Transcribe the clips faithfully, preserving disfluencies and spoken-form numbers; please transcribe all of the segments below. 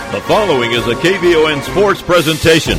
The following is a K V O N Sports presentation.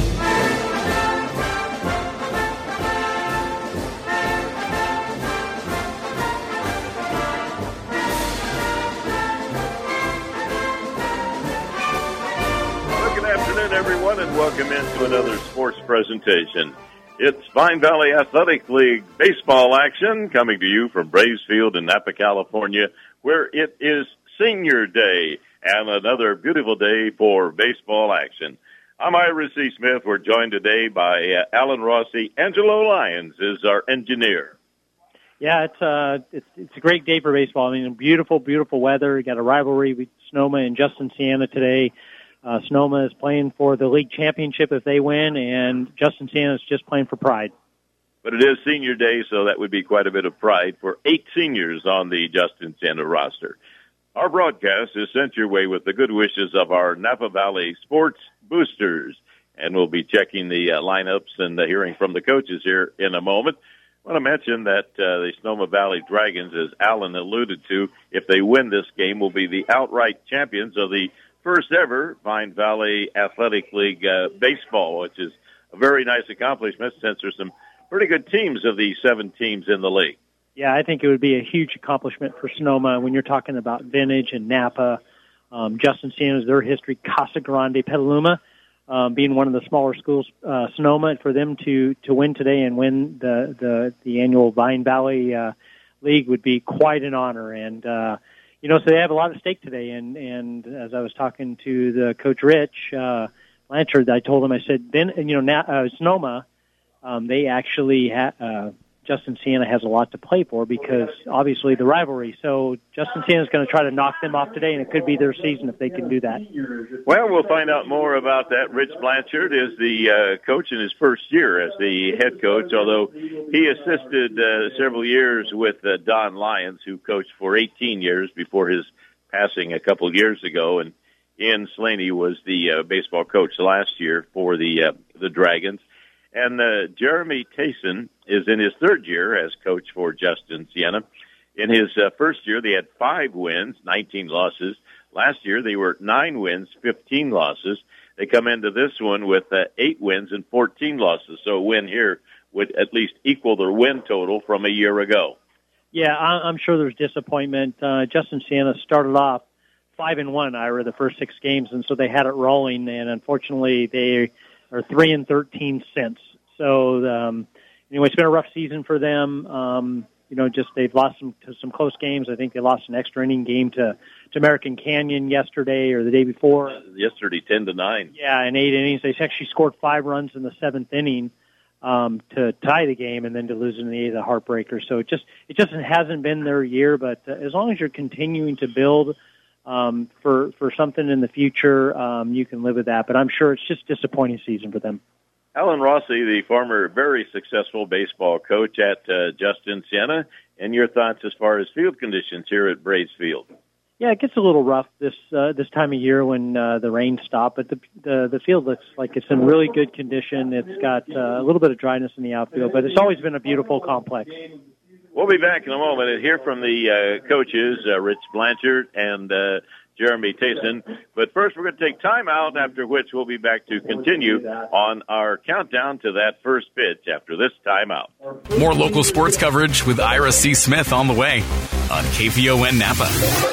Well, good afternoon, everyone, and welcome into another sports presentation. It's Vine Valley Athletic League baseball action coming to you from Braves Field in Napa, California, where it is Senior Day and another beautiful day for baseball action. I'm Ira C. Smith. We're joined today by uh, Alan Rossi. Angelo Lyons is our engineer. Yeah, it's uh, it's it's a great day for baseball. I mean, beautiful, beautiful weather. You got a rivalry with Sonoma and Justin Siena today. Uh, Sonoma is playing for the league championship if they win, and Justin Siena is just playing for pride. But it is Senior Day, so that would be quite a bit of pride for eight seniors on the Justin Siena roster. Our broadcast is sent your way with the good wishes of our Napa Valley Sports Boosters, and we'll be checking the uh, lineups and uh, hearing from the coaches here in a moment. I want to mention that uh, the Sonoma Valley Dragons, as Alan alluded to, if they win this game, will be the outright champions of the first ever Vine Valley Athletic League uh, baseball, which is a very nice accomplishment since there's some pretty good teams of the seven teams in the league. Yeah, I think it would be a huge accomplishment for Sonoma when you're talking about Vintage and Napa. Um, Justin Siena's their history, Casa Grande, Petaluma, um, being one of the smaller schools, uh, Sonoma, for them to, to win today and win the, the, the annual Vine Valley uh, League would be quite an honor. And, uh, you know, so they have a lot at stake today. And, and as I was talking to the coach Rich uh, Blanchard, I told him, I said, ben, you know, Na- uh, Sonoma, um, they actually ha- uh Justin Siena has a lot to play for because, obviously, the rivalry. So Justin Siena is going to try to knock them off today, and it could be their season if they can do that. Well, we'll find out more about that. Rich Blanchard is the uh, coach in his first year as the head coach, although he assisted uh, several years with uh, Don Lyons, who coached for eighteen years before his passing a couple years ago. And Ian Slaney was the uh, baseball coach last year for the uh, the Dragons. And uh, Jeremy Tayson is in his third year as coach for Justin Siena. In his uh, first year, they had five wins, nineteen losses. Last year, they were nine wins, fifteen losses. They come into this one with uh, eight wins and fourteen losses. So a win here would at least equal their win total from a year ago. Yeah, I'm sure there's disappointment. Uh, Justin Siena started off five and one, Ira, the first six games, and so they had it rolling. And unfortunately, they are three and thirteen since. So um, anyway, it's been a rough season for them. Um, you know, just they've lost some to some close games. I think they lost an extra inning game to, to American Canyon yesterday or the day before. Uh, yesterday, ten to nine. Yeah, in eight innings, they actually scored five runs in the seventh inning um, to tie the game, and then to lose in the eighth, a heartbreaker. So it just it just hasn't been their year. But uh, as long as you're continuing to build um, for for something in the future, um, you can live with that. But I'm sure it's just a disappointing season for them. Alan Rossi, the former very successful baseball coach at uh, Justin Siena, and your thoughts as far as field conditions here at Braves Field? Yeah, it gets a little rough this uh, this time of year when uh, the rain stops, but the, the the field looks like it's in really good condition. It's got uh, a little bit of dryness in the outfield, but it's always been a beautiful complex. We'll be back in a moment and hear from the uh, coaches, uh, Rich Blanchard and uh, Jeremy Tayson. But first, we're going to take time out, after which we'll be back to continue on our countdown to that first pitch after this timeout. More local sports coverage with Ira C. Smith on the way on K V O N Napa.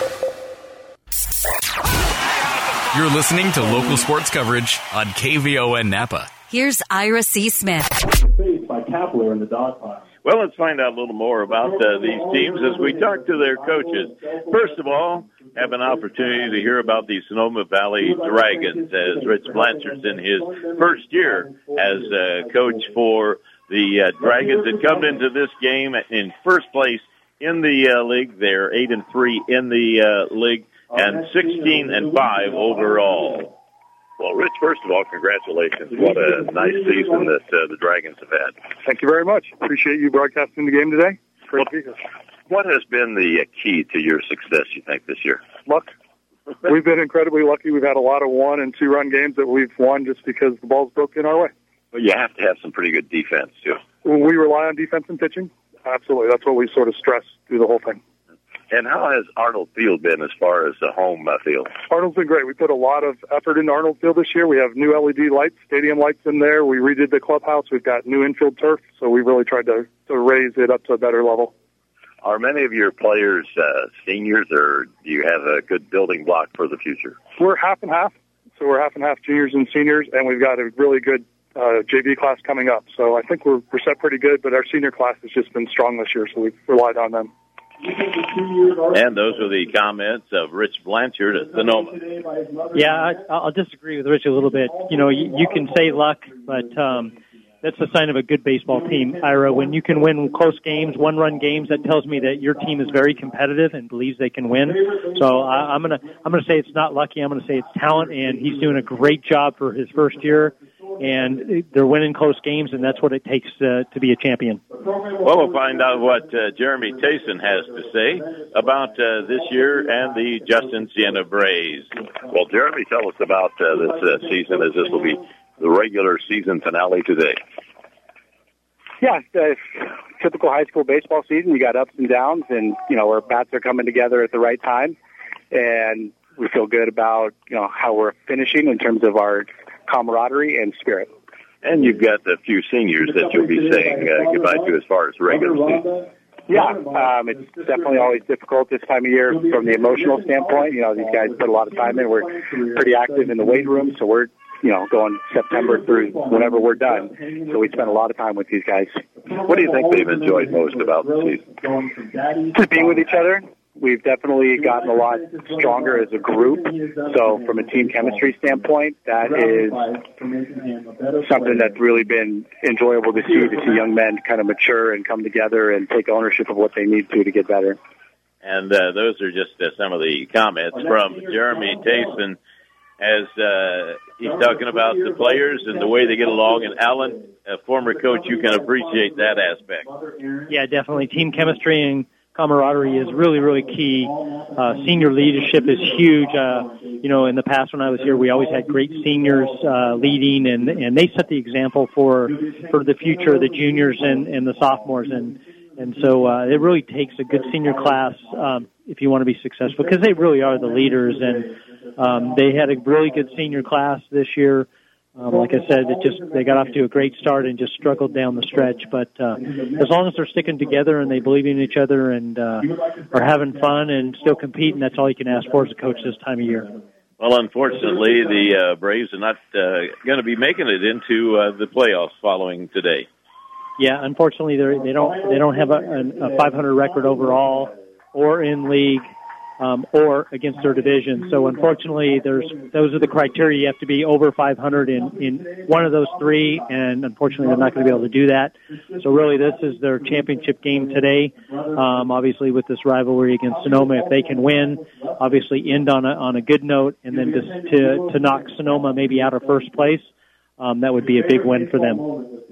You're listening to local sports coverage on K V O N Napa. Here's Ira C. Smith. By Kapler in the dog pile. Well, let's find out a little more about uh, these teams as we talk to their coaches. First of all, have an opportunity to hear about the Sonoma Valley Dragons as Rich Blanchard's in his first year as uh, coach for the uh, Dragons that come into this game in first place in the uh, league. They're eight and three in the uh, league and sixteen and five overall. Well, Rich, first of all, congratulations. What a nice season that uh, the Dragons have had. Thank you very much. Appreciate you broadcasting the game today. Great well, to be here. What has been the key to your success, you think, this year? Luck. We've been incredibly lucky. We've had a lot of one- and two-run games that we've won just because the ball's broke in our way. Well, you have to have some pretty good defense, too. We rely on defense and pitching. Absolutely. That's what we sort of stress through the whole thing. And how has Arnold Field been as far as the home uh, field? Arnold's been great. We put a lot of effort into Arnold Field this year. We have new L E D lights, stadium lights in there. We redid the clubhouse. We've got new infield turf, so we really tried to, to raise it up to a better level. Are many of your players uh, seniors, or do you have a good building block for the future? We're half and half, so we're half and half juniors and seniors, and we've got a really good uh, J V class coming up. So I think we're, we're set pretty good, but our senior class has just been strong this year, so we've relied on them. And those are the comments of Rich Blanchard at Sonoma. Yeah, I, I'll disagree with Rich a little bit. You know, you, you can say luck, but um, that's a sign of a good baseball team, Ira. When you can win close games, one-run games, that tells me that your team is very competitive and believes they can win. So I, I'm gonna I'm gonna say it's not lucky. I'm gonna say it's talent, and he's doing a great job for his first year. And they're winning close games, and that's what it takes uh, to be a champion. Well, we'll find out what uh, Jeremy Tayson has to say about uh, this year and the Justin Siena Braves. Well, Jeremy, tell us about uh, this uh, season, as this will be the regular season finale today. Yeah, uh, typical high school baseball season. You got ups and downs, and, you know, our bats are coming together at the right time, and we feel good about, you know, how we're finishing in terms of our camaraderie and spirit. And you've got a few seniors that you'll be saying uh, goodbye to as far as regular season. Yeah, um, it's definitely always difficult this time of year from the emotional standpoint. You know, these guys put a lot of time in. We're pretty active in the weight room, so we're, you know, going September through whenever we're done. So we spend a lot of time with these guys. What do you think they've enjoyed most about the season? Just being with each other. We've definitely gotten a lot stronger as a group. So from a team chemistry standpoint, that is something that's really been enjoyable to see, to see young men kind of mature and come together and take ownership of what they need to to get better. And uh, those are just uh, some of the comments from Jeremy Tayson as uh, he's talking about the players and the way they get along. And Alan, a former coach, you can appreciate that aspect. Yeah, definitely. Team chemistry and camaraderie is really, really key. Uh, senior leadership is huge. Uh, you know, in the past when I was here, we always had great seniors uh, leading, and and they set the example for for the future of the juniors and, and the sophomores. And and so uh, it really takes a good senior class um, if you want to be successful, because they really are the leaders. And um, they had a really good senior class this year. Um, like I said, it just they got off to a great start and just struggled down the stretch. But uh, as long as they're sticking together and they believe in each other and uh, are having fun and still competing, that's all you can ask for as a coach this time of year. Well, unfortunately, the uh, Braves are not uh, going to be making it into uh, the playoffs following today. Yeah, unfortunately, they they don't they don't have a, a five hundred record overall or in league. Um, or against their division. So unfortunately, there's those are the criteria. You have to be over five hundred in, in one of those three, and unfortunately, they're not going to be able to do that. So really, this is their championship game today. Um, obviously, with this rivalry against Sonoma, if they can win, obviously end on a on a good note, and then just to to knock Sonoma maybe out of first place, um, that would be a big win for them.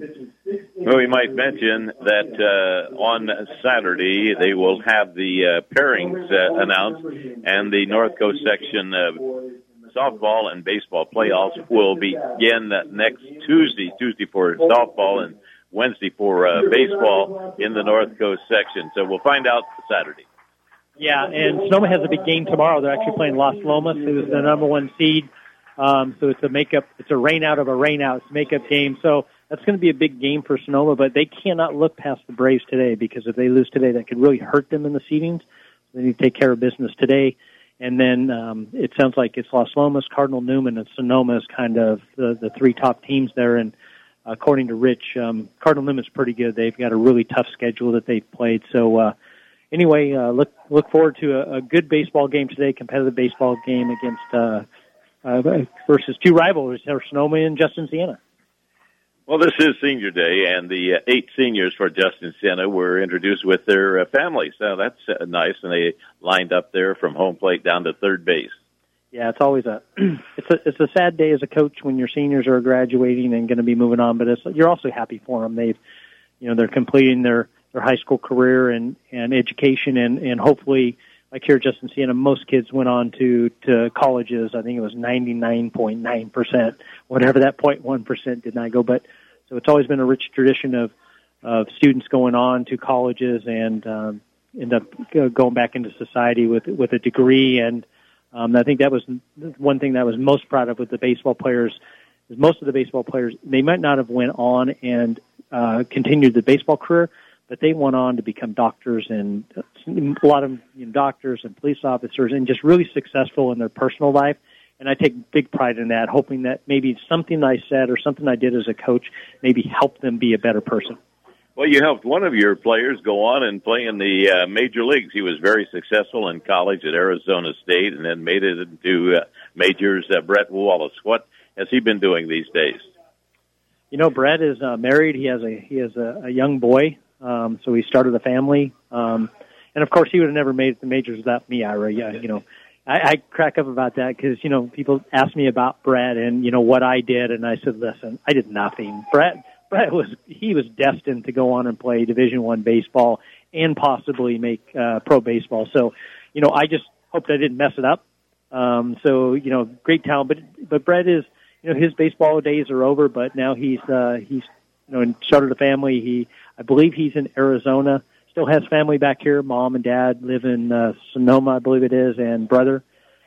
Well, we might mention that uh, on Saturday they will have the uh, pairings uh, announced, and the North Coast section uh, softball and baseball playoffs will begin next Tuesday, Tuesday for softball and Wednesday for uh, baseball in the North Coast section. So we'll find out Saturday. Yeah, and Sonoma has a big game tomorrow. They're actually playing Las Lomas, who's the number one seed. Um, so it's a makeup, it's a rain out of a rain out. It's a makeup game. So that's going to be a big game for Sonoma, but they cannot look past the Braves today, because if they lose today, that could really hurt them in the seedings. So they need to take care of business today. And then um, it sounds like it's Las Lomas, Cardinal Newman, and Sonoma is kind of the, the three top teams there. And according to Rich, um, Cardinal Newman's pretty good. They've got a really tough schedule that they've played. So uh, anyway, uh, look look forward to a, a good baseball game today, competitive baseball game against uh, uh, versus two rivals, Sonoma and Justin Siena. Well, this is Senior Day, and the uh, eight seniors for Justin Siena were introduced with their uh, families. So that's uh, nice, and they lined up there from home plate down to third base. Yeah, it's always a it's a it's a sad day as a coach when your seniors are graduating and going to be moving on, but it's, you're also happy for them. They've, you know, they're completing their, their high school career and, and education, and, and hopefully, like here at Justin Siena, most kids went on to, to colleges. I think it was ninety-nine point nine percent, whatever that zero point one percent did not go. But so it's always been a rich tradition of, of students going on to colleges, and um, end up going back into society with with a degree. And um, I think that was one thing that I was most proud of with the baseball players. Is most of the baseball players, they might not have went on and uh, continued the baseball career, but they went on to become doctors, and a lot of them, you know, doctors and police officers, and just really successful in their personal life. And I take big pride in that, hoping that maybe something I said or something I did as a coach maybe helped them be a better person. Well, you helped one of your players go on and play in the uh, major leagues. He was very successful in college at Arizona State and then made it into uh, majors. Uh, Brett Wallace, what has he been doing these days? You know, Brett is uh, married. He has a he has a, a young boy, um, so he started a family. Um, and of course, he would have never made it to the majors without me, Ira. Yeah, you know, I, I crack up about that because you know people ask me about Brett and you know what I did, and I said, listen, I did nothing. Brett Brett was he was destined to go on and play Division One baseball and possibly make uh, pro baseball. So, you know, I just hoped I didn't mess it up. Um, so, you know, great talent, but but Brett is. You know, his baseball days are over, but now he's uh, he's you know started a family. He, I believe, he's in Arizona. Still has family back here. Mom and dad live in uh, Sonoma, I believe it is, and brother.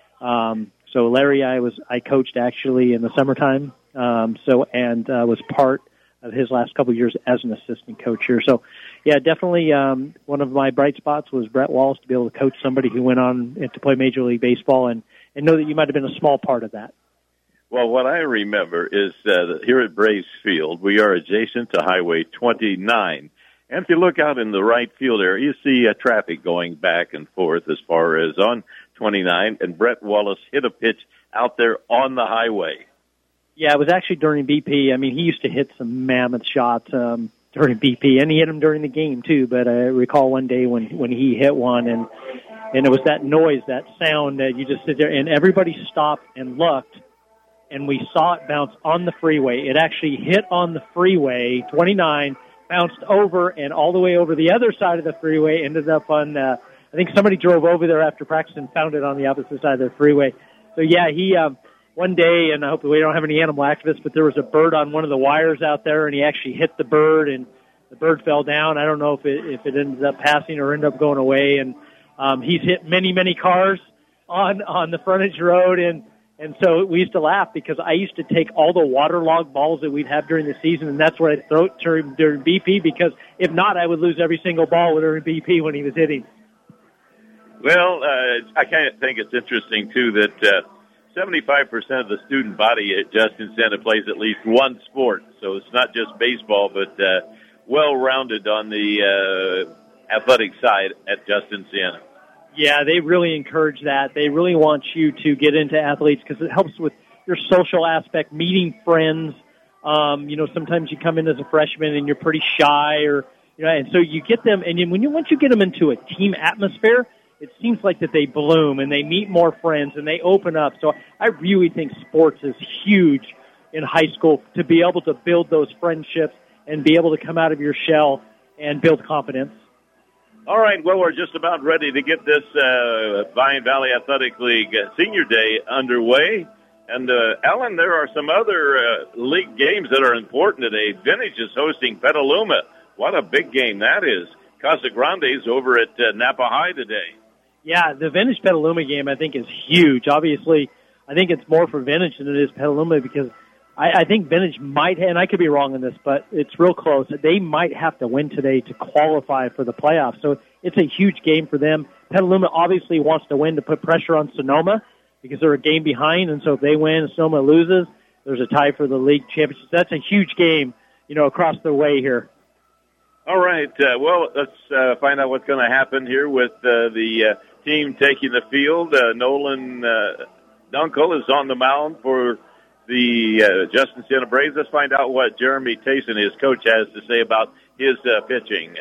Um, so Larry, I was I coached actually in the summertime. Um, so and uh, was part of his last couple of years as an assistant coach here. So, yeah, definitely um, one of my bright spots was Brett Wallace to be able to coach somebody who went on to play Major League Baseball, and and know that you might have been a small part of that. Well, what I remember is uh, that here at Braves Field, we are adjacent to Highway twenty-nine. And if you look out in the right field area, you see uh, traffic going back and forth as far as on twenty-nine. And Brett Wallace hit a pitch out there on the highway. Yeah, it was actually during B P. I mean, he used to hit some mammoth shots um, during B P, and he hit them during the game, too. But I recall one day when, when he hit one, and, and it was that noise, that sound that you just sit there, and everybody stopped and looked. And we saw it bounce on the freeway. It actually hit on the freeway, twenty-nine, bounced over and all the way over the other side of the freeway, ended up on, uh, I think somebody drove over there after practice and found it on the opposite side of the freeway. So, yeah, he, um, one day, and I hope we don't have any animal activists, but there was a bird on one of the wires out there, and he actually hit the bird, and the bird fell down. I don't know if it, if it ended up passing or ended up going away. And um, he's hit many, many cars on, on the frontage road, and And so we used to laugh because I used to take all the waterlogged balls that we'd have during the season, and that's what I'd throw it during, during B P, because if not, I would lose every single ball during B P when he was hitting. Well, uh, I kind of think it's interesting, too, that uh, seventy-five percent of the student body at Justin Siena plays at least one sport. So it's not just baseball, but uh, well-rounded on the uh, athletic side at Justin Siena. Yeah, they really encourage that. They really want you to get into athletes because it helps with your social aspect, meeting friends. Um, you know, sometimes you come in as a freshman and you're pretty shy, or you know, and so you get them. And when you once you get them into a team atmosphere, it seems like that they bloom and they meet more friends and they open up. So I really think sports is huge in high school to be able to build those friendships and be able to come out of your shell and build confidence. All right, well, we're just about ready to get this uh, Vine Valley Athletic League Senior Day underway. And, uh, Alan, there are some other uh, league games that are important today. Vintage is hosting Petaluma. What a big game that is. Casa Grande's over at uh, Napa High today. Yeah, the Vintage Petaluma game, I think, is huge. Obviously, I think it's more for Vintage than it is Petaluma because I, I think Vintage might, and I could be wrong on this, but it's real close. They might have to win today to qualify for the playoffs. So it's a huge game for them. Petaluma obviously wants to win to put pressure on Sonoma because they're a game behind, and so if they win, Sonoma loses. There's a tie for the league championship. That's a huge game, you know, across the way here. All right. Uh, well, let's uh, find out what's going to happen here with uh, the uh, team taking the field. Uh, Nolan uh, Dunkel is on the mound for the uh, Justin Siena Braves. Let's find out what Jeremy Tayson, his coach, has to say about his uh, pitching.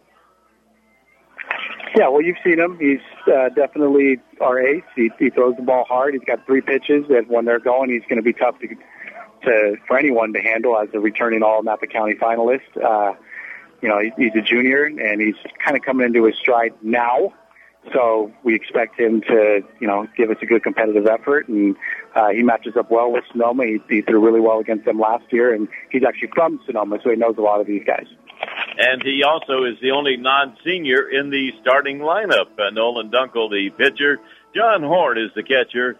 Yeah, well, you've seen him. He's uh, definitely our ace. He, he throws the ball hard. He's got three pitches, and when they're going, he's going to be tough to, to for anyone to handle as a returning All-Napa County finalist. Uh, you know, he's a junior, and he's kind of coming into his stride now. So we expect him to, you know, give us a good competitive effort, and uh, he matches up well with Sonoma. He, he threw really well against them last year, and he's actually from Sonoma, so he knows a lot of these guys. And he also is the only non-senior in the starting lineup. Uh, Nolan Dunkel, the pitcher. John Horn is the catcher.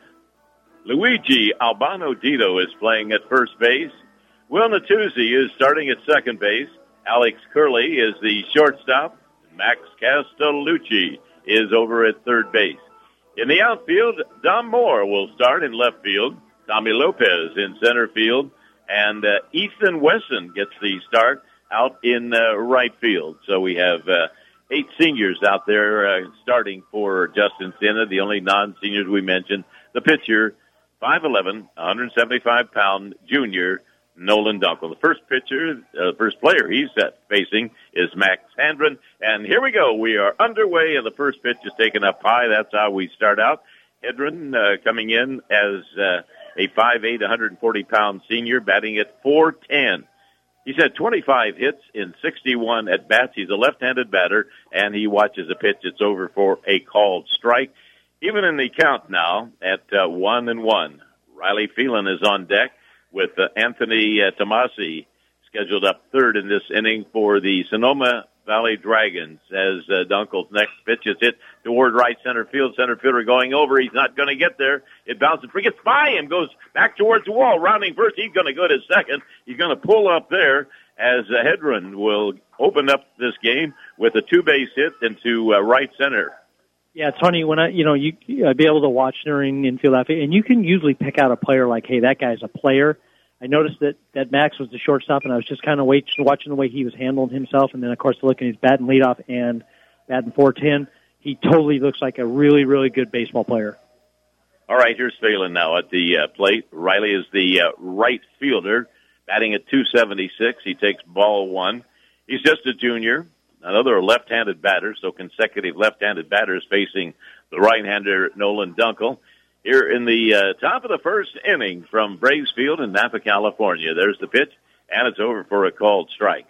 Luigi Albano Dito is playing at first base. Will Natuzzi is starting at second base. Alex Curley is the shortstop. Max Castellucci is over at third base. In the outfield, Dom Moore will start in left field. Tommy Lopez in center field. And uh, Ethan Wesson gets the start out in uh, right field. So we have uh, eight seniors out there uh, starting for Justin Siena, the only non-seniors we mentioned. The pitcher, five eleven, one seventy-five pound junior, Nolan Dunkel. The first pitcher, uh, the first player he's uh, facing is Max Handren. And here we go. We are underway, and the first pitch is taken up high. That's how we start out. Handren uh, coming in as uh, a five eight, one forty pound senior, batting at four ten. He's had twenty-five hits in sixty-one at-bats. He's a left-handed batter, and he watches a pitch. It's over for a called strike. Even in the count now at uh, one and one, Riley Phelan is on deck with uh, Anthony uh, Tomasi scheduled up third in this inning for the Sonoma Valley Dragons as uh, Dunkel's next pitch is hit toward right center field. Center fielder going over. He's not going to get there. It bounces, gets by him, goes back towards the wall. Rounding first, he's going to go to second. He's going to pull up there as uh, Hedren will open up this game with a two-base hit into uh, right center. Yeah, it's funny when I, you know, you I'd be able to watch during infield outfield, and you can usually pick out a player like, hey, that guy's a player. I noticed that, that Max was the shortstop, and I was just kind of wait, watching the way he was handling himself. And then, of course, looking at his batting leadoff and batting four ten, he totally looks like a really, really good baseball player. All right, here's Phelan now at the uh, plate. Riley is the uh, right fielder, batting at two seventy-six. He takes ball one. He's just a junior, another left-handed batter, so consecutive left-handed batters facing the right-hander Nolan Dunkel. Here in the uh, top of the first inning from Braves Field in Napa, California. There's the pitch, and it's over for a called strike.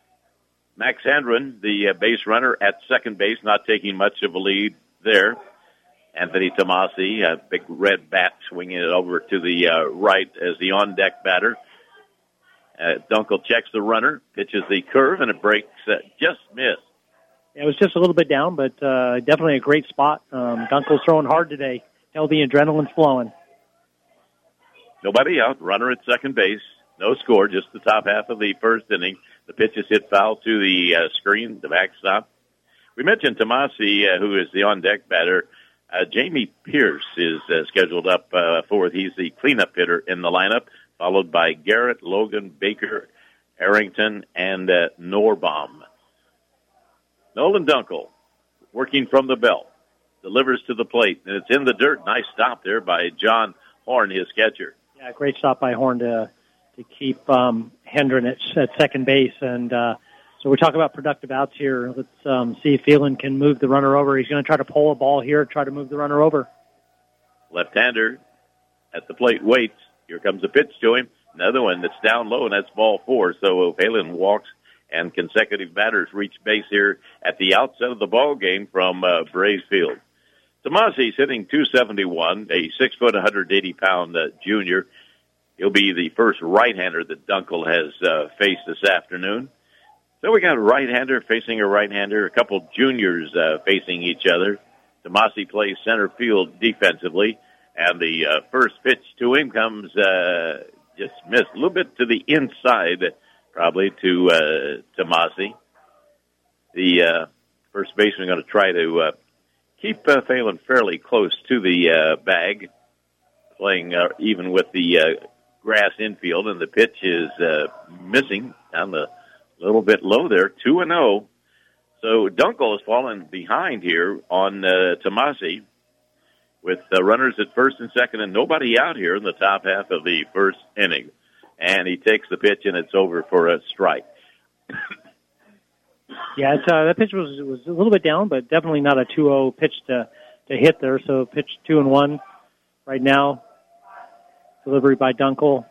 Max Handren, the uh, base runner at second base, not taking much of a lead there. Anthony Tomasi, a big red bat, swinging it over to the uh, right as the on-deck batter. Uh, Dunkel checks the runner, pitches the curve, and it breaks, uh, just missed. It was just a little bit down, but uh, definitely a great spot. Um, Dunkel's throwing hard today. Tell the adrenaline's flowing. Nobody out. Runner at second base. No score. Just the top half of the first inning. The pitch is hit foul to the uh, screen, the backstop. We mentioned Tomasi, uh, who is the on-deck batter. Uh, Jamie Pierce is uh, scheduled up uh, fourth. He's the cleanup hitter in the lineup, followed by Garrett, Logan, Baker, Arrington, and uh, Norbaum. Nolan Dunkel, working from the belt. Delivers to the plate, and it's in the dirt. Nice stop there by John Horn, his catcher. Yeah, great stop by Horn to to keep um, Hendren at, at second base. And uh, so we're talking about productive outs here. Let's um, see if Phelan can move the runner over. He's going to try to pull a ball here, try to move the runner over. Left-hander at the plate waits. Here comes a pitch to him. Another one that's down low, and that's ball four. So Phelan walks, and consecutive batters reach base here at the outset of the ball game from uh, Braves Field. Tomasi's hitting two seventy-one, a six foot, one eighty pound uh, junior. He'll be the first right-hander that Dunkel has uh, faced this afternoon. So we got a right-hander facing a right-hander, a couple juniors uh, facing each other. Tomasi plays center field defensively, and the uh, first pitch to him comes uh, just missed a little bit to the inside, probably to uh, Tomasi. The uh, first baseman going to try to uh, keep uh, Phelan fairly close to the uh, bag, playing uh, even with the uh, grass infield, and the pitch is uh, missing down the little bit low there, two and oh. So Dunkel has fallen behind here on uh, Tomasi with uh, runners at first and second and nobody out here in the top half of the first inning. And he takes the pitch, and it's over for a strike. Yeah, it's, uh, that pitch was was a little bit down, but definitely not a two oh pitch to, to hit there. So pitch two and one right now. Delivery by Dunkel.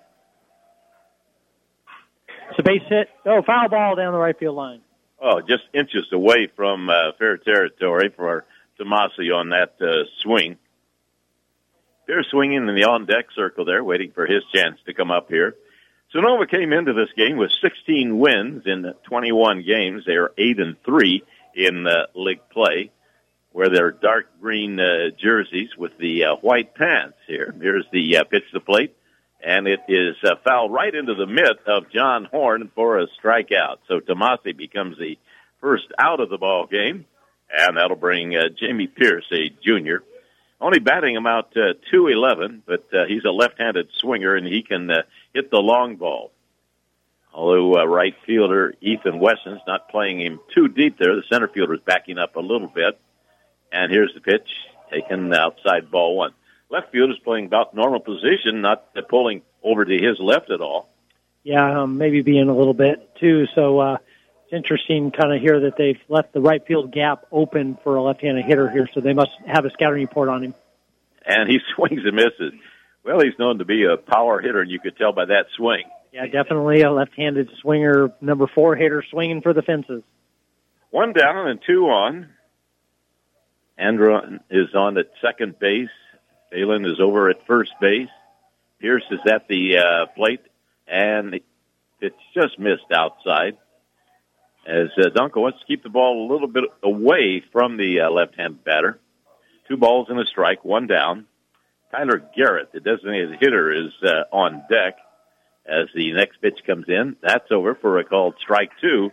It's a base hit. Oh, foul ball down the right field line. Oh, just inches away from uh, fair territory for Tomasi on that uh, swing. Pierce swinging in the on-deck circle there, waiting for his chance to come up here. Sonoma came into this game with sixteen wins in twenty-one games. They are eight and three in uh, league play, where they're dark green uh, jerseys with the uh, white pants here. Here's the uh, pitch to the plate, and it is uh, fouled right into the mitt of John Horn for a strikeout. So Tomasi becomes the first out of the ball game, and that'll bring uh, Jamie Pierce, a junior. Only batting him out uh, two eleven, but uh, he's a left-handed swinger, and he can uh, hit the long ball. Although uh, right fielder Ethan Wesson's not playing him too deep there, the center fielder is backing up a little bit. And here's the pitch, taken outside ball one. Left field is playing about normal position, not uh, pulling over to his left at all. Yeah, um, maybe being a little bit, too. So uh, it's interesting kind of here that they've left the right field gap open for a left-handed hitter here, so they must have a scouting report on him. And he swings and misses. Well, he's known to be a power hitter, and you could tell by that swing. Yeah, definitely a left-handed swinger, number four hitter swinging for the fences. One down and two on. Andrew is on at second base. Phelan is over at first base. Pierce is at the uh, plate, and it's just missed outside. As uh, Dunkel wants to keep the ball a little bit away from the uh, left-hand batter. Two balls and a strike, one down. Tyler Garrett, the designated hitter, is uh, on deck as the next pitch comes in. That's over for a called strike two.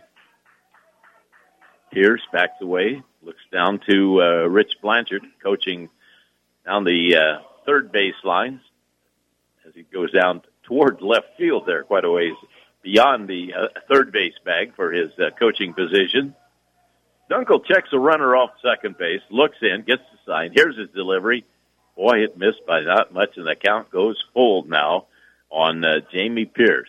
Pierce backs away, looks down to uh, Rich Blanchard, coaching down the uh, third base lines as he goes down toward left field there, quite a ways beyond the uh, third base bag for his uh, coaching position. Dunkel checks a runner off second base, looks in, gets the sign. Here's his delivery. Boy, it missed by not much, and the count goes full now on uh, Jamie Pierce.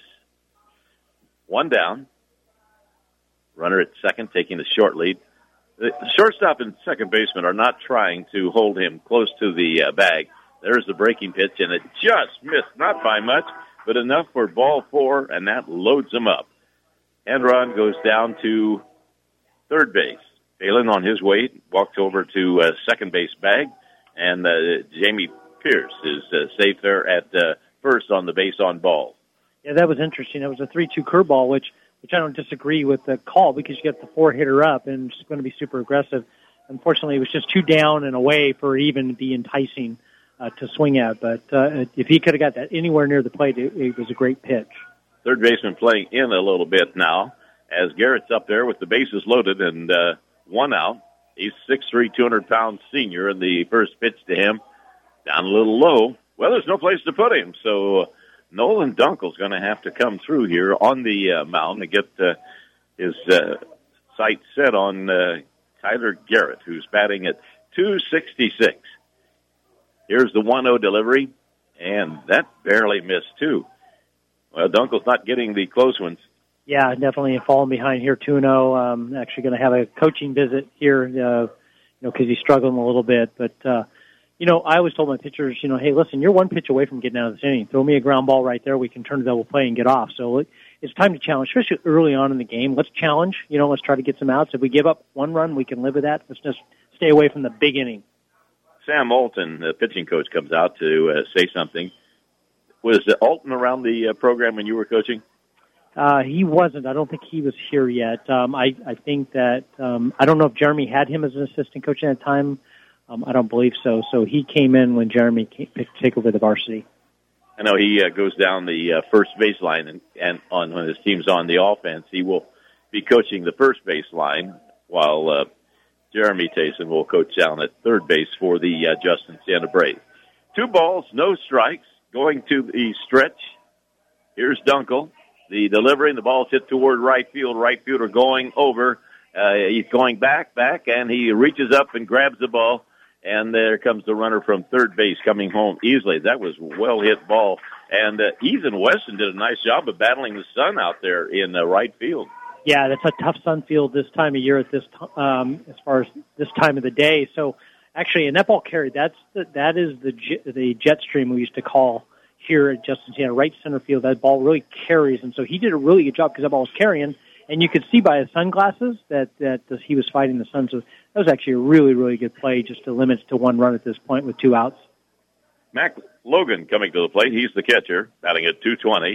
One down. Runner at second taking a short lead. The shortstop and second baseman are not trying to hold him close to the uh, bag. There's the breaking pitch, and it just missed, not by much, but enough for ball four, and that loads him up. Andron goes down to third base. Phelan on his way walks over to uh, second base bag, and uh, Jamie Pierce is uh, safe there at uh, first on the base on ball. Yeah, that was interesting. That was a three two curveball, which which I don't disagree with the call because you get the four hitter up and it's going to be super aggressive. Unfortunately, it was just two down and away for it even to be enticing uh, to swing at. But uh, if he could have got that anywhere near the plate, it, it was a great pitch. Third baseman playing in a little bit now as Garrett's up there with the bases loaded and uh, one out. He's six three, two hundred pound senior, and the first pitch to him down a little low. Well, there's no place to put him, so Nolan Dunkel's going to have to come through here on the uh, mound to get uh, his uh, sight set on uh, Tyler Garrett, who's batting at two sixty-six. Here's the one oh delivery, and that barely missed, too. Well, Dunkel's not getting the close ones. Yeah, definitely falling behind here, two and oh. Um, actually going to have a coaching visit here, uh, you know, because he's struggling a little bit. But, uh, you know, I always told my pitchers, you know, hey, listen, you're one pitch away from getting out of this inning. Throw me a ground ball right there. We can turn a double play and get off. So it's time to challenge, especially early on in the game. Let's challenge. You know, let's try to get some outs. If we give up one run, we can live with that. Let's just stay away from the big inning. Sam Alton, the pitching coach, comes out to uh, say something. Was uh, Alton around the uh, program when you were coaching? Uh, he wasn't. I don't think he was here yet. Um, I, I think that, um, I don't know if Jeremy had him as an assistant coach at that time. Um, I don't believe so. So he came in when Jeremy came to take over the varsity. I know he uh, goes down the uh, first baseline, and, and on when his team's on the offense, he will be coaching the first baseline while uh, Jeremy Tayson will coach down at third base for the uh, Justin Santa Braves. Two balls, no strikes, going to the stretch. Here's Dunkel. The delivery, and the ball's hit toward right field. Right fielder going over. Uh, he's going back, back, and he reaches up and grabs the ball. And there comes the runner from third base coming home easily. That was a well-hit ball. And uh, Ethan Weston did a nice job of battling the sun out there in uh, right field. Yeah, that's a tough sun field this time of year at this t- um, as far as this time of the day. So actually, and that ball carried. That's the, that is the the jet stream we used to call here at Justin Santa, right center field. That ball really carries, and so he did a really good job because that ball was carrying, and you could see by his sunglasses that that he was fighting the sun. So that was actually a really, really good play just to limit it to one run at this point with two outs. Mac Logan coming to the plate. He's the catcher, batting at two twenty.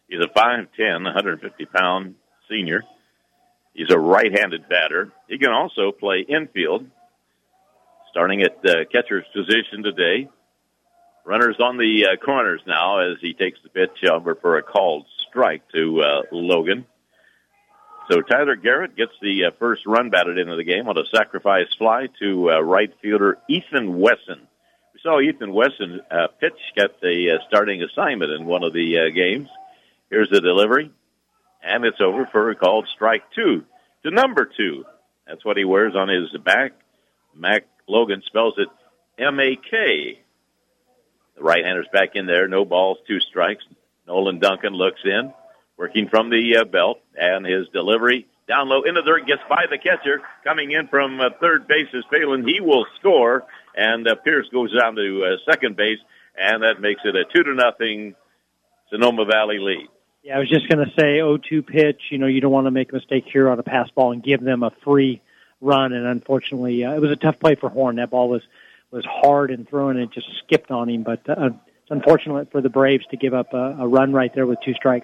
He's a five ten, one hundred fifty pound senior. He's a right-handed batter. He can also play infield, starting at the catcher's position today. Runners on the uh, corners now as he takes the pitch over for a called strike to uh, Logan. So Tyler Garrett gets the uh, first run batted into the game on a sacrifice fly to uh, right fielder Ethan Wesson. We saw Ethan Wesson uh, pitch, got the uh, starting assignment in one of the uh, games. Here's the delivery, and it's over for a called strike two to number two. That's what he wears on his back. Mac Logan spells it M A K. The right-hander's back in there. No balls, two strikes. Nolan Duncan looks in, working from the uh, belt, and his delivery down low into third gets by the catcher. Coming in from uh, third base is Phelan. He will score, and uh, Pierce goes down to uh, second base, and that makes it a two to nothing Sonoma Valley lead. Yeah, I was just going to say oh two pitch. You know, you don't want to make a mistake here on a pass ball and give them a free run, and unfortunately, uh, it was a tough play for Horn. That ball was, was hard and thrown, and it just skipped on him, but uh, it's unfortunate for the Braves to give up a, a run right there with two strikes.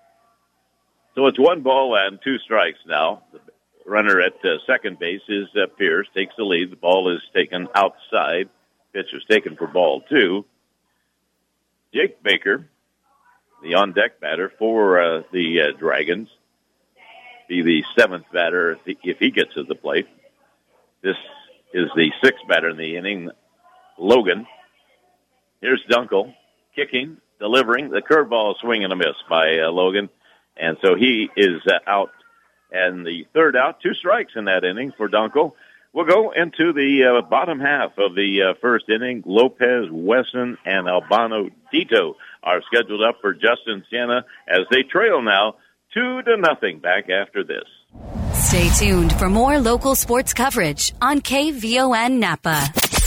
So it's one ball and two strikes now. The runner at uh, second base is uh, Pierce, takes the lead. The ball is taken outside. Pitch was taken for ball two. Jake Baker, the on-deck batter for uh, the uh, Dragons, be the seventh batter if he, if he gets to the plate. This is the sixth batter in the inning, Logan. Here's Dunkel, kicking, delivering. The curveball swing and a miss by uh, Logan. And so he is uh, out. And the third out, two strikes in that inning for Dunkel. We'll go into the uh, bottom half of the uh, first inning. Lopez, Wesson, and Albano Dito are scheduled up for Justin Siena as they trail now two to nothing back after this. Stay tuned for more local sports coverage on K V O N Napa.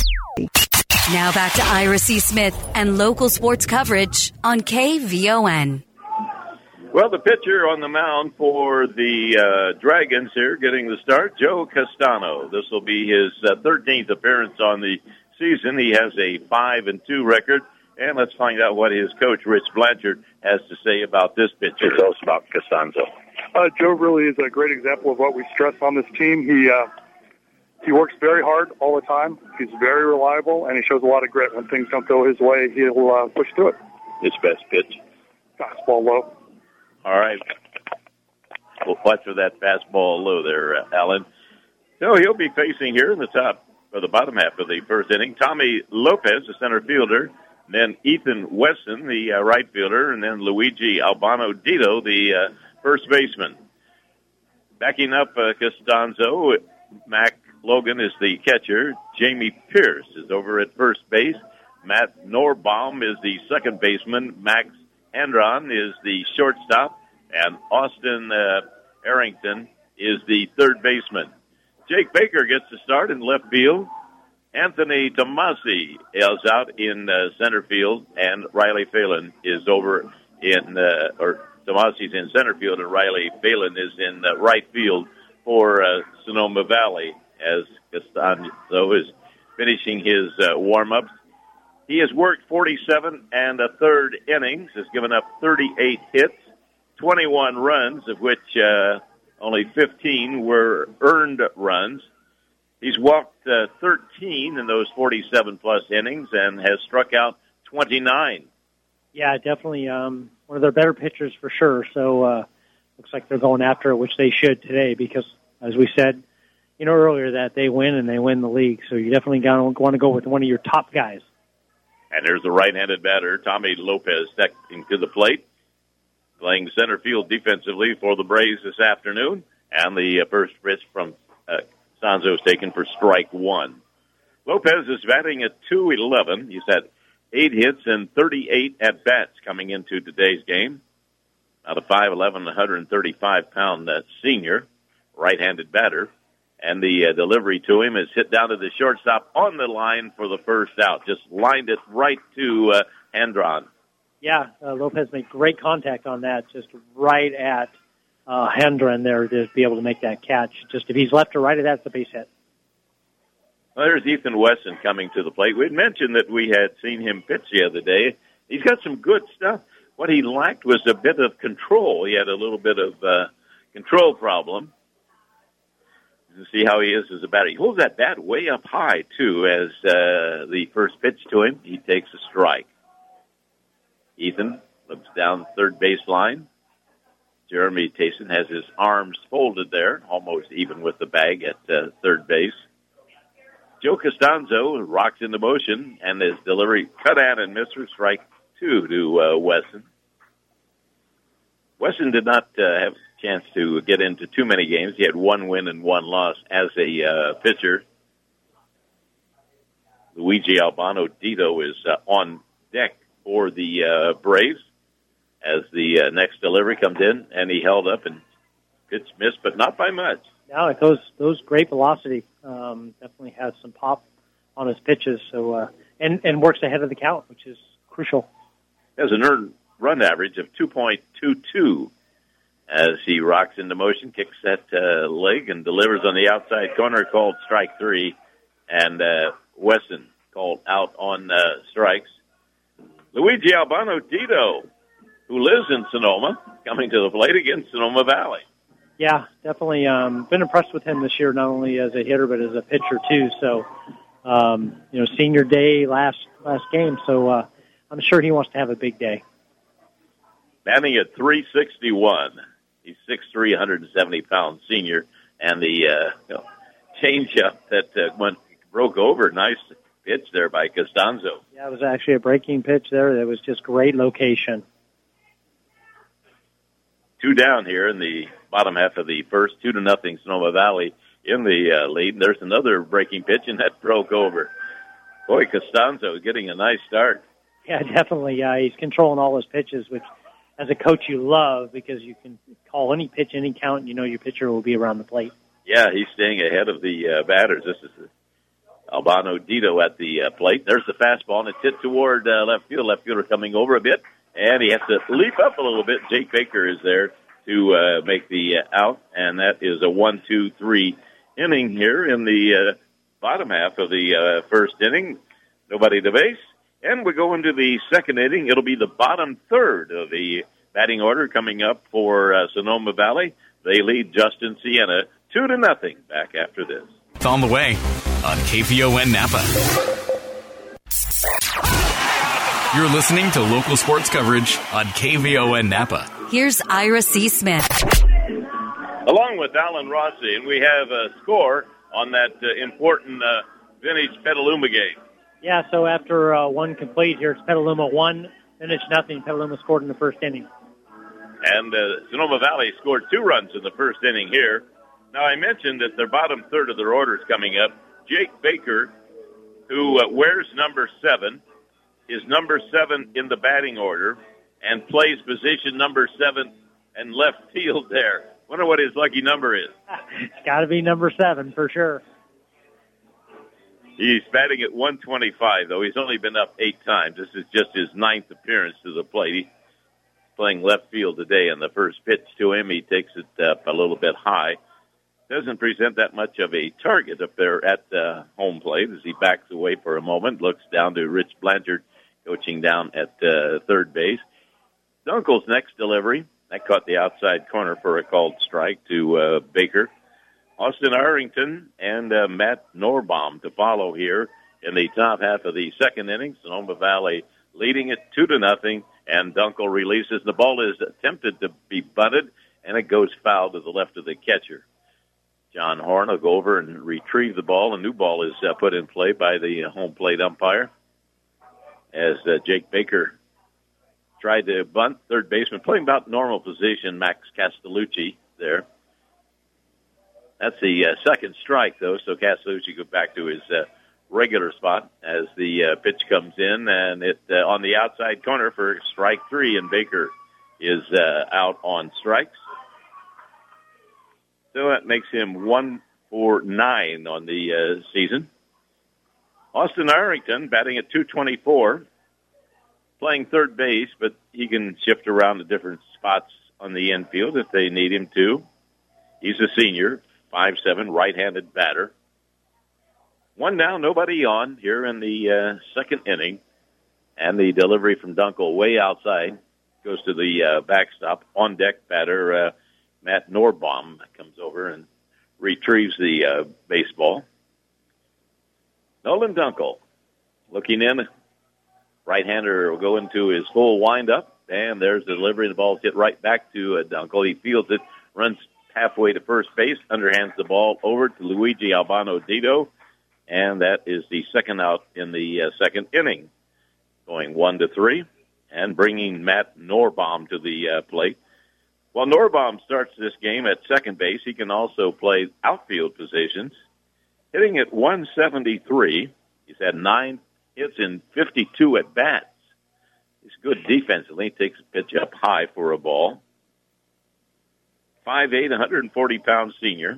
Now back to Ira C. Smith and local sports coverage on K V O N. Well, the pitcher on the mound for the uh, Dragons here getting the start, Joe Castano. This will be his uh, thirteenth appearance on the season. He has a five and two record. And let's find out what his coach, Rich Blanchard, has to say about this pitcher. Tell us about Costanzo. Uh, Joe really is a great example of what we stress on this team. He uh, he works very hard all the time. He's very reliable, and he shows a lot of grit. When things don't go his way, he'll uh, push through it. His best pitch? Fastball low. All right. We'll watch for that fastball low there, uh, Alan. So he'll be facing here in the top, or the bottom half of the first inning, Tommy Lopez, the center fielder, then Ethan Wesson, the uh, right fielder, and then Luigi Albano Dito, the uh, first baseman. Backing up uh, Costanzo, Mac Logan is the catcher. Jamie Pierce is over at first base. Matt Norbaum is the second baseman. Max Andron is the shortstop. And Austin uh, Arrington is the third baseman. Jake Baker gets the start in left field. Anthony Tomasi is out in uh, center field, and Riley Phelan is over in, uh, or Tomasi's in center field, and Riley Phelan is in uh, right field for uh, Sonoma Valley as Costanzo is finishing his uh, warm-ups. He has worked forty-seven and a third innings, has given up thirty-eight hits, twenty-one runs, of which uh, only fifteen were earned runs. He's walked uh, thirteen in those forty-seven plus innings and has struck out twenty-nine. Yeah, definitely um, one of their better pitchers for sure. So uh, looks like they're going after it, which they should today because, as we said, you know earlier that they win and they win the league. So you definitely want to go with one of your top guys. And there's the right-handed batter, Tommy Lopez, stepping to the plate, playing center field defensively for the Braves this afternoon. And the uh, first pitch from uh, Sanzo is taken for strike one. Lopez is batting at two eleven. He's had eight hits and thirty-eight at-bats coming into today's game. Now the five eleven, one hundred thirty-five pound uh, senior, right-handed batter. And the uh, delivery to him is hit down to the shortstop on the line for the first out. Just lined it right to uh, Andron. Yeah, uh, Lopez made great contact on that, just right at uh, Hendron there to be able to make that catch. Just if he's left or right of that, it's a base hit. Well, there's Ethan Wesson coming to the plate. We had mentioned that we had seen him pitch the other day. He's got some good stuff. What he lacked was a bit of control. He had a little bit of uh, control problem. You see how he is as a batter. He holds that bat way up high, too, as uh, the first pitch to him. He takes a strike. Ethan looks down third baseline. Jeremy Tayson has his arms folded there, almost even with the bag at uh, third base. Joe Costanzo rocks into motion, and his delivery cut at and missed for strike two to uh, Wesson. Wesson did not uh, have a chance to get into too many games. He had one win and one loss as a uh, pitcher. Luigi Albano Dito is uh, on deck for the uh, Braves as the uh, next delivery comes in, and he held up and pitch missed, but not by much. No, it goes goes great velocity. Um, definitely has some pop on his pitches, so uh, and and works ahead of the count, which is crucial. Has an earned run average of two point two two as he rocks into motion, kicks that uh, leg, and delivers on the outside corner, called strike three, and uh, Wesson called out on uh, strikes. Luigi Albano Dito, who lives in Sonoma, coming to the plate against Sonoma Valley. Yeah, definitely um, been impressed with him this year, not only as a hitter but as a pitcher too. So, um, you know, senior day last last game. So uh, I'm sure he wants to have a big day. Batting at three sixty-one. He's six three, one hundred seventy pounds senior, and the uh, you know, changeup that uh, went broke over. Nice pitch there by Costanzo. Yeah, it was actually a breaking pitch there. That was just great location. Two down here in the bottom half of the first, two to nothing Sonoma Valley in the uh, lead. There's another breaking pitch, and that broke over. Boy, Costanzo getting a nice start. Yeah, definitely. Uh, he's controlling all his pitches, which as a coach you love because you can call any pitch, any count, and you know your pitcher will be around the plate. Yeah, he's staying ahead of the uh, batters. This is Albano Dito at the uh, plate. There's the fastball, and it's hit toward uh, left field. Left fielder coming over a bit. And he has to leap up a little bit. Jake Baker is there to uh, make the uh, out, and that is a one two three inning here in the uh, bottom half of the uh, first inning. Nobody to base. And we go into the second inning. It'll be the bottom third of the batting order coming up for uh, Sonoma Valley. They lead Justin Sienna two to nothing back after this. It's on the way on K V O N Napa. You're listening to local sports coverage on K V O N Napa. Here's Ira C. Smith. Along with Alan Rossi, and we have a score on that uh, important uh, Vintage Petaluma game. Yeah, so after uh, one complete here, it's Petaluma one, Vintage nothing. Petaluma scored in the first inning. And uh, Sonoma Valley scored two runs in the first inning here. Now, I mentioned that their bottom third of their order is coming up. Jake Baker, who uh, wears number seven, is number seven in the batting order and plays position number seven and left field there. Wonder what his lucky number is. It's got to be number seven for sure. He's batting at one twenty-five, though. He's only been up eight times. This is just his ninth appearance to the plate. He's playing left field today, and the first pitch to him, he takes it up a little bit high. Doesn't present that much of a target up there at the home plate as he backs away for a moment, looks down to Rich Blanchard, coaching down at uh, third base. Dunkel's next delivery, that caught the outside corner for a called strike to uh, Baker. Austin Arrington and uh, Matt Norbaum to follow here in the top half of the second inning. Sonoma Valley leading it two to nothing, and Dunkel releases. The ball is attempted to be bunted, and it goes foul to the left of the catcher. John Horn will go over and retrieve the ball. A new ball is uh, put in play by the uh, home plate umpire as uh, Jake Baker tried to bunt. Third baseman playing about normal position, Max Castellucci there. That's the uh, second strike, though, so Castellucci goes back to his uh, regular spot as the uh, pitch comes in, and it uh, on the outside corner for strike three, and Baker is uh, out on strikes. So that makes him one for nine on the uh, season. Austin Arrington batting at two twenty-four, playing third base, but he can shift around to different spots on the infield if they need him to. He's a senior, five seven, right-handed batter. One down, nobody on here in the uh, second inning, and the delivery from Dunkel way outside goes to the uh, backstop. On deck batter uh, Matt Norbaum comes over and retrieves the uh, baseball. Nolan Dunkel looking in. Right-hander will go into his full windup, and there's the delivery. The ball's hit right back to uh, Dunkel. He fields it, runs halfway to first base, underhands the ball over to Luigi Albano Dito, and that is the second out in the uh, second inning. Going one to three, and bringing Matt Norbaum to the uh, plate. While Norbaum starts this game at second base, he can also play outfield positions. Hitting at one seventy-three, he's had nine hits in fifty-two at-bats. He's good defensively. He takes a pitch up high for a ball. five eight, one hundred forty pound senior.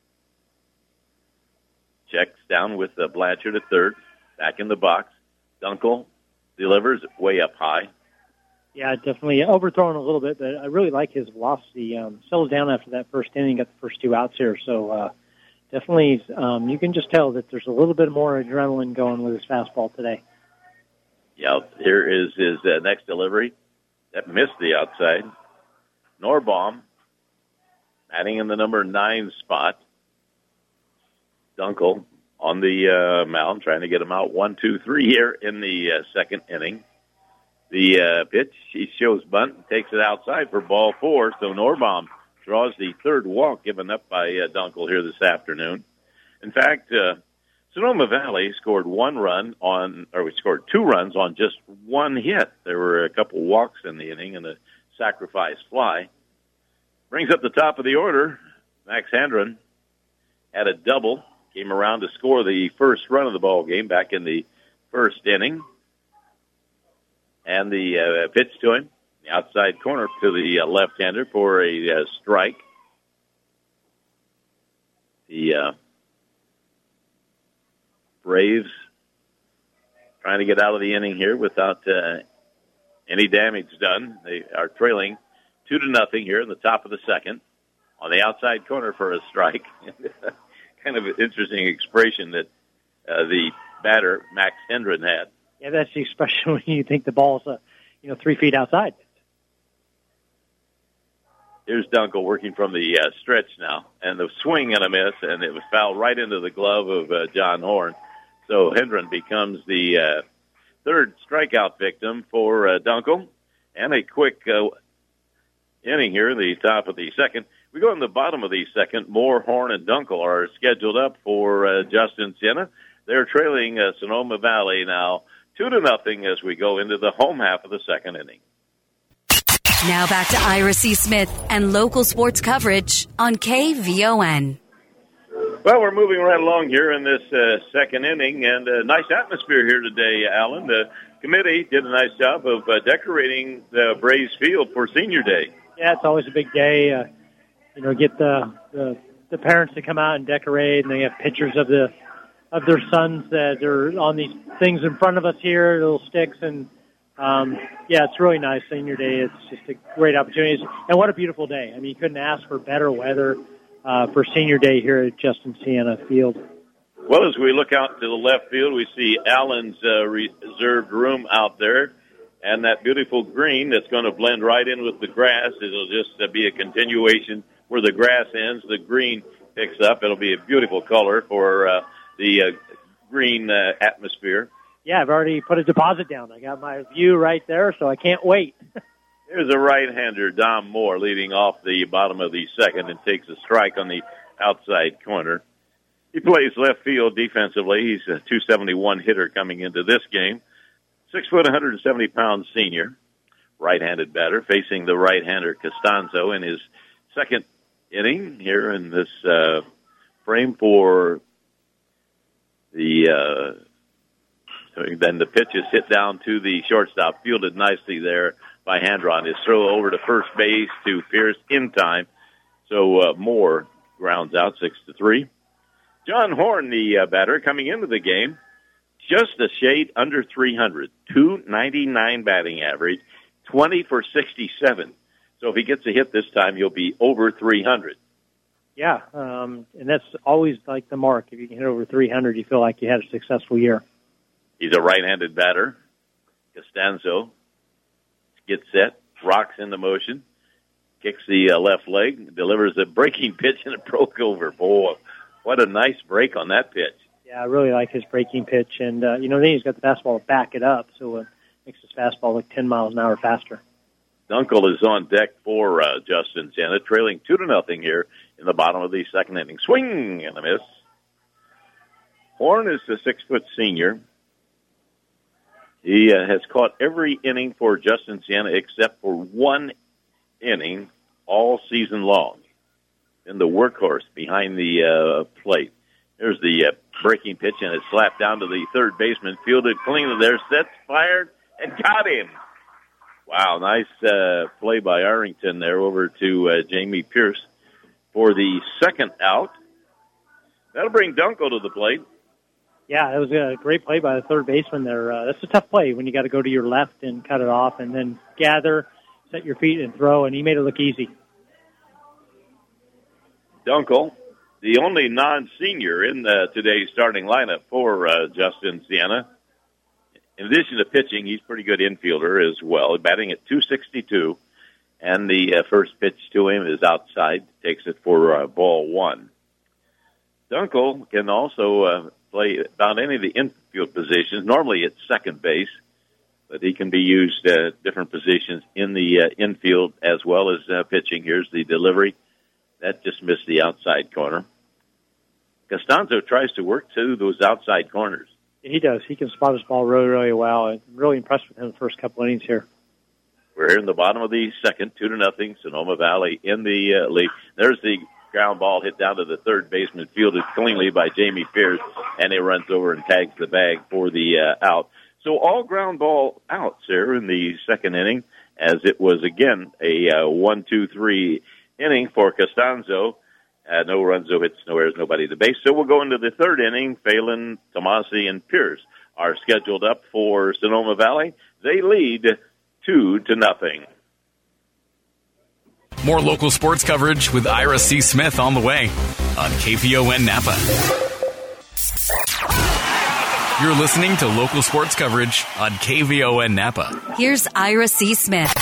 Checks down with uh, Blanchard at third. Back in the box. Dunkel delivers way up high. Yeah, definitely overthrown a little bit, but I really like his velocity. Um, settled down after that first inning, got the first two outs here. So uh, definitely um, you can just tell that there's a little bit more adrenaline going with his fastball today. Yeah, here is his uh, next delivery. That missed the outside. Norbaum adding in the number nine spot. Dunkel on the uh, mound, trying to get him out. One, two, three here in the uh, second inning. The uh, pitch, he shows bunt and takes it outside for ball four. So Norbaum draws the third walk given up by uh, Dunkel here this afternoon. In fact, uh, Sonoma Valley scored one run on, or we scored two runs on just one hit. There were a couple walks in the inning and a sacrifice fly. Brings up the top of the order. Max Hendren had a double, came around to score the first run of the ball game back in the first inning. And the uh, pitch to him, the outside corner to the uh, left-hander for a uh, strike. The uh, Braves trying to get out of the inning here without uh, any damage done. They are trailing two to nothing here in the top of the second on the outside corner for a strike. Kind of an interesting expression that uh, the batter, Max Hendren, had. Yeah, that's the expression when you think the ball's, uh, you know, three feet outside. Here's Dunkel working from the uh, stretch now, and the swing and a miss, and it was fouled right into the glove of uh, John Horn. So Hendren becomes the uh, third strikeout victim for uh, Dunkel, and a quick uh, inning here in the top of the second. We go in the bottom of the second. Moore, Horn, and Dunkel are scheduled up for uh, Justin Siena. They're trailing uh, Sonoma Valley now two to nothing as we go into the home half of the second inning. Now back to Ira C. Smith and local sports coverage on K V O N. Well, we're moving right along here in this uh, second inning, and a nice atmosphere here today, Alan. The committee did a nice job of uh, decorating the Braves Field for Senior Day. Yeah, it's always a big day. Uh, you know, get the, the the parents to come out and decorate, and they have pictures of the of their sons that are on these things in front of us here, little sticks, and um, yeah, it's really nice. Senior Day, it's just a great opportunity, and what a beautiful day. I mean, you couldn't ask for better weather uh, for Senior Day here at Justin Siena Field. Well, as we look out to the left field, we see Allen's uh, reserved room out there, and that beautiful green that's going to blend right in with the grass. It'll just uh, be a continuation where the grass ends, the green picks up. It'll be a beautiful color for uh, the uh, green uh, atmosphere. Yeah, I've already put a deposit down. I got my view right there, so I can't wait. Here's a right-hander, Dom Moore, leading off the bottom of the second and takes a strike on the outside corner. He plays left field defensively. He's a two seventy-one hitter coming into this game. Six foot, one hundred seventy pound senior, right-handed batter, facing the right-hander Costanzo in his second inning here in this uh, frame for the, uh, then the pitch is hit down to the shortstop, fielded nicely there by Hendren. His throw over to first base to Pierce in time. So uh, Moore grounds out six to three. John Horn, the uh, batter, coming into the game, just a shade under three hundred, two ninety-nine batting average, twenty for sixty-seven. So if he gets a hit this time, he'll be over three hundred. Yeah, um, and that's always like the mark. If you can hit over three hundred, you feel like you had a successful year. He's a right-handed batter. Costanzo gets set, rocks into motion, kicks the uh, left leg, delivers a breaking pitch, and it broke over. Boy, what a nice break on that pitch. Yeah, I really like his breaking pitch. And, uh, you know, then he's got the fastball to back it up, so it makes his fastball like ten miles an hour faster. Dunkel is on deck for uh, Justin Siena, trailing two to nothing here in the bottom of the second inning. Swing and a miss. Horn is a six-foot senior. He uh, has caught every inning for Justin Siena except for one inning all season long. And the workhorse behind the uh, plate. There's the uh, breaking pitch, and it's slapped down to the third baseman. Fielded cleanly there, sets, fired, and got him. Wow, nice uh, play by Arrington there over to uh, Jamie Pierce for the second out. That'll bring Dunkel to the plate. Yeah, it was a great play by the third baseman there. Uh, that's a tough play when you got to go to your left and cut it off and then gather, set your feet, and throw, and he made it look easy. Dunkel, the only non-senior in the, today's starting lineup for uh, Justin Siena. In addition to pitching, he's a pretty good infielder as well, batting at two sixty-two, and the uh, first pitch to him is outside, takes it for uh, ball one. Dunkel can also uh, play about any of the infield positions, normally at second base, but he can be used at uh, different positions in the uh, infield as well as uh, pitching. Here's the delivery. That just missed the outside corner. Costanzo tries to work to those outside corners. He does. He can spot his ball really, really well. I'm really impressed with him the first couple innings here. We're here in the bottom of the second, two to nothing. Sonoma Valley in the uh, lead. There's the ground ball hit down to the third baseman, fielded cleanly by Jamie Pierce, and he runs over and tags the bag for the uh, out. So all ground ball outs here in the second inning, as it was again a uh, one, two, three inning for Costanzo. Uh, no runs, no hits, no errors, nobody to base. So we'll go into the third inning. Phelan, Tomasi, and Pierce are scheduled up for Sonoma Valley. They lead two to nothing. More local sports coverage with Ira C. Smith on the way on K V O N Napa. You're listening to local sports coverage on K V O N Napa. Here's Ira C. Smith.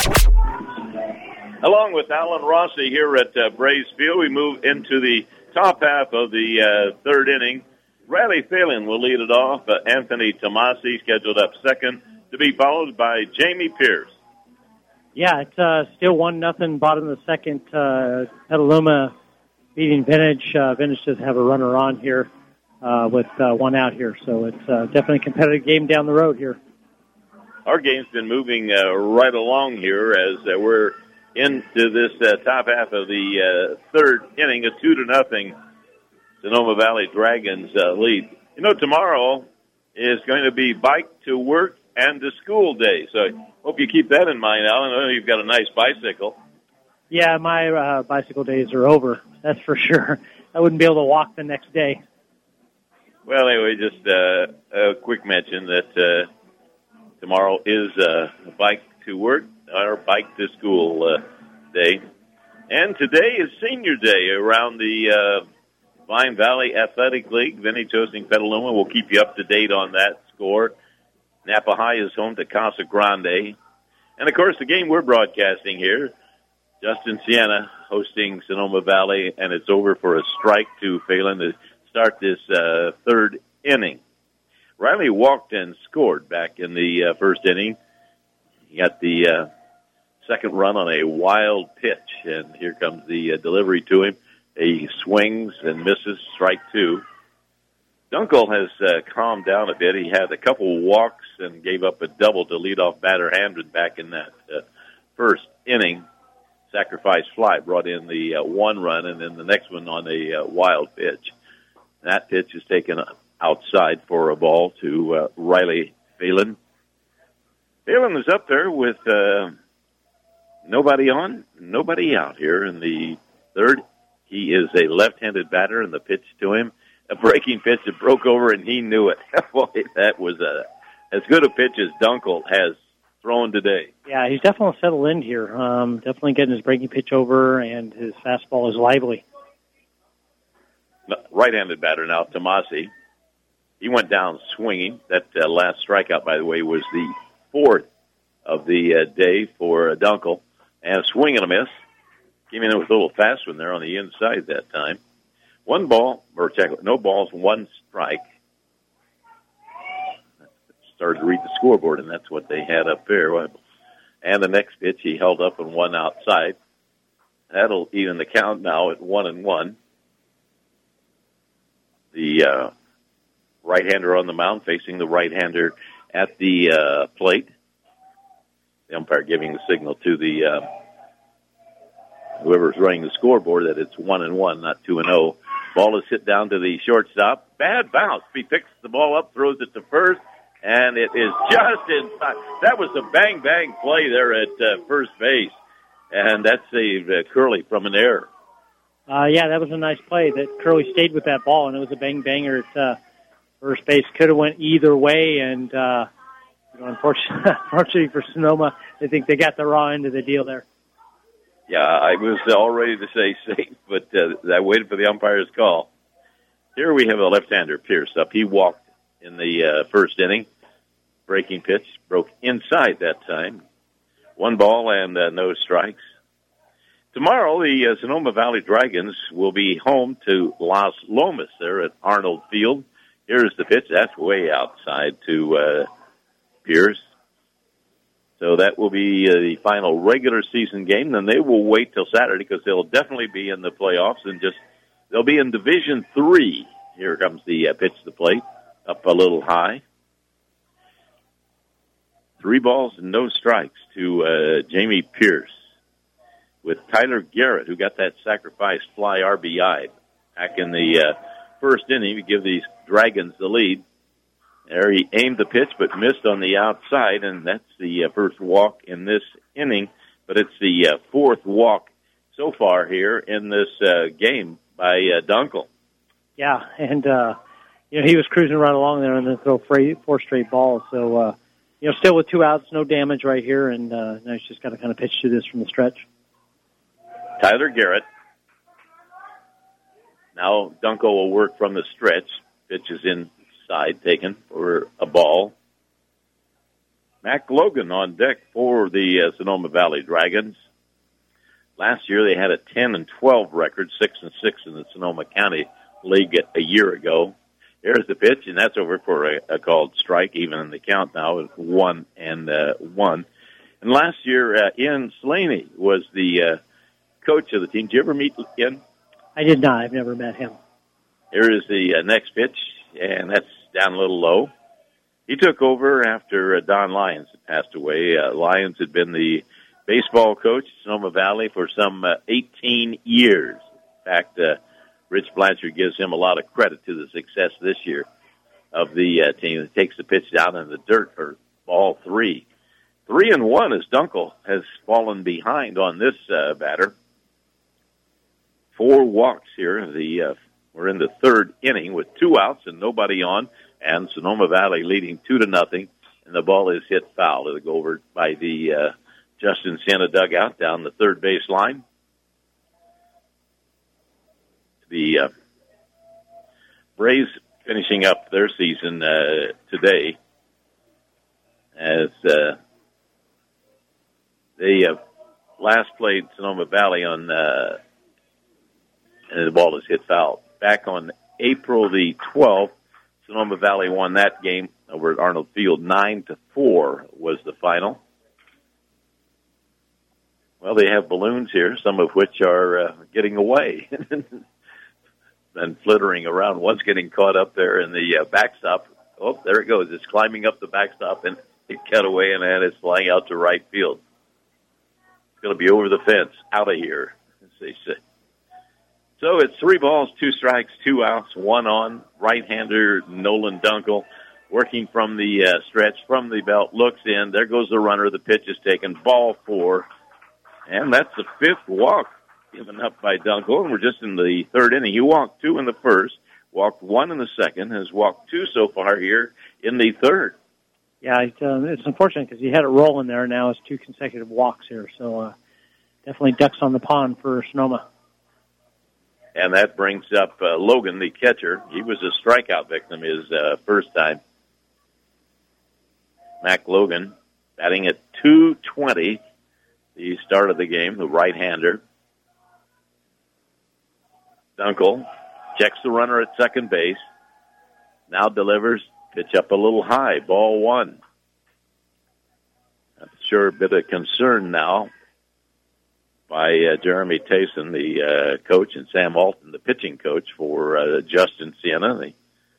Along with Alan Rossi here at uh, Braves Field, we move into the top half of the uh, third inning. Riley Phelan will lead it off. Uh, Anthony Tomasi scheduled up second, to be followed by Jamie Pierce. Yeah, it's uh, still one nothing. Bottom of the second. Uh, Petaluma beating Vintage. Uh, Vintage does have a runner on here uh, with uh, one out here, so it's uh, definitely a competitive game down the road here. Our game's been moving uh, right along here as uh, we're into this uh, top half of the uh, third inning, a two to nothing Sonoma Valley Dragons uh, lead. You know, tomorrow is going to be bike to work and to school day, so I hope you keep that in mind, Alan. I know you've got a nice bicycle. Yeah, my uh, bicycle days are over, that's for sure. I wouldn't be able to walk the next day. Well, anyway, just uh, a quick mention that uh, tomorrow is uh, bike to work, our bike to school uh, day. And today is senior day around the uh, Vine Valley Athletic League. Vintage hosting Petaluma. We'll keep you up to date on that score. Napa High is home to Casa Grande. And, of course, the game we're broadcasting here, Justin Siena hosting Sonoma Valley, and it's over for a strike to Phelan to start this uh, third inning. Riley walked and scored back in the uh, first inning. He got the uh, second run on a wild pitch, and here comes the uh, delivery to him. He swings and misses, strike two. Dunkel has uh, calmed down a bit. He had a couple walks and gave up a double to leadoff batter Hamden back in that uh, first inning. Sacrifice fly brought in the uh, one run, and then the next one on a uh, wild pitch. That pitch is taken outside for a ball to uh, Riley Phelan. Phelan is up there with uh, nobody on, nobody out here in the third. He is a left-handed batter, and the pitch to him, a breaking pitch that broke over, and he knew it. Boy, that was a, as good a pitch as Dunkel has thrown today. Yeah, he's definitely settled in here. Um, definitely getting his breaking pitch over, and his fastball is lively. Right-handed batter now, Tomasi. He went down swinging. That uh, last strikeout, by the way, was the fourth of the uh, day for uh, Dunkel. And a swing and a miss. Came in with a little fast one there on the inside that time. One ball, or check, no balls, one strike. Started to read the scoreboard, and that's what they had up there. And the next pitch, he held up and one outside. That'll even the count now at one and one. The uh, right-hander on the mound facing the right-hander at the uh, plate. The umpire giving the signal to the uh, whoever's running the scoreboard that it's one and one, not two and zero. Ball is hit down to the shortstop. Bad bounce. He picks the ball up, throws it to first, and it is just inside. That was a bang bang play there at uh, first base, and that saved uh, Curley from an error. Uh, yeah, that was a nice play. That Curley stayed with that ball, and it was a bang banger at uh, first base. Could have went either way, and uh, you know, unfortunately, unfortunately for Sonoma, I think they got the raw end of the deal there. Yeah, I was all ready to say safe, but uh, I waited for the umpire's call. Here we have a left-hander, Pierce, up. He walked in the uh, first inning. Breaking pitch, broke inside that time. One ball and uh, no strikes. Tomorrow, the uh, Sonoma Valley Dragons will be home to Las Lomas there at Arnold Field. Here's the pitch. That's way outside to uh, Pierce. So that will be uh, the final regular season game. Then they will wait till Saturday because they'll definitely be in the playoffs and just they'll be in Division Three. Here comes the uh, pitch to the plate, up a little high. Three balls and no strikes to uh, Jamie Pierce with Tyler Garrett, who got that sacrifice fly R B I back in the uh, first inning to give these Dragons the lead. There he aimed the pitch but missed on the outside, and that's the uh, first walk in this inning. But it's the uh, fourth walk so far here in this uh, game by uh, Dunkel. Yeah, and uh, you know he was cruising right along there and then throw four straight balls. So uh, you know, still with two outs, no damage right here, and uh, now he's just got to kind of pitch to this from the stretch. Tyler Garrett. Now Dunkel will work from the stretch. Pitch is inside, taken for a ball. Mac Logan on deck for the uh, Sonoma Valley Dragons. Last year they had a ten and twelve record, six and six in the Sonoma County League a year ago. Here's the pitch, and that's over for a, a called strike, even in the count now is one and uh, one. And last year, uh, Ian Slaney was the uh, coach of the team. Did you ever meet Ian? I did not. I've never met him. Here is the uh, next pitch, and that's down a little low. He took over after uh, Don Lyons had passed away. Uh, Lyons had been the baseball coach at Sonoma Valley for some uh, eighteen years. In fact, uh, Rich Blanchard gives him a lot of credit to the success this year of the uh, team. It takes the pitch down in the dirt for ball three. Three and one as Dunkel has fallen behind on this uh, batter. Four walks here. The uh, we're in the third inning with two outs and nobody on, and Sonoma Valley leading two to nothing. And the ball is hit foul. It'll go over by the uh, Justin Siena dugout down the third base line. The uh, Braves finishing up their season uh, today as uh, they uh, last played Sonoma Valley on, uh, and the ball is hit foul. Back on April the twelfth, Sonoma Valley won that game over at Arnold Field. Nine to four was the final. Well, they have balloons here, some of which are uh, getting away. And flittering around. One's getting caught up there in the uh, backstop. Oh, there it goes. It's climbing up the backstop, and it cut away, and then it's flying out to right field. It's going to be over the fence, out of here, as they say. So it's three balls, two strikes, two outs, one on. Right-hander Nolan Dunkel working from the uh, stretch, from the belt, looks in. There goes the runner. The pitch is taken. Ball four. And that's the fifth walk given up by Dunkel, and we're just in the third inning. He walked two in the first, walked one in the second, has walked two so far here in the third. Yeah, it, um, it's unfortunate because he had it rolling there. Now it's two consecutive walks here, so uh, definitely ducks on the pond for Sonoma. And that brings up uh, Logan, the catcher. He was a strikeout victim his uh, first time. Mac Logan batting at two twenty. the start of the game, the right-hander. Dunkel checks the runner at second base. Now delivers, pitch up a little high, ball one. I'm sure a bit of concern now by uh, Jeremy Tayson, the uh, coach, and Sam Alton, the pitching coach for uh, Justin Siena. The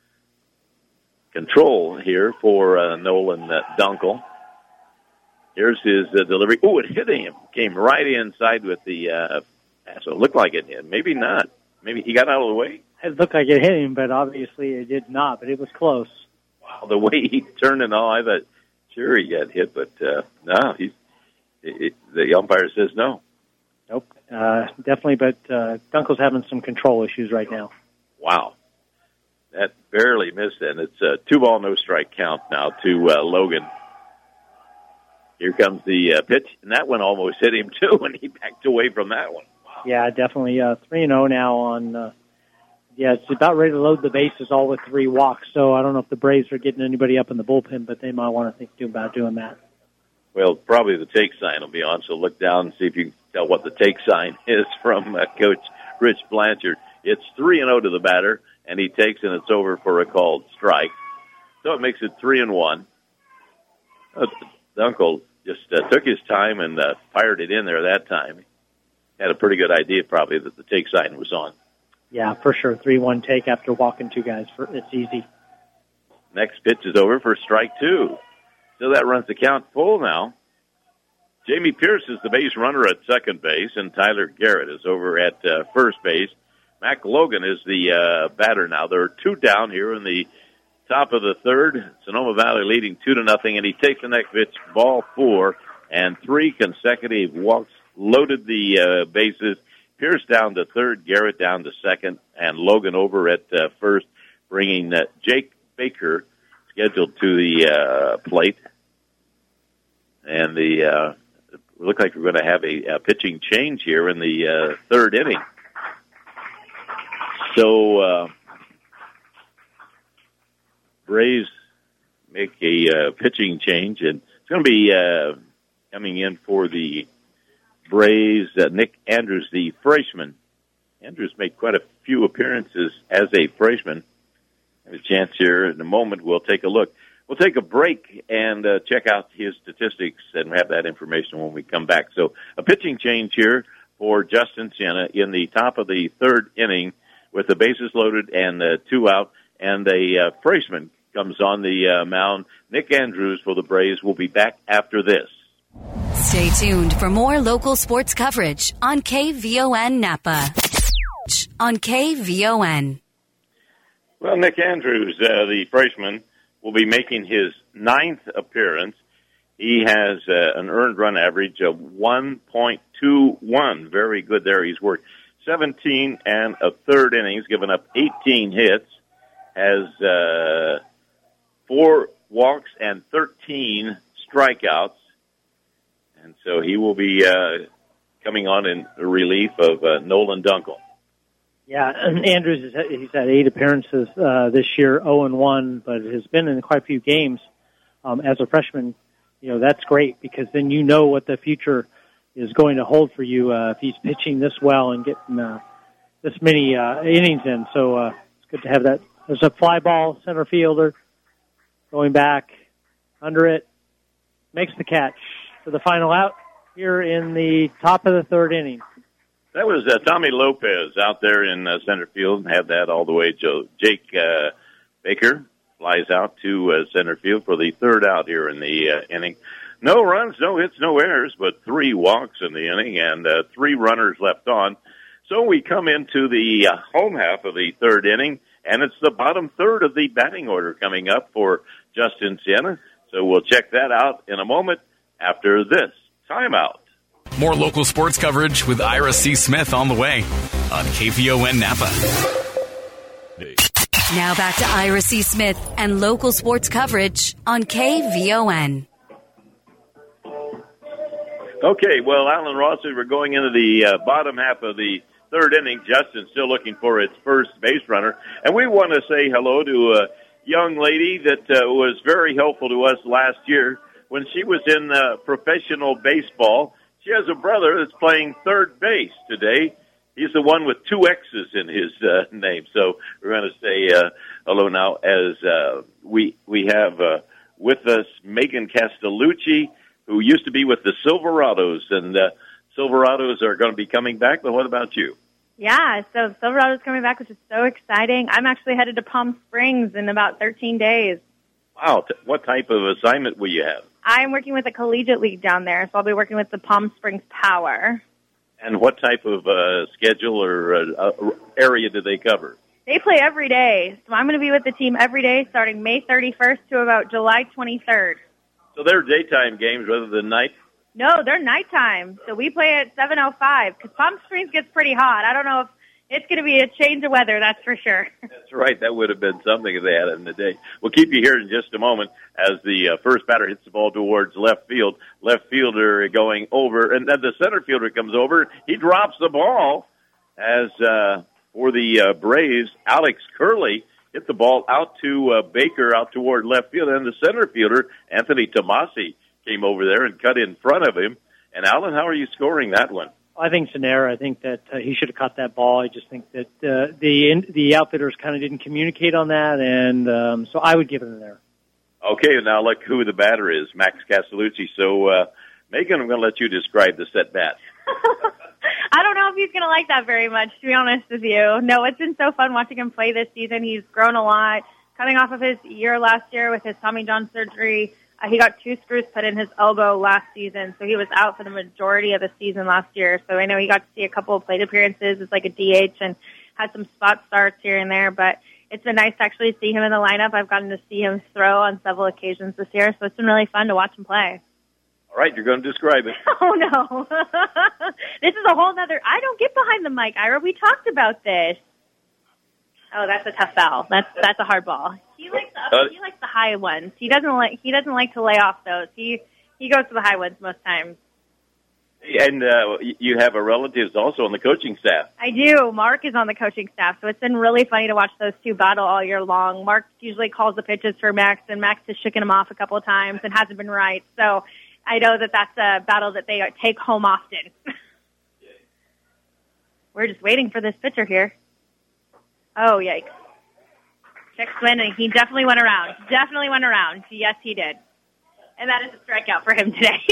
control here for uh, Nolan uh, Dunkel. Here's his uh, delivery. Oh, it hit him. Came right inside with the uh, pass. It looked like it did. Maybe not. Maybe he got out of the way. It looked like it hit him, but obviously it did not, but it was close. Wow, the way he turned and all, I thought, sure, he got hit, but uh, no, he's, it, it, the umpire says no. Nope, uh, definitely, but uh, Dunkel's having some control issues right now. Wow. That barely missed, and it's a two-ball, no-strike count now to uh, Logan. Here comes the uh, pitch, and that one almost hit him, too, and he backed away from that one. Wow. Yeah, definitely uh, three and oh now on, uh, yeah, it's about ready to load the bases all with three walks, so I don't know if the Braves are getting anybody up in the bullpen, but they might want to think about doing that. Well, probably the take sign will be on, so look down and see if you can tell what the take sign is from uh, Coach Rich Blanchard. It's three and oh to the batter, and he takes, and it's over for a called strike. So it makes it three and one. Uh, Dunkel just uh, took his time and uh, fired it in there that time. Had a pretty good idea, probably, that the take sign was on. Yeah, for sure. three one take after walking two guys. For, it's easy. Next pitch is over for strike two. So that runs the count full now. Jamie Pierce is the base runner at second base, and Tyler Garrett is over at uh, first base. Mac Logan is the uh, batter now. There are two down here in the top of the third. Sonoma Valley leading two to nothing, and he takes the next pitch, ball four, and three consecutive walks loaded the uh, bases. Pierce down to third, Garrett down to second, and Logan over at uh, first, bringing uh, Jake Baker scheduled to the uh, plate. And the uh, it looks like we're going to have a, a pitching change here in the uh, third inning. So uh, Braves make a uh, pitching change, and it's going to be uh, coming in for the Braves, uh, Nick Andrews, the freshman. Andrews made quite a few appearances as a freshman. Have a chance here in a moment. We'll take a look. We'll take a break and uh, check out his statistics and have that information when we come back. So a pitching change here for Justin Siena in the top of the third inning with the bases loaded and uh, two out, and a uh, freshman comes on the uh, mound. Nick Andrews for the Braves will be back after this. Stay tuned for more local sports coverage on K V O N Napa. On K V O N. Well, Nick Andrews, uh, the freshman, will be making his ninth appearance. He has uh, an earned run average of one point two one. Very good there. He's worked seventeen and a third innings, given up eighteen hits, has uh, four walks and thirteen strikeouts. And so he will be uh, coming on in relief of uh, Nolan Dunkel. Yeah, and Andrews, is, he's had eight appearances uh, this year, oh and one, but has been in quite a few games um, as a freshman. You know, that's great because then you know what the future is going to hold for you uh, if he's pitching this well and getting uh, this many uh, innings in. So uh, it's good to have that. There's a fly ball, center fielder going back under it, makes the catch for the final out here in the top of the third inning. That was uh, Tommy Lopez out there in uh, center field and had that all the way. Joe Jake uh, Baker flies out to uh, center field for the third out here in the uh, inning. No runs, no hits, no errors, but three walks in the inning and uh, three runners left on. So we come into the uh, home half of the third inning, and it's the bottom third of the batting order coming up for Justin Siena. So we'll check that out in a moment after this timeout. More local sports coverage with Ira C. Smith on the way on K V O N Napa. Now back to Ira C. Smith and local sports coverage on K V O N. Okay, well, Alan Rossi, we're going into the uh, bottom half of the third inning. Justin's still looking for its first base runner. And we want to say hello to a young lady that uh, was very helpful to us last year when she was in uh, professional baseball. She has a brother that's playing third base today. He's the one with two X's in his uh, name. So we're going to say uh, hello now as uh, we we have uh, with us Megan Castellucci, who used to be with the Silverados. And uh, Silverados are going to be coming back, but what about you? Yeah, so Silverado's coming back, which is so exciting. I'm actually headed to Palm Springs in about thirteen days. Wow. What type of assignment will you have? I'm working with a collegiate league down there, so I'll be working with the Palm Springs Power. And what type of uh, schedule or uh, area do they cover? They play every day, so I'm going to be with the team every day starting May thirty-first to about July twenty-third. So they're daytime games rather than night? No, they're nighttime, so we play at seven oh five because Palm Springs gets pretty hot. I don't know if it's going to be a change of weather, that's for sure. That's right. That would have been something if they had it in the day. We'll keep you here in just a moment as the uh, first batter hits the ball towards left field. Left fielder going over, and then the center fielder comes over. He drops the ball as uh, for the uh, Braves, Alex Curley hit the ball out to uh, Baker, out toward left field, and the center fielder, Anthony Tomasi, came over there and cut in front of him. And, Alan, how are you scoring that one? I think it's an error. I think that uh, he should have caught that ball. I just think that uh, the in, the outfitters kind of didn't communicate on that, and um, so I would give it an error. Okay, now look who the batter is, Max Castellucci. So, uh, Megan, I'm going to let you describe the set bat. I don't know if he's going to like that very much, to be honest with you. No, it's been so fun watching him play this season. He's grown a lot. Coming off of his year last year with his Tommy John surgery, uh, he got two screws put in his elbow last season, so he was out for the majority of the season last year. So I know he got to see a couple of plate appearances as like a D H and had some spot starts here and there, but it's been nice to actually see him in the lineup. I've gotten to see him throw on several occasions this year, so it's been really fun to watch him play. All right, you're going to describe it. Oh, no. This is a whole nother... I don't get behind the mic, Ira. We talked about this. Oh, that's a tough foul. That's that's a hard ball. He likes the uh, he likes the high ones. He doesn't like he doesn't like to lay off those. He he goes to the high ones most times. And uh, you have a relative also on the coaching staff. I do. Mark is on the coaching staff, so it's been really funny to watch those two battle all year long. Mark usually calls the pitches for Max, and Max has shaken him off a couple of times and hasn't been right. So I know that that's a battle that they take home often. We're just waiting for this pitcher here. Oh, yikes. Check swing, and he definitely went around. Definitely went around. Yes, he did. And that is a strikeout for him today.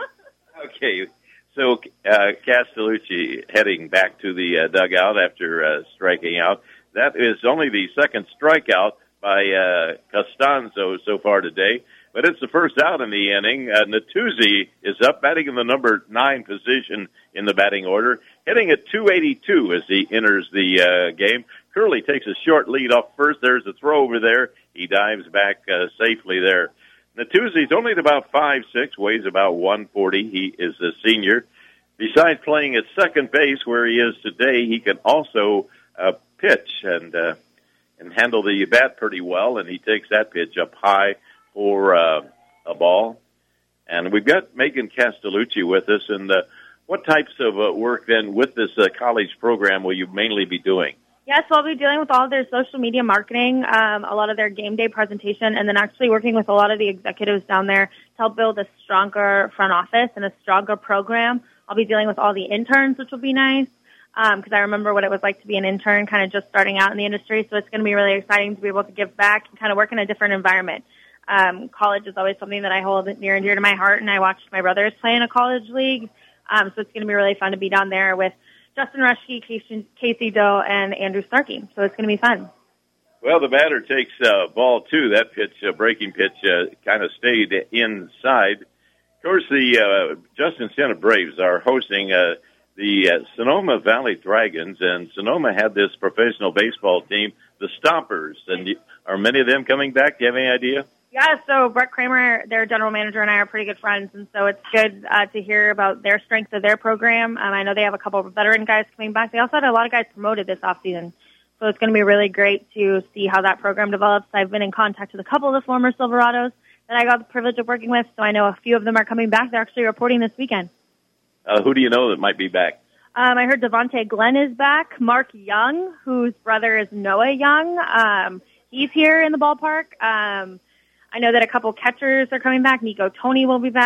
Okay. So, uh, Castellucci heading back to the uh, dugout after uh, striking out. That is only the second strikeout by uh, Costanzo so far today, but it's the first out in the inning. Uh, Natuzzi is up, batting in the number nine position in the batting order, hitting at two eighty-two as he enters the uh, game. Curley takes a short lead off first. There's a throw over there. He dives back uh, safely there. Natuzzi's only at about five six, weighs about one forty. He is a senior. Besides playing at second base where he is today, he can also uh, pitch and uh, and handle the bat pretty well, and he takes that pitch up high for uh, a ball. And we've got Megan Castellucci with us. And uh, what types of uh, work then with this uh, college program will you mainly be doing? Yes, so I'll be dealing with all of their social media marketing, um, a lot of their game day presentation, and then actually working with a lot of the executives down there to help build a stronger front office and a stronger program. I'll be dealing with all the interns, which will be nice, because um, I remember what it was like to be an intern kind of just starting out in the industry, so it's going to be really exciting to be able to give back and kind of work in a different environment. Um, college is always something that I hold near and dear to my heart, and I watched my brothers play in a college league, um, so it's going to be really fun to be down there with Justin Rushke, Casey, Casey Doe, and Andrew Starkey. So it's going to be fun. Well, the batter takes uh, ball two. That pitch, uh, breaking pitch, uh, kind of stayed inside. Of course, the uh, Justin Siena Braves are hosting uh, the uh, Sonoma Valley Dragons, and Sonoma had this professional baseball team, the Stompers. And are many of them coming back? Do you have any idea? Yeah, so Brett Kramer, their general manager, and I are pretty good friends, and so it's good uh, to hear about their strength of their program. Um, I know they have a couple of veteran guys coming back. They also had a lot of guys promoted this offseason, so it's going to be really great to see how that program develops. I've been in contact with a couple of the former Silverados that I got the privilege of working with, so I know a few of them are coming back. They're actually reporting this weekend. Uh, who do you know that might be back? Um, I heard Devontae Glenn is back. Mark Young, whose brother is Noah Young, um, he's here in the ballpark. Um I know that a couple catchers are coming back. Nico Tony will be back.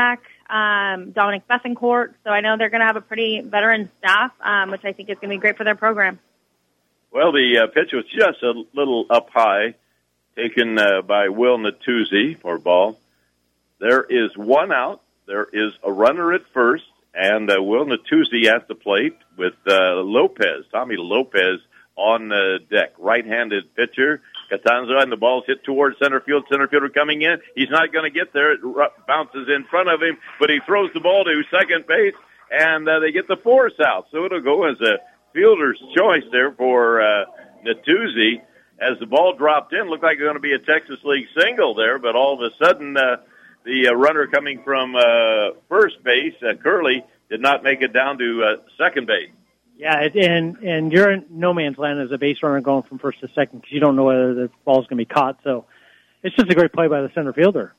um, Dominic Bethencourt. So I know they're going to have a pretty veteran staff, um, which I think is going to be great for their program. Well, the uh, pitch was just a little up high, taken uh, by Will Natuzzi for ball. There is one out. There is a runner at first, and uh, Will Natuzzi at the plate with uh, Lopez, Tommy Lopez, on the deck. Right-handed pitcher. Catanzo, and the ball's hit towards center field. Center fielder coming in. He's not going to get there. It r- bounces in front of him, but he throws the ball to second base, and uh, they get the force out. So it'll go as a fielder's choice there for uh, Natuzzi. As the ball dropped in, looked like it was going to be a Texas League single there, but all of a sudden uh, the uh, runner coming from uh, first base, uh, Curley, did not make it down to uh, second base. Yeah, it, and and you're in no man's land as a base runner going from first to second because you don't know whether the ball's going to be caught. So it's just a great play by the center fielder.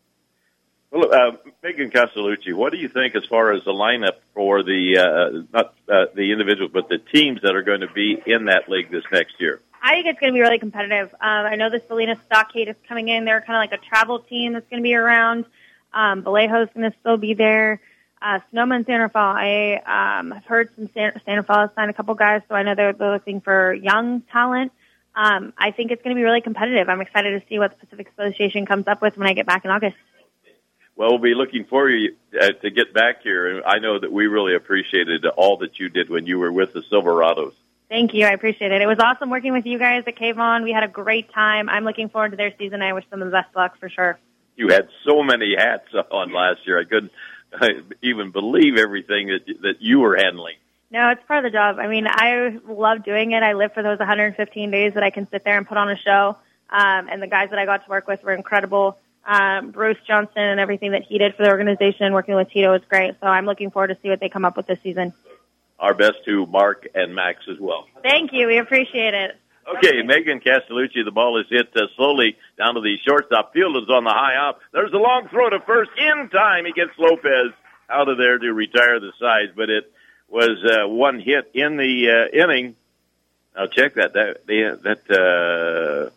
Well, uh, Megan Castellucci, what do you think as far as the lineup for the uh, not uh, the individuals, but the teams that are going to be in that league this next year? I think it's going to be really competitive. Um, I know the Salinas Stockade is coming in. They're kind of like a travel team that's going to be around. Um, Vallejo's going to still be there. Uh, Sonoma and Santa Fe, I um, have heard some Santa, Santa Fe has signed a couple guys, so I know they're, they're looking for young talent. Um, I think it's going to be really competitive. I'm excited to see what the Pacific Association comes up with when I get back in August. Well, we'll be looking for you uh, to get back here. I know that we really appreciated all that you did when you were with the Silverados. Thank you. I appreciate it. It was awesome working with you guys at K-Von. We had a great time. I'm looking forward to their season. I wish them the best luck for sure. You had so many hats on last year. I couldn't even believe everything that that you were handling. No, it's part of the job. I mean, I love doing it. I live for those one hundred fifteen days that I can sit there and put on a show. Um, and the guys that I got to work with were incredible. Um, Bruce Johnson and everything that he did for the organization, working with Tito, is great. So I'm looking forward to see what they come up with this season. Our best to Mark and Max as well. Thank you. We appreciate it. Okay, Megan Castellucci, the ball is hit uh, slowly down to the shortstop. Field is on the high up. There's a long throw to first. In time, he gets Lopez out of there to retire the sides, but it was uh, one hit in the uh, inning. I'll check that. That the, that uh,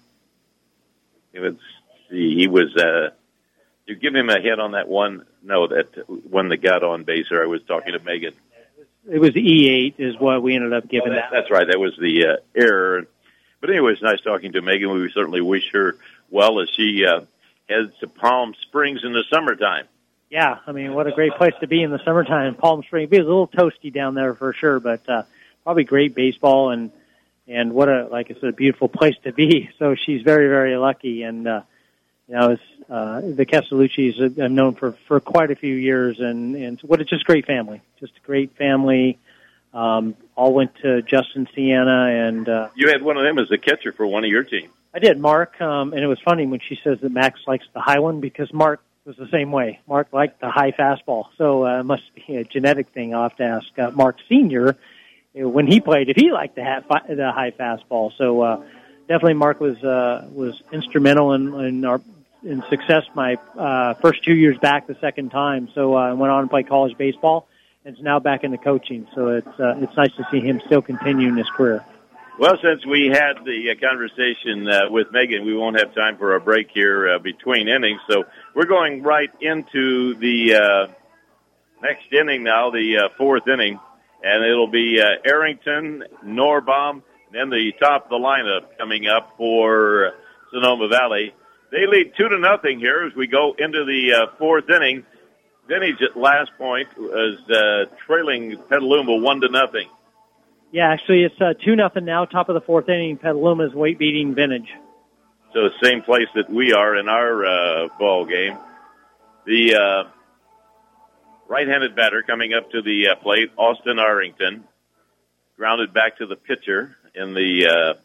let's see. He was. Uh, you give him a hit on that one. No, that one that got on base. Or I was talking to Megan. It was E eight is what we ended up giving oh, that, that. That's right. That was the uh, error. But anyway, it's nice talking to Megan. We certainly wish her well as she uh, heads to Palm Springs in the summertime. Yeah, I mean, what a great place to be in the summertime. Palm Springs. It was a little toasty down there for sure, but uh, probably great baseball and and what a, like I said, a beautiful place to be. So she's very, very lucky. And, uh, you know, it's, uh, the Castellucci's I've known for, for quite a few years, and, and what a just great family. Just a great family. Um, all went to Justin Siena, and uh, you had one of them as a catcher for one of your teams. I did, Mark, um, and it was funny when she says that Max likes the high one because Mark was the same way. Mark liked the high fastball, so uh, it must be a genetic thing. I'll have to ask uh, Mark Senior when he played if he liked the, ha- the high fastball. So uh, definitely, Mark was uh, was instrumental in, in our in success. My uh, first two years back, the second time, so uh, I went on to play college baseball. It's now back into coaching, so it's uh, it's nice to see him still continuing his career. Well, since we had the uh, conversation uh, with Megan, we won't have time for a break here uh, between innings, so we're going right into the uh, next inning now, the uh, fourth inning, and it'll be uh, Arrington, Norbaum, and then the top of the lineup coming up for Sonoma Valley. They lead two to nothing here as we go into the uh, fourth inning. Vintage at last point was uh, trailing Petaluma one to nothing. Yeah, actually it's uh, two nothing now. Top of the fourth inning, Petaluma is weight beating Vintage. So the same place that we are in our uh, ball game. The uh, right-handed batter coming up to the uh, plate, Austin Arrington, grounded back to the pitcher in the uh,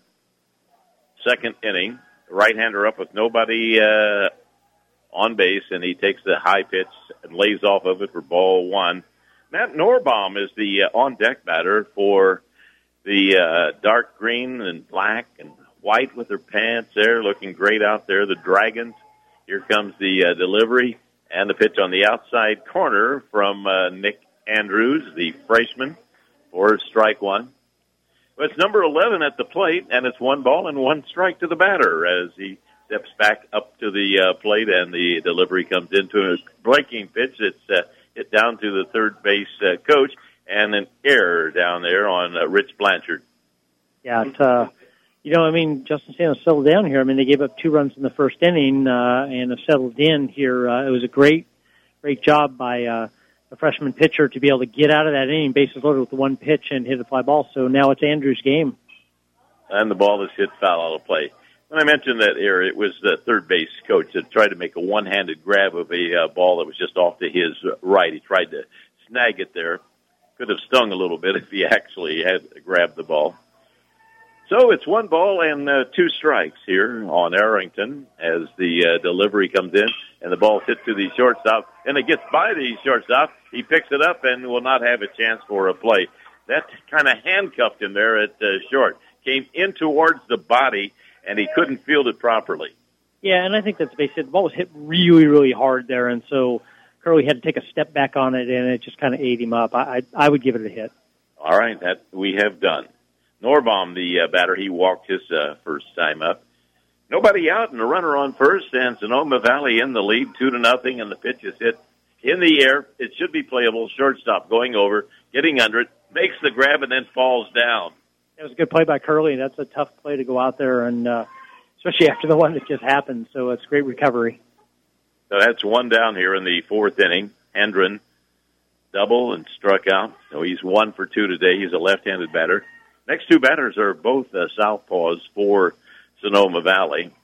second inning. Right-hander up with nobody Uh, on base, and he takes the high pitch and lays off of it for ball one. Matt Norbaum is the uh, on-deck batter for the uh, dark green and black and white with their pants there, looking great out there. The Dragons. Here comes the uh, delivery and the pitch on the outside corner from uh, Nick Andrews, the freshman, for strike one. Well, it's number eleven at the plate, and it's one ball and one strike to the batter as he steps back up to the uh, plate, and the delivery comes into a breaking pitch. It's uh, hit down to the third base uh, coach, and an error down there on uh, Rich Blanchard. Yeah, it's, uh, you know, I mean, Justin Santos settled down here. I mean, they gave up two runs in the first inning uh, and have settled in here. Uh, it was a great, great job by uh, the freshman pitcher to be able to get out of that inning, bases loaded with the one pitch and hit a fly ball. So now it's Andrews' game. And the ball is hit foul out of play. When I mentioned that error, it was the third base coach that tried to make a one-handed grab of a uh, ball that was just off to his right. He tried to snag it there. Could have stung a little bit if he actually had grabbed the ball. So it's one ball and uh, two strikes here on Arrington as the uh, delivery comes in, and the ball hit to the shortstop, and it gets by the shortstop. He picks it up and will not have a chance for a play. That kind of handcuffed him there at uh, short. Came in towards the body, and he couldn't field it properly. Yeah, and I think that's basically it. The ball was hit really, really hard there, and so Curley had to take a step back on it, and it just kind of ate him up. I, I I would give it a hit. All right, that we have done. Norbaum, the uh, batter, he walked his uh, first time up. Nobody out, and a runner on first, and Sonoma Valley in the lead, two to nothing, and the pitch is hit in the air. It should be playable. Shortstop going over, getting under it, makes the grab, and then falls down. It was a good play by Curley. That's a tough play to go out there, and uh, especially after the one that just happened. So it's great recovery. So that's one down here in the fourth inning. Hendren double and struck out. So he's one for two today. He's a left-handed batter. Next two batters are both uh, southpaws for Sonoma Valley.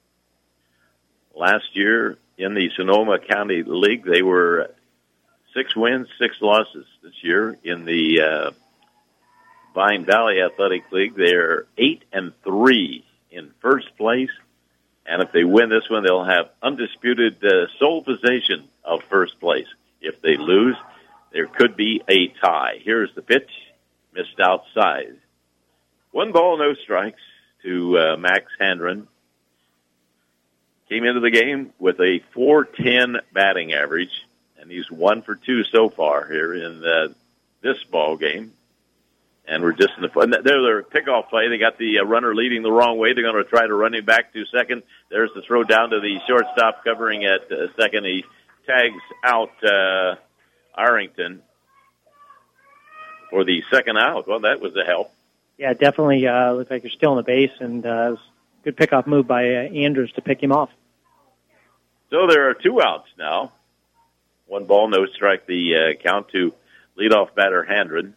Last year in the Sonoma County League, they were six wins, six losses. This year in the uh, Vine Valley Athletic League, they're eight and three in first place. And if they win this one, they'll have undisputed uh, sole possession of first place. If they lose, there could be a tie. Here's the pitch, missed outside. One ball, no strikes to uh, Max Hendren. Came into the game with a four ten batting average, and he's one for two so far here in uh, this ball game. And we're just in the – there's their pickoff play. They got the uh, runner leading the wrong way. They're going to try to run him back to second. There's the throw down to the shortstop covering at uh, second. He tags out uh, Arrington for the second out. Well, that was a help. Yeah, definitely uh, looked like you're still on the base, and uh, it was a good pickoff move by uh, Andrews to pick him off. So there are two outs now. One ball, no strike, the uh, count to leadoff batter Hendren.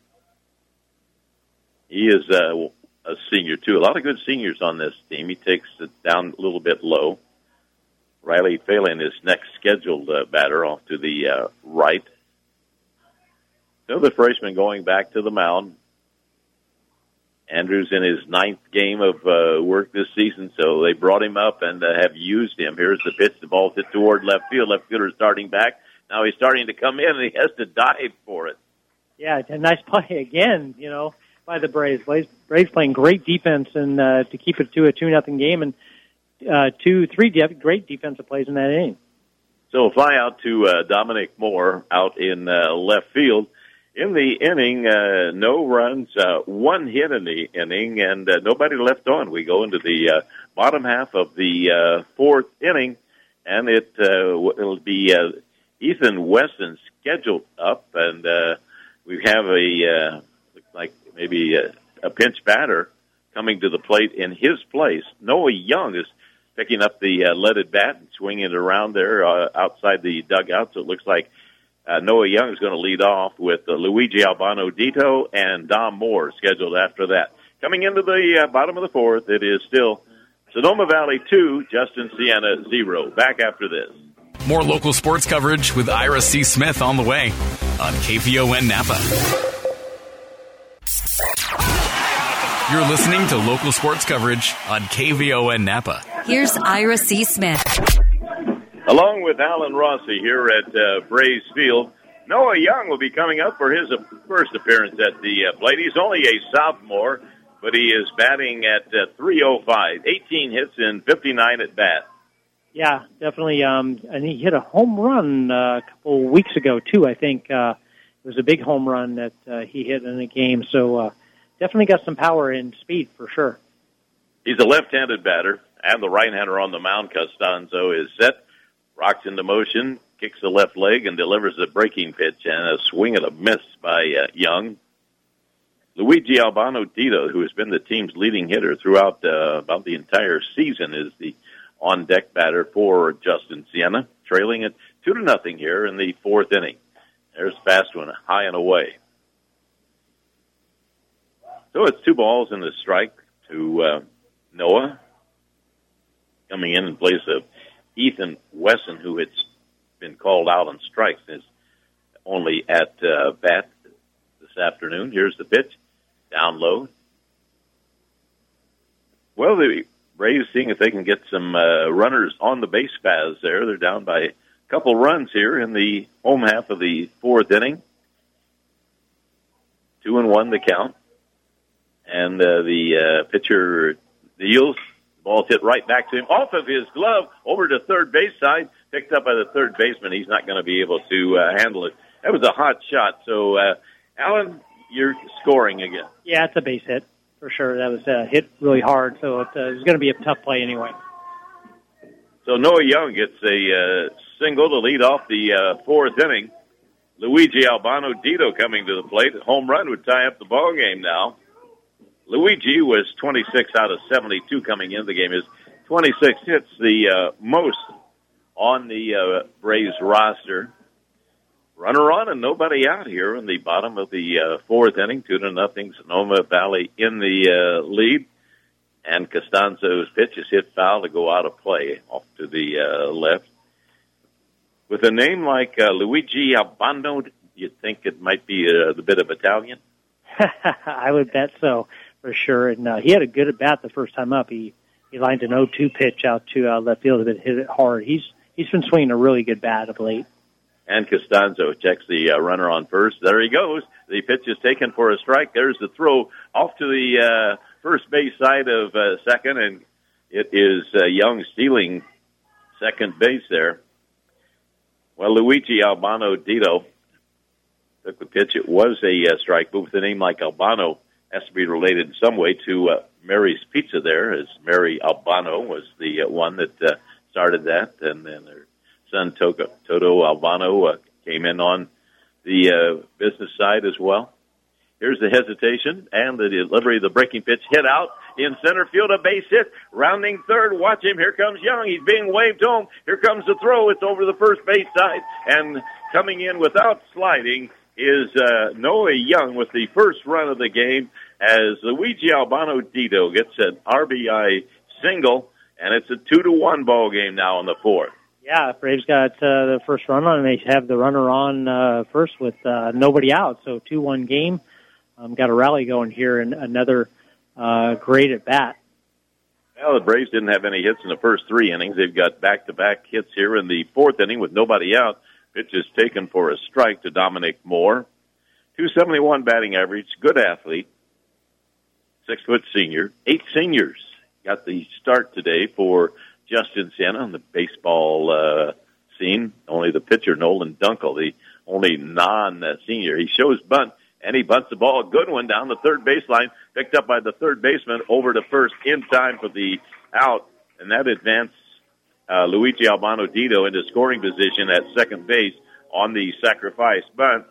He is uh, a senior, too. A lot of good seniors on this team. He takes it down a little bit low. Riley Phelan is next scheduled uh, batter off to the uh, right. So the freshman going back to the mound. Andrews in his ninth game of uh, work this season, so they brought him up and uh, have used him. Here's the pitch. The ball's hit toward left field. Left fielder starting back. Now he's starting to come in, and he has to dive for it. Yeah, it's a nice play again, you know, by the Braves. Braves, Braves playing great defense and uh, to keep it to a two nothing game, and uh, two, three de- great defensive plays in that inning. So a fly out to uh, Dominic Moore out in uh, left field. In the inning, uh, no runs, uh, one hit in the inning, and uh, nobody left on. We go into the uh, bottom half of the uh, fourth inning, and it uh, it'll be uh, Ethan Weston scheduled up, and uh, we have a uh, like maybe a, a pinch batter coming to the plate in his place. Noah Young is picking up the uh, leaded bat and swinging it around there uh, outside the dugout, so it looks like Uh, Noah Young is going to lead off with uh, Luigi Albano Dito and Dom Moore scheduled after that. Coming into the uh, bottom of the fourth, it is still Sonoma Valley two, Justin Siena zero. Back after this. More local sports coverage with Ira C. Smith on the way on K V O N Napa. You're listening to local sports coverage on K V O N Napa. Here's Ira C. Smith. Along with Alan Rossi here at uh, Braves Field, Noah Young will be coming up for his uh, first appearance at the uh, plate. He's only a sophomore, but he is batting at uh, three oh five, eighteen hits and fifty-nine at bat. Yeah, definitely. Um, and he hit a home run uh, a couple weeks ago, too, I think. Uh, it was a big home run that uh, he hit in the game. So uh, definitely got some power and speed for sure. He's a left-handed batter, and the right-hander on the mound, Costanzo, is set. Rocks into motion, kicks the left leg and delivers a breaking pitch and a swing and a miss by uh, Young. Luigi Albano Dito, who has been the team's leading hitter throughout uh, about the entire season, is the on-deck batter for Justin Siena, trailing it two to nothing here in the fourth inning. There's a fast one, high and away. So it's two balls and a strike to uh, Noah. Coming in in place of Ethan Wesson, who had been called out on strikes, is only at uh, bat this afternoon. Here's the pitch, down low. Well, the Braves seeing if they can get some uh, runners on the base paths there. They're down by a couple runs here in the home half of the fourth inning. Two and one to count. And uh, the uh, pitcher deals. The ball's hit right back to him, off of his glove, over to third base side, picked up by the third baseman. He's not going to be able to uh, handle it. That was a hot shot. So, uh, Alan, you're scoring again. Yeah, it's a base hit, for sure. That was uh, hit really hard, so it, uh, it was going to be a tough play anyway. So Noah Young gets a uh, single to lead off the uh, fourth inning. Luigi Albano Dito coming to the plate. A home run would tie up the ball game now. Luigi was twenty-six out of seventy-two coming into the game. His twenty-six hits, the uh, most on the uh, Braves roster. Runner on and nobody out here in the bottom of the uh, fourth inning. Two to nothing. Sonoma Valley in the uh, lead. And Costanzo's pitch is hit foul to go out of play off to the uh, left. With a name like uh, Luigi Albano, you'd think it might be a, a bit of Italian? I would bet so, for sure. And uh, he had a good at bat the first time up. He he lined an oh two pitch out to uh, left field and hit it hard. He's he's been swinging a really good bat of late. And Costanzo checks the uh, runner on first. There he goes. The pitch is taken for a strike. There's the throw off to the uh, first base side of uh, second, and it is uh, Young stealing second base there. Well, Luigi Albano Dito took the pitch. It was a uh, strike, but with a name like Albano, has to be related in some way to uh, Mary's Pizza there, as Mary Albano was the uh, one that uh, started that, and then her son Toto, Toto Albano uh, came in on the uh, business side as well. Here's the hesitation and the delivery of the breaking pitch, hit out in center field, a base hit, rounding third. Watch him. Here comes Young. He's being waved home. Here comes the throw. It's over the first base side, and coming in without sliding is uh, Noah Young with the first run of the game as Luigi Albano Dito gets an R B I single, and it's a two to one ball game now in the fourth. Yeah, Braves got uh, the first run on, and they have the runner on uh, first with uh, nobody out, so two one game. Um, got a rally going here, and another uh, great at bat. Well, the Braves didn't have any hits in the first three innings. They've got back-to-back hits here in the fourth inning with nobody out. Pitch is taken for a strike to Dominic Moore. two seventy-one batting average, good athlete, six-foot senior. Eight seniors got the start today for Justin Siena on the baseball uh, scene. Only the pitcher, Nolan Dunkel, the only non-senior. He shows bunt, and he bunts the ball. A good one down the third baseline, picked up by the third baseman over to first in time for the out, and that advanced uh, Luigi Albano Dito into scoring position at second base on the sacrifice bunt.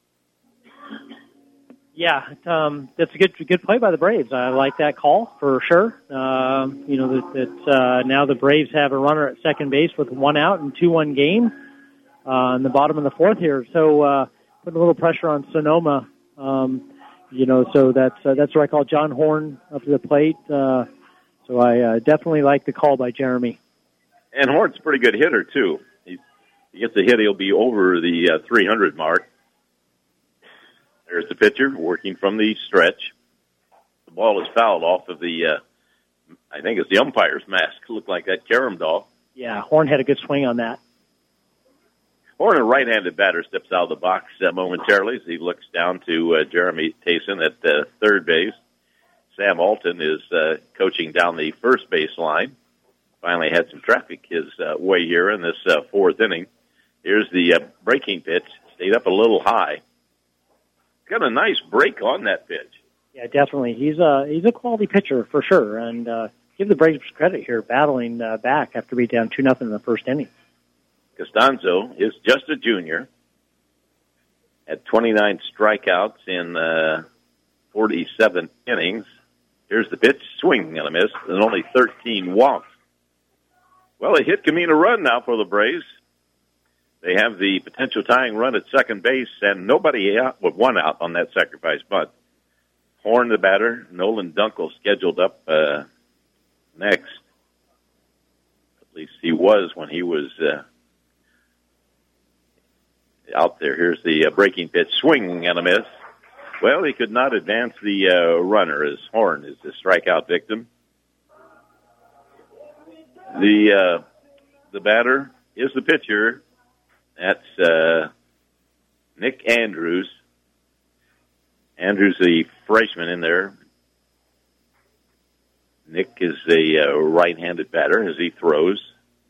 Yeah, um, that's a good good play by the Braves. I like that call for sure. Um, you know that, that uh, now the Braves have a runner at second base with one out and two one game uh, in the bottom of the fourth here. So uh, putting a little pressure on Sonoma. Um, you know, so that's uh, that's what I call John Horn up to the plate. Uh, so I uh, definitely like the call by Jeremy. And Horn's a pretty good hitter too. He's, he gets a hit, he'll be over the uh, three hundred mark. There's the pitcher working from the stretch. The ball is fouled off of the, uh, I think it's the umpire's mask. Looked like that carom doll. Yeah, Horn had a good swing on that. Horn, a right-handed batter, steps out of the box uh, momentarily as he looks down to uh, Jeremy Tayson at uh, third base. Sam Alton is uh, coaching down the first base line. Finally had some traffic his uh, way here in this uh, fourth inning. Here's the uh, breaking pitch. Stayed up a little high. Got a nice break on that pitch. Yeah, definitely. He's a he's a quality pitcher for sure, and uh, give the Braves credit here, battling uh, back after being down two nothing in the first inning. Costanzo is just a junior. Had twenty-nine strikeouts in uh, forty-seven innings. Here's the pitch, swing and a miss, and only thirteen walks. Well, a hit can mean a run now for the Braves. They have the potential tying run at second base, and nobody out with one out on that sacrifice bunt. Horn, the batter, Nolan Dunkel scheduled up uh, next. At least he was when he was uh, out there. Here's the uh, breaking pitch, swing and a miss. Well, he could not advance the uh, runner as Horn is the strikeout victim. The uh, the batter is the pitcher. That's uh, Nick Andrews. Andrews, the freshman in there. Nick is a uh, right-handed batter as he throws.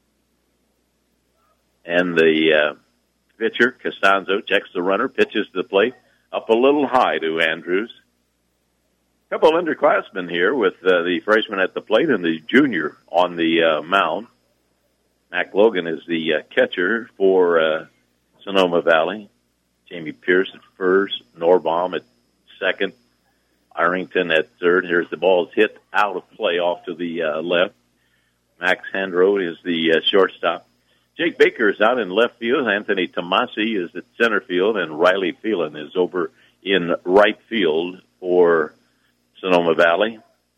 And the uh, pitcher, Costanzo, checks the runner, pitches to the plate, up a little high to Andrews. A couple of underclassmen here with uh, the freshman at the plate and the junior on the uh, mound. Mac Logan is the uh, catcher for uh, Sonoma Valley. Jamie Pierce at first, Norbaum at second, Arrington at third. Here's the ball is hit out of play off to the uh, left. Max Handro is the uh, shortstop. Jake Baker is out in left field. Anthony Tomasi is at center field, and Riley Phelan is over in right field for Sonoma Valley.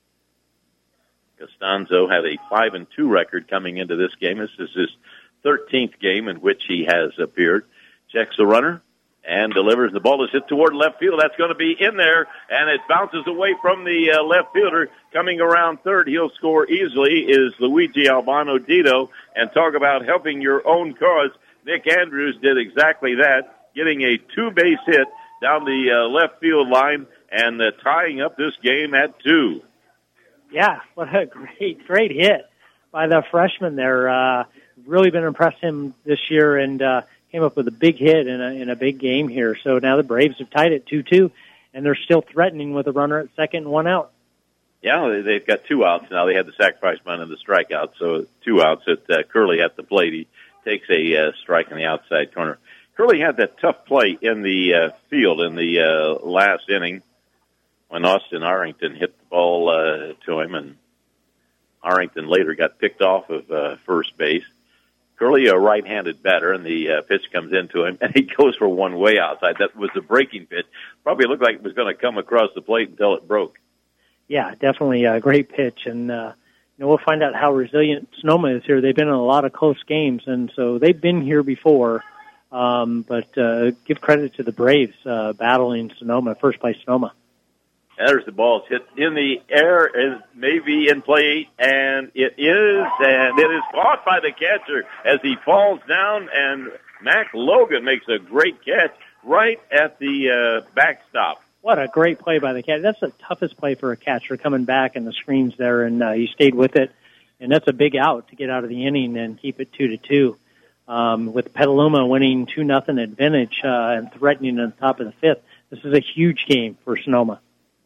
Costanzo had a five and two record coming into this game. This is his thirteenth game in which he has appeared. Checks the runner and delivers. The ball is hit toward left field. That's going to be in there, and it bounces away from the uh, left fielder. Coming around third, he'll score easily, is Luigi Albano Dito. And talk about helping your own cause. Nick Andrews did exactly that, getting a two-base hit down the uh, left field line and uh, tying up this game at two. Yeah, what a great, great hit by the freshman there. Uh, really been impressed him this year, and uh, came up with a big hit in a, in a big game here. So now the Braves have tied it two two, and they're still threatening with a runner at second and one out. Yeah, they've got two outs now. They had the sacrifice bunt and the strikeout, so two outs at uh, Curley at the plate. He takes a uh, strike in the outside corner. Curley had that tough play in the uh, field in the uh, last inning when Austin Arrington hit the ball uh, to him, and Arrington later got picked off of uh, first base. Curley, a right-handed batter, and the uh, pitch comes into him, and he goes for one way outside. That was the breaking pitch. Probably looked like it was going to come across the plate until it broke. Yeah, definitely a great pitch, and uh, you know, we'll find out how resilient Sonoma is here. They've been in a lot of close games, and so they've been here before. Um, but uh, give credit to the Braves uh, battling Sonoma, first place Sonoma. And there's the ball. It's hit in the air, and maybe in play, and it is, and it is caught by the catcher as he falls down, and Mac Logan makes a great catch right at the uh, backstop. What a great play by the catcher. That's the toughest play for a catcher, coming back and the screens there, and uh, he stayed with it. And that's a big out to get out of the inning and keep it two to two. Um, with Petaluma winning two nothing advantage uh, and threatening at the top of the fifth, this is a huge game for Sonoma.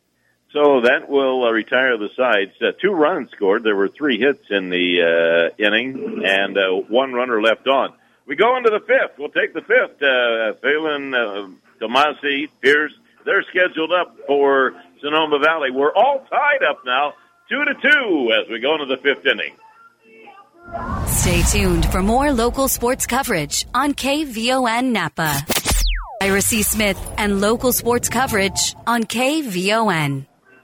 So that will uh, retire the sides. Uh, two runs scored. There were three hits in the uh, inning, and uh, one runner left on. We go into the fifth. We'll take the fifth. Uh, Phelan, uh, Tomasi, Pierce, they're scheduled up for Sonoma Valley. We're all tied up now, two to two, as we go into the fifth inning. Stay tuned for more local sports coverage on K V O N Napa. Ira C. Smith and local sports coverage on K V O N.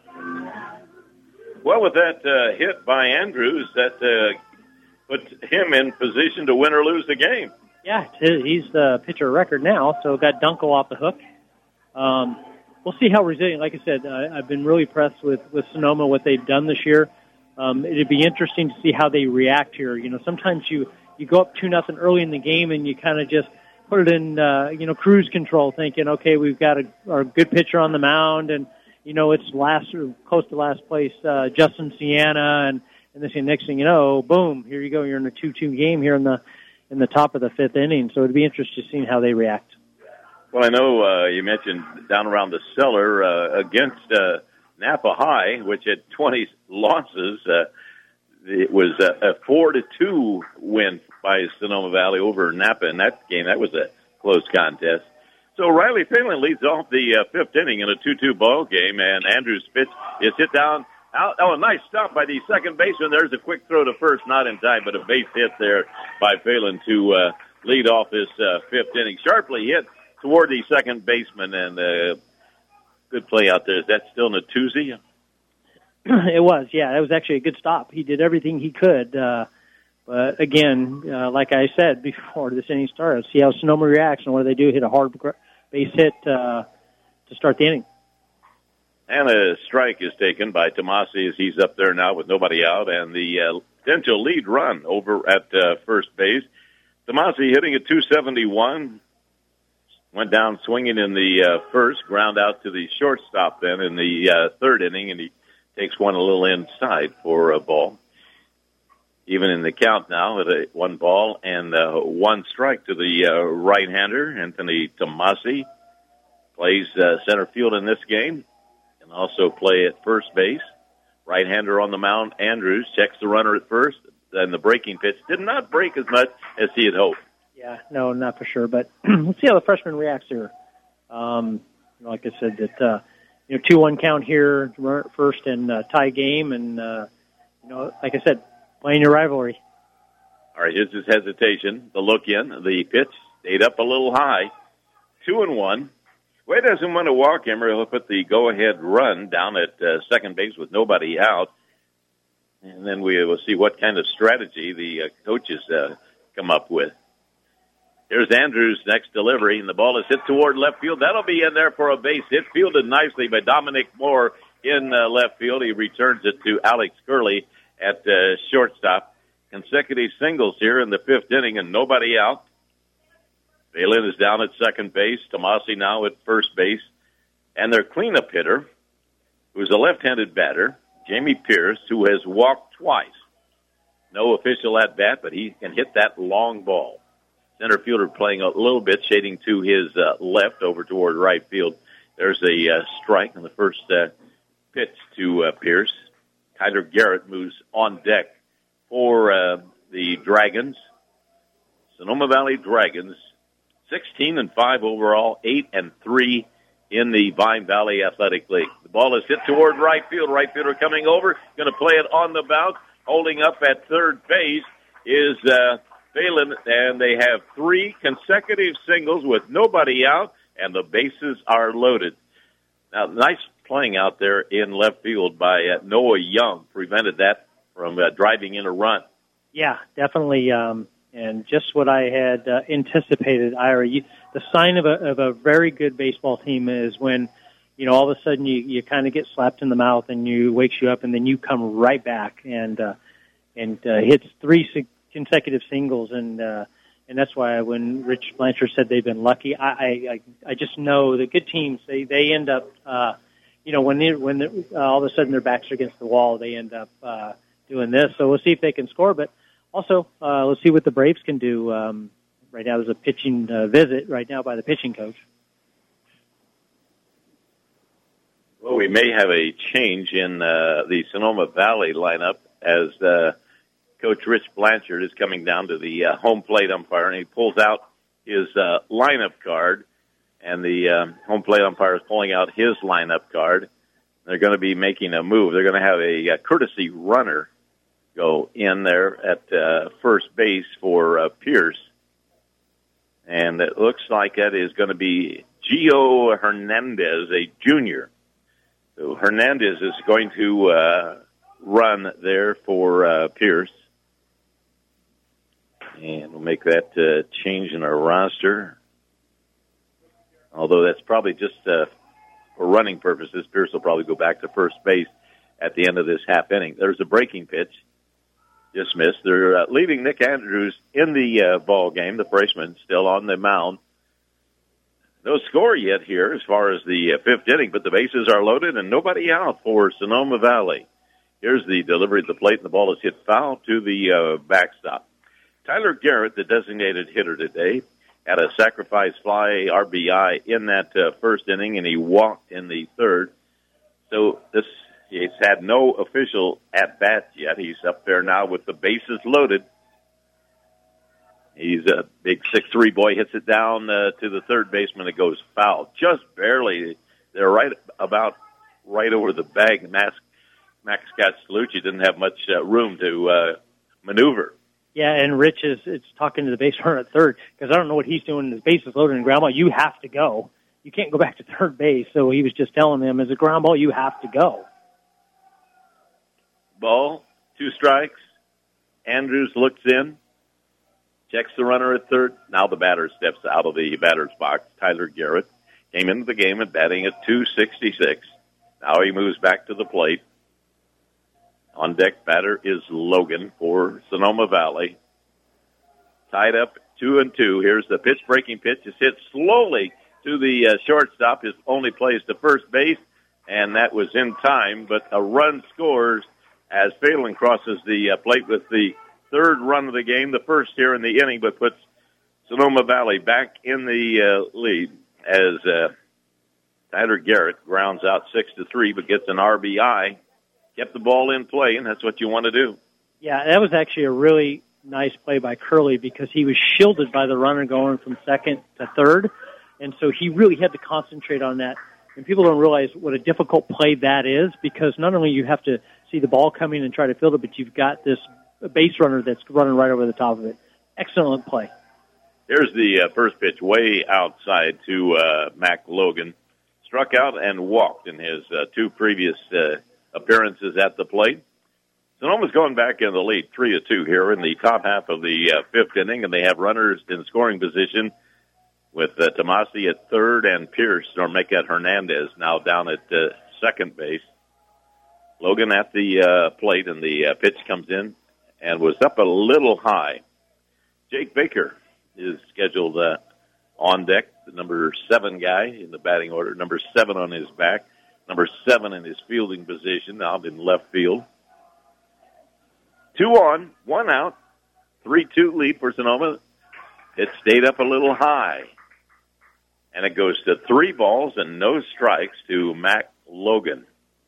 Well, with that uh, hit by Andrews, that uh, puts him in position to win or lose the game. Yeah, he's the pitcher record now, so got Dunkel off the hook. Um, we'll see how resilient. Like I said, uh, I've been really impressed with, with Sonoma, what they've done this year. Um, it'd be interesting to see how they react here. You know, sometimes you, you go up two nothing early in the game and you kind of just put it in, uh, you know, cruise control, thinking, okay, we've got a, our good pitcher on the mound, and you know, it's last or close to last place, uh, Justin Sienna, and and this next thing you know, boom, here you go, you're in a two two game here in the in the top of the fifth inning. So it'd be interesting to see how they react. Well, I know uh, you mentioned down around the cellar uh, against uh, Napa High, which had twenty losses. Uh, it was a, a four to two win by Sonoma Valley over Napa in that game. That was a close contest. So Riley Phelan leads off the uh, fifth inning in a two two ball game, and Andrews' pitch is hit down. Out, oh, a nice stop by the second baseman. There's a quick throw to first, not in time, but a base hit there by Phelan to uh, lead off this uh, fifth inning. Sharply hit toward the second baseman, and uh, good play out there. Is that still Natuzzi? It was, yeah. It was actually a good stop. He did everything he could. Uh, but, again, uh, like I said before this inning started, see how Sonoma reacts and what do they do, hit a hard base hit uh, to start the inning. And a strike is taken by Tomasi as he's up there now with nobody out, and the uh, potential lead run over at uh, first base. Tomasi hitting at two seventy-one, went down swinging in the uh, first, ground out to the shortstop then in the uh, third inning, and he takes one a little inside for a ball. Even in the count now at a one ball and uh, one strike to the uh, right-hander, Anthony Tomasi. Plays uh, center field in this game. And also play at first base. Right-hander on the mound, Andrews checks the runner at first. Then the breaking pitch did not break as much as he had hoped. Yeah, no, not for sure. But let's see how the freshman reacts here. Um, like I said, that uh, you know, two one count here, runner at first, and uh, tie game. And uh, you know, like I said, playing your rivalry. All right, here's his hesitation. The look in, the pitch stayed up a little high. Two and one. Way doesn't want to walk him, or he'll put the go-ahead run down at uh, second base with nobody out. And then we will see what kind of strategy the uh, coaches uh, come up with. Here's Andrews' next delivery, and the ball is hit toward left field. That'll be in there for a base hit, fielded nicely by Dominic Moore in uh, left field. He returns it to Alex Curley at uh, shortstop. Consecutive singles here in the fifth inning, and nobody out. Phelan is down at second base. Tomasi now at first base. And their cleanup hitter, who's a left-handed batter, Jamie Pierce, who has walked twice. No official at-bat, but he can hit that long ball. Center fielder playing a little bit, shading to his uh, left over toward right field. There's a uh, strike on the first uh, pitch to uh, Pierce. Tyler Garrett moves on deck for uh, the Dragons. Sonoma Valley Dragons. sixteen and five overall, eight and three in the Vine Valley Athletic League. The ball is hit toward right field. Right fielder coming over, going to play it on the bounce. Holding up at third base is uh, Phelan, and they have three consecutive singles with nobody out, and the bases are loaded. Now, nice playing out there in left field by uh, Noah Young. Prevented that from uh, driving in a run. Yeah, definitely. Um And just what I had uh, anticipated, Ira, you, the sign of a, of a very good baseball team is when, you know, all of a sudden you, you kind of get slapped in the mouth and you wakes you up, and then you come right back and uh, and uh, hits three sig- consecutive singles, and uh, and that's why when Rich Blanchard said they've been lucky, I I, I just know the good teams they they end up, uh, you know, when they, when uh, all of a sudden their backs are against the wall, they end up uh, doing this. So we'll see if they can score, but. Also, uh, let's see what the Braves can do. Um, right now, there's a pitching uh, visit right now by the pitching coach. Well, we may have a change in uh, the Sonoma Valley lineup as uh, Coach Rich Blanchard is coming down to the uh, home plate umpire, and he pulls out his uh, lineup card, and the uh, home plate umpire is pulling out his lineup card. They're going to be making a move. They're going to have a, a courtesy runner go in there at uh, first base for uh, Pierce. And it looks like that is going to be Gio Hernandez, a junior. So Hernandez is going to uh, run there for uh, Pierce. And we'll make that uh, change in our roster. Although that's probably just uh, for running purposes. Pierce will probably go back to first base at the end of this half inning. There's a breaking pitch. Dismissed. They're uh, leaving Nick Andrews in the uh, ball game. The freshman still on the mound. No score yet here as far as the uh, fifth inning, but the bases are loaded and nobody out for Sonoma Valley. Here's the delivery at the plate, and the ball is hit foul to the uh, backstop. Tyler Garrett, the designated hitter today, had a sacrifice fly R B I in that uh, first inning, and he walked in the third. So this He's had no official at-bats yet. He's up there now with the bases loaded. He's a big six three boy, hits it down uh, to the third baseman. It goes foul. Just barely. They're right about right over the bag. Max, Max Castellucci didn't have much uh, room to uh, maneuver. Yeah, and Rich is it's talking to the base runner at third, because I don't know what he's doing. His base is loaded in ground ball. You have to go. You can't go back to third base. So he was just telling them, as a ground ball, you have to go. Ball, two strikes. Andrews looks in, checks the runner at third. Now the batter steps out of the batter's box. Tyler Garrett came into the game at batting at two sixty-six. Now he moves back to the plate. On deck batter is Logan for Sonoma Valley. Tied up two and two. Here's the pitch. Breaking pitch is hit slowly to the uh, shortstop. His only plays to first base, and that was in time. But a run scores as Phelan crosses the uh, plate with the third run of the game, the first here in the inning, but puts Sonoma Valley back in the uh, lead as uh, Tyler Garrett grounds out six to three, but gets an R B I. Kept the ball in play, and that's what you want to do. Yeah, that was actually a really nice play by Curley, because he was shielded by the runner going from second to third, and so he really had to concentrate on that. And people don't realize what a difficult play that is, because not only you have to see the ball coming and try to field it, but you've got this base runner that's running right over the top of it. Excellent play. Here's the uh, first pitch way outside to uh, Mac Logan. Struck out and walked in his uh, two previous uh, appearances at the plate. Sonoma's going back in the lead, three to two here in the top half of the uh, fifth inning, and they have runners in scoring position with uh, Tomasi at third and Pierce, or Mekat Hernandez now down at uh, second base. Logan at the uh, plate, and the uh, pitch comes in and was up a little high. Jake Baker is scheduled uh, on deck, the number seven guy in the batting order, number seven on his back, number seven in his fielding position, out in left field. Two on, one out, three two lead for Sonoma. It stayed up a little high. And it goes to three balls and no strikes to Mac Logan.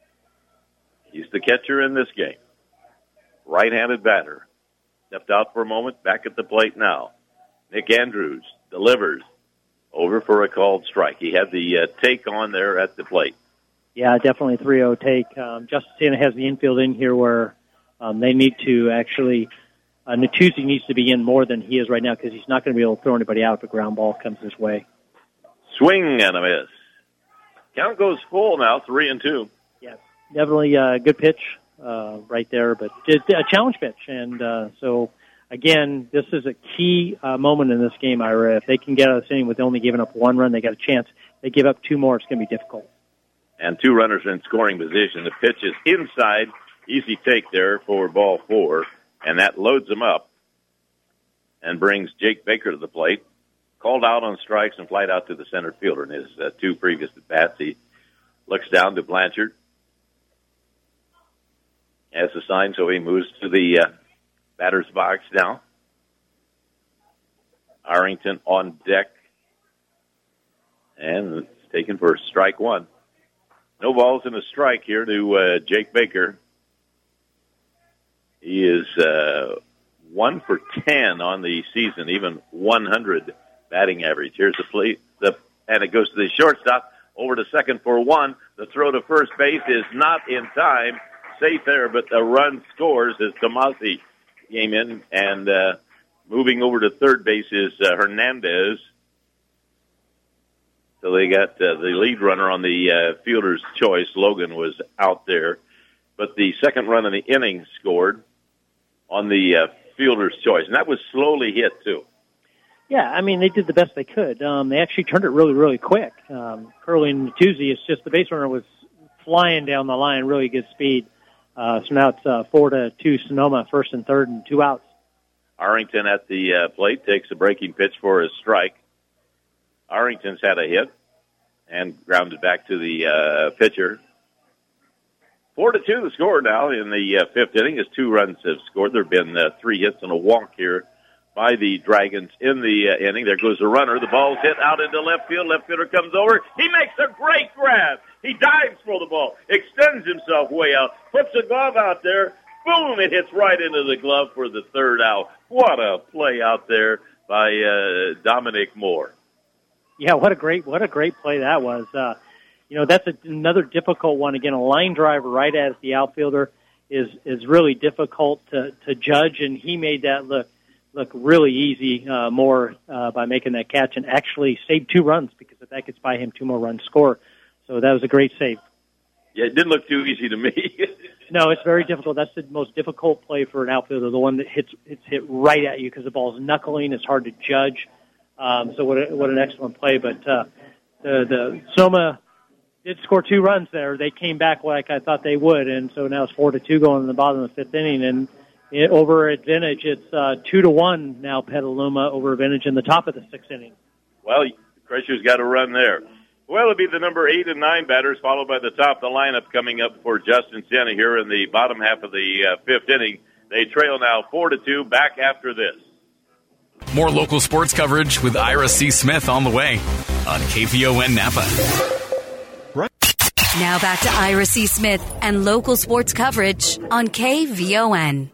He's the catcher in this game. Right-handed batter. Stepped out for a moment, back at the plate now. Nick Andrews delivers over for a called strike. He had the uh, take on there at the plate. Yeah, definitely three oh take. Um, Justin Siena has the infield in here where um, they need to actually, uh, Natuzzi needs to be in more than he is right now, because he's not going to be able to throw anybody out if a ground ball comes his way. Swing and a miss. Count goes full now, three and two. Yeah, definitely a good pitch uh, right there, but it's a challenge pitch. And uh, so, again, this is a key uh, moment in this game, Ira. If they can get out of this inning with only giving up one run, they got a chance. If they give up two more, it's going to be difficult. And two runners in scoring position. The pitch is inside. Easy take there for ball four. And that loads them up and brings Jake Baker to the plate. Called out on strikes and flied out to the center fielder in his uh, two previous at-bats. He looks down to Blanchard. Has the sign, so he moves to the uh, batter's box now. Arrington on deck. And it's taken for strike one. No balls and a strike here to uh, Jake Baker. He is uh, one for ten on the season, even one hundred batting average. Here's the plate, the, and it goes to the shortstop, over to second for one. The throw to first base is not in time. Safe there, but the run scores as Tomasi came in, and uh, moving over to third base is uh, Hernandez. So they got uh, the lead runner on the uh, fielder's choice. Logan was out there. But the second run in the inning scored on the uh, fielder's choice. And that was slowly hit, too. Yeah, I mean, they did the best they could. Um, they actually turned it really, really quick. Um, Curley and Natuzzi, it's just the base runner was flying down the line, really good speed. Uh, so now it's uh, four to two Sonoma, first and third, and two outs. Arrington at the uh, plate takes a breaking pitch for a strike. Arrington's had a hit and grounded back to the uh, pitcher. Four to two the score now in the uh, fifth inning as two runs have scored. There have been uh, three hits and a walk here by the Dragons in the uh, inning. There goes the runner. The ball's hit out into left field. Left fielder comes over. He makes a great grab. He dives for the ball, extends himself way out, puts a glove out there. Boom! It hits right into the glove for the third out. What a play out there by uh, Dominic Moore. Yeah, what a great what a great play that was. Uh, you know, that's a, another difficult one. Again, a line driver right at the outfielder is is really difficult to, to judge, and he made that look look really easy, uh, Moore, uh, by making that catch and actually saved two runs because if that gets by him, two more runs score. So that was a great save. Yeah, it didn't look too easy to me. No, it's very difficult. That's the most difficult play for an outfielder, the one that hits it's hit right at you because the ball's knuckling. It's hard to judge. Um, so what a, what an excellent play. But uh, the, the Sonoma did score two runs there. They came back like I thought they would, and so now it's four to two going in the bottom of the fifth inning. And it, over at Vintage, it's uh, two to one now. Petaluma over Vintage in the top of the sixth inning. Well, Crusher's got a run there. Well, it'll be the number eight and nine batters, followed by the top of the lineup coming up for Justin Siena here in the bottom half of the uh, fifth inning. They trail now four to two. Back after this. More local sports coverage with Ira C. Smith on the way on K V O N Napa. Now back to Ira C. Smith and local sports coverage on K V O N.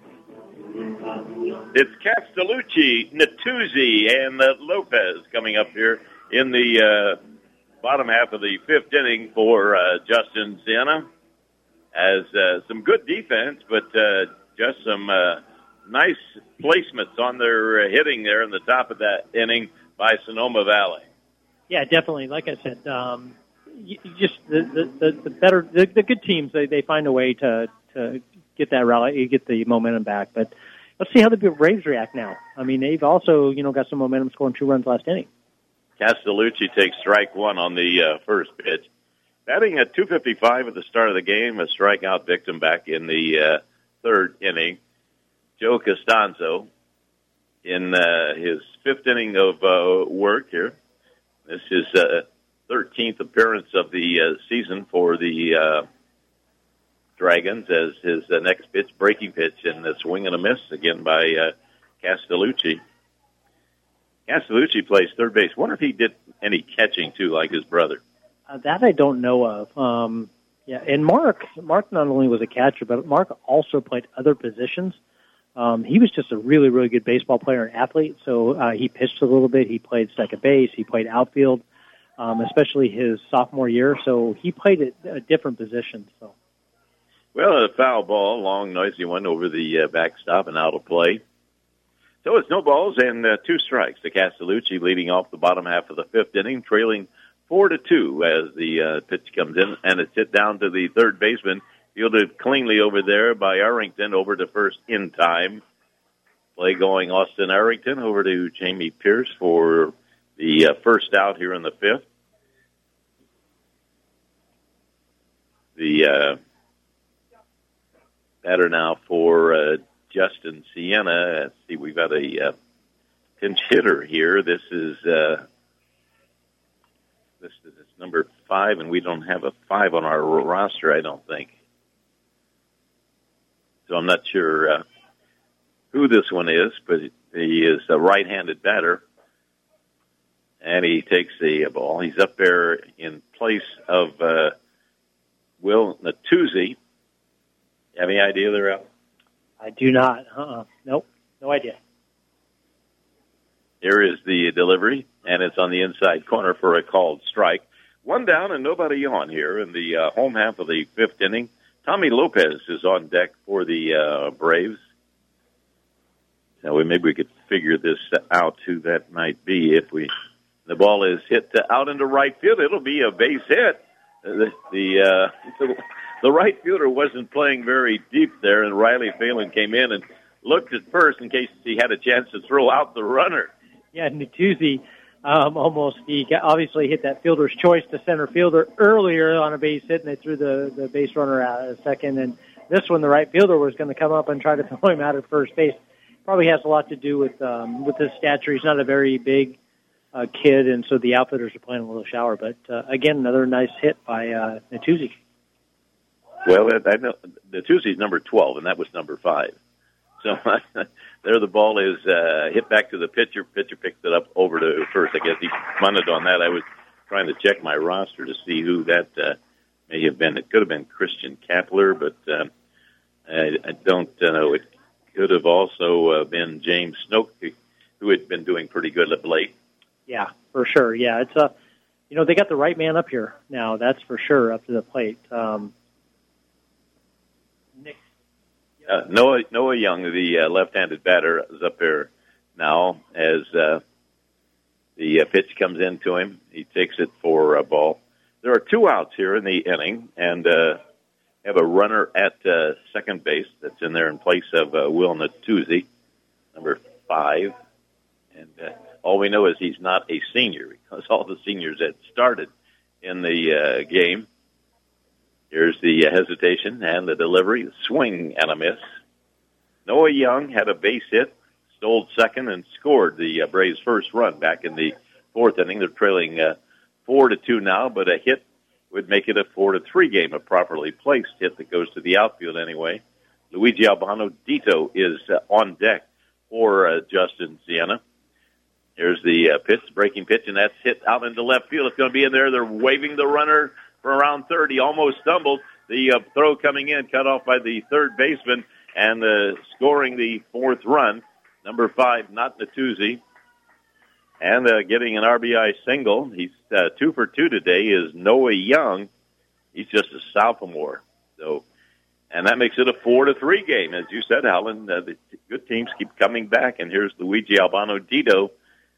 It's Castellucci, Natuzzi, and uh, Lopez coming up here in the uh, bottom half of the fifth inning for uh, Justin Siena. As uh, some good defense, but uh, just some uh, nice placements on their uh, hitting there in the top of that inning by Sonoma Valley. Yeah, definitely. Like I said, um, you, you just the, the, the better the, the good teams they, they find a way to to get that rally, get the momentum back. But let's see how the Braves react now. I mean, they've also you know got some momentum, scoring two runs last inning. Castellucci takes strike one on the uh, first pitch. Batting at two fifty-five at the start of the game, a strikeout victim back in the uh, third inning. Joe Costanzo in uh, his fifth inning of uh, work here. This is uh, thirteenth appearance of the uh, season for the uh, Dragons as his uh, next pitch, breaking pitch, and a swing and a miss again by uh, Castellucci. Castellucci plays third base. Wonder if he did any catching, too, like his brother. Uh, that I don't know of. Um, yeah, and Mark, Mark not only was a catcher, but Mark also played other positions. Um, he was just a really, really good baseball player and athlete. So uh, he pitched a little bit. He played second base. He played outfield, um, especially his sophomore year. So he played at a different position. So, well, a foul ball, long, noisy one over the uh, backstop and out of play. So it's no balls and uh, two strikes to Castellucci, leading off the bottom half of the fifth inning, trailing four to two as the uh, pitch comes in, and it's hit down to the third baseman, fielded cleanly over there by Arrington, over to first in time. Play going Austin Arrington over to Jamie Pierce for the uh, first out here in the fifth. The uh, batter now for uh, Justin Siena. Let's see, we've got a uh, pinch hitter here. This is uh, this is number five, and we don't have a five on our roster, I don't think. So I'm not sure uh, who this one is, but he is a right-handed batter, and he takes the ball. He's up there in place of uh, Will Natuzzi. You have any idea there, Al? I do not. Uh-uh. Nope. No idea. Here is the delivery, and it's on the inside corner for a called strike. One down and nobody on here in the uh, home half of the fifth inning. Tommy Lopez is on deck for the uh, Braves. So we, maybe we could figure this out who that might be. If we the ball is hit to, out into right field, it'll be a base hit. The the, uh, the the right fielder wasn't playing very deep there, and Riley Phelan came in and looked at first in case he had a chance to throw out the runner. Yeah, Natuzzi um, almost he got, obviously hit that fielder's choice to center fielder earlier on a base hit, and they threw the, the base runner out at a second. And this one, the right fielder was going to come up and try to throw him out at first base. Probably has a lot to do with um, with his stature. He's not a very big uh, kid, and so the outfielders are playing a little shower. But uh, again, another nice hit by uh, Natuzzi. Well, I know Natuzzi's number twelve, and that was number five. So there the ball is uh, hit back to the pitcher. Pitcher picks it up over to first. I guess he punted on that. I was trying to check my roster to see who that uh, may have been, it could have been Christian Kapler, but uh, I, I don't uh, know. It could have also uh, been James Snoke, who had been doing pretty good of late. Yeah, for sure. Yeah, it's a, you know, they got the right man up here now. That's for sure, up to the plate. Um, Nick. Uh, Noah Noah Young, the uh, left-handed batter, is up there now as uh, the uh, pitch comes into him. He takes it for a ball. There are two outs here in the inning, and uh, have a runner at uh, second base that's in there in place of uh, Will Natuzzi, number five. And uh, all we know is he's not a senior because all the seniors had started in the uh, game. Here's the uh, hesitation and the delivery, swing and a miss. Noah Young had a base hit, stole second, and scored the uh, Braves' first run back in the fourth inning. They're trailing uh, four to two now, but a hit would make it a four to three game, a properly placed hit that goes to the outfield anyway. Luigi Albano Dito is uh, on deck for uh, Justin Siena. Here's the uh, pitch, breaking pitch, and that's hit out into left field. It's going to be in there. They're waving the runner for around third. He almost stumbled. The uh, throw coming in, cut off by the third baseman, and uh, scoring the fourth run, number five, not Natuzzi. And uh, getting an R B I single. He's uh, two for two today is Noah Young. He's just a sophomore. So, and that makes it a four to three game. As you said, Alan, uh, the good teams keep coming back. And here's Luigi Albano Dito,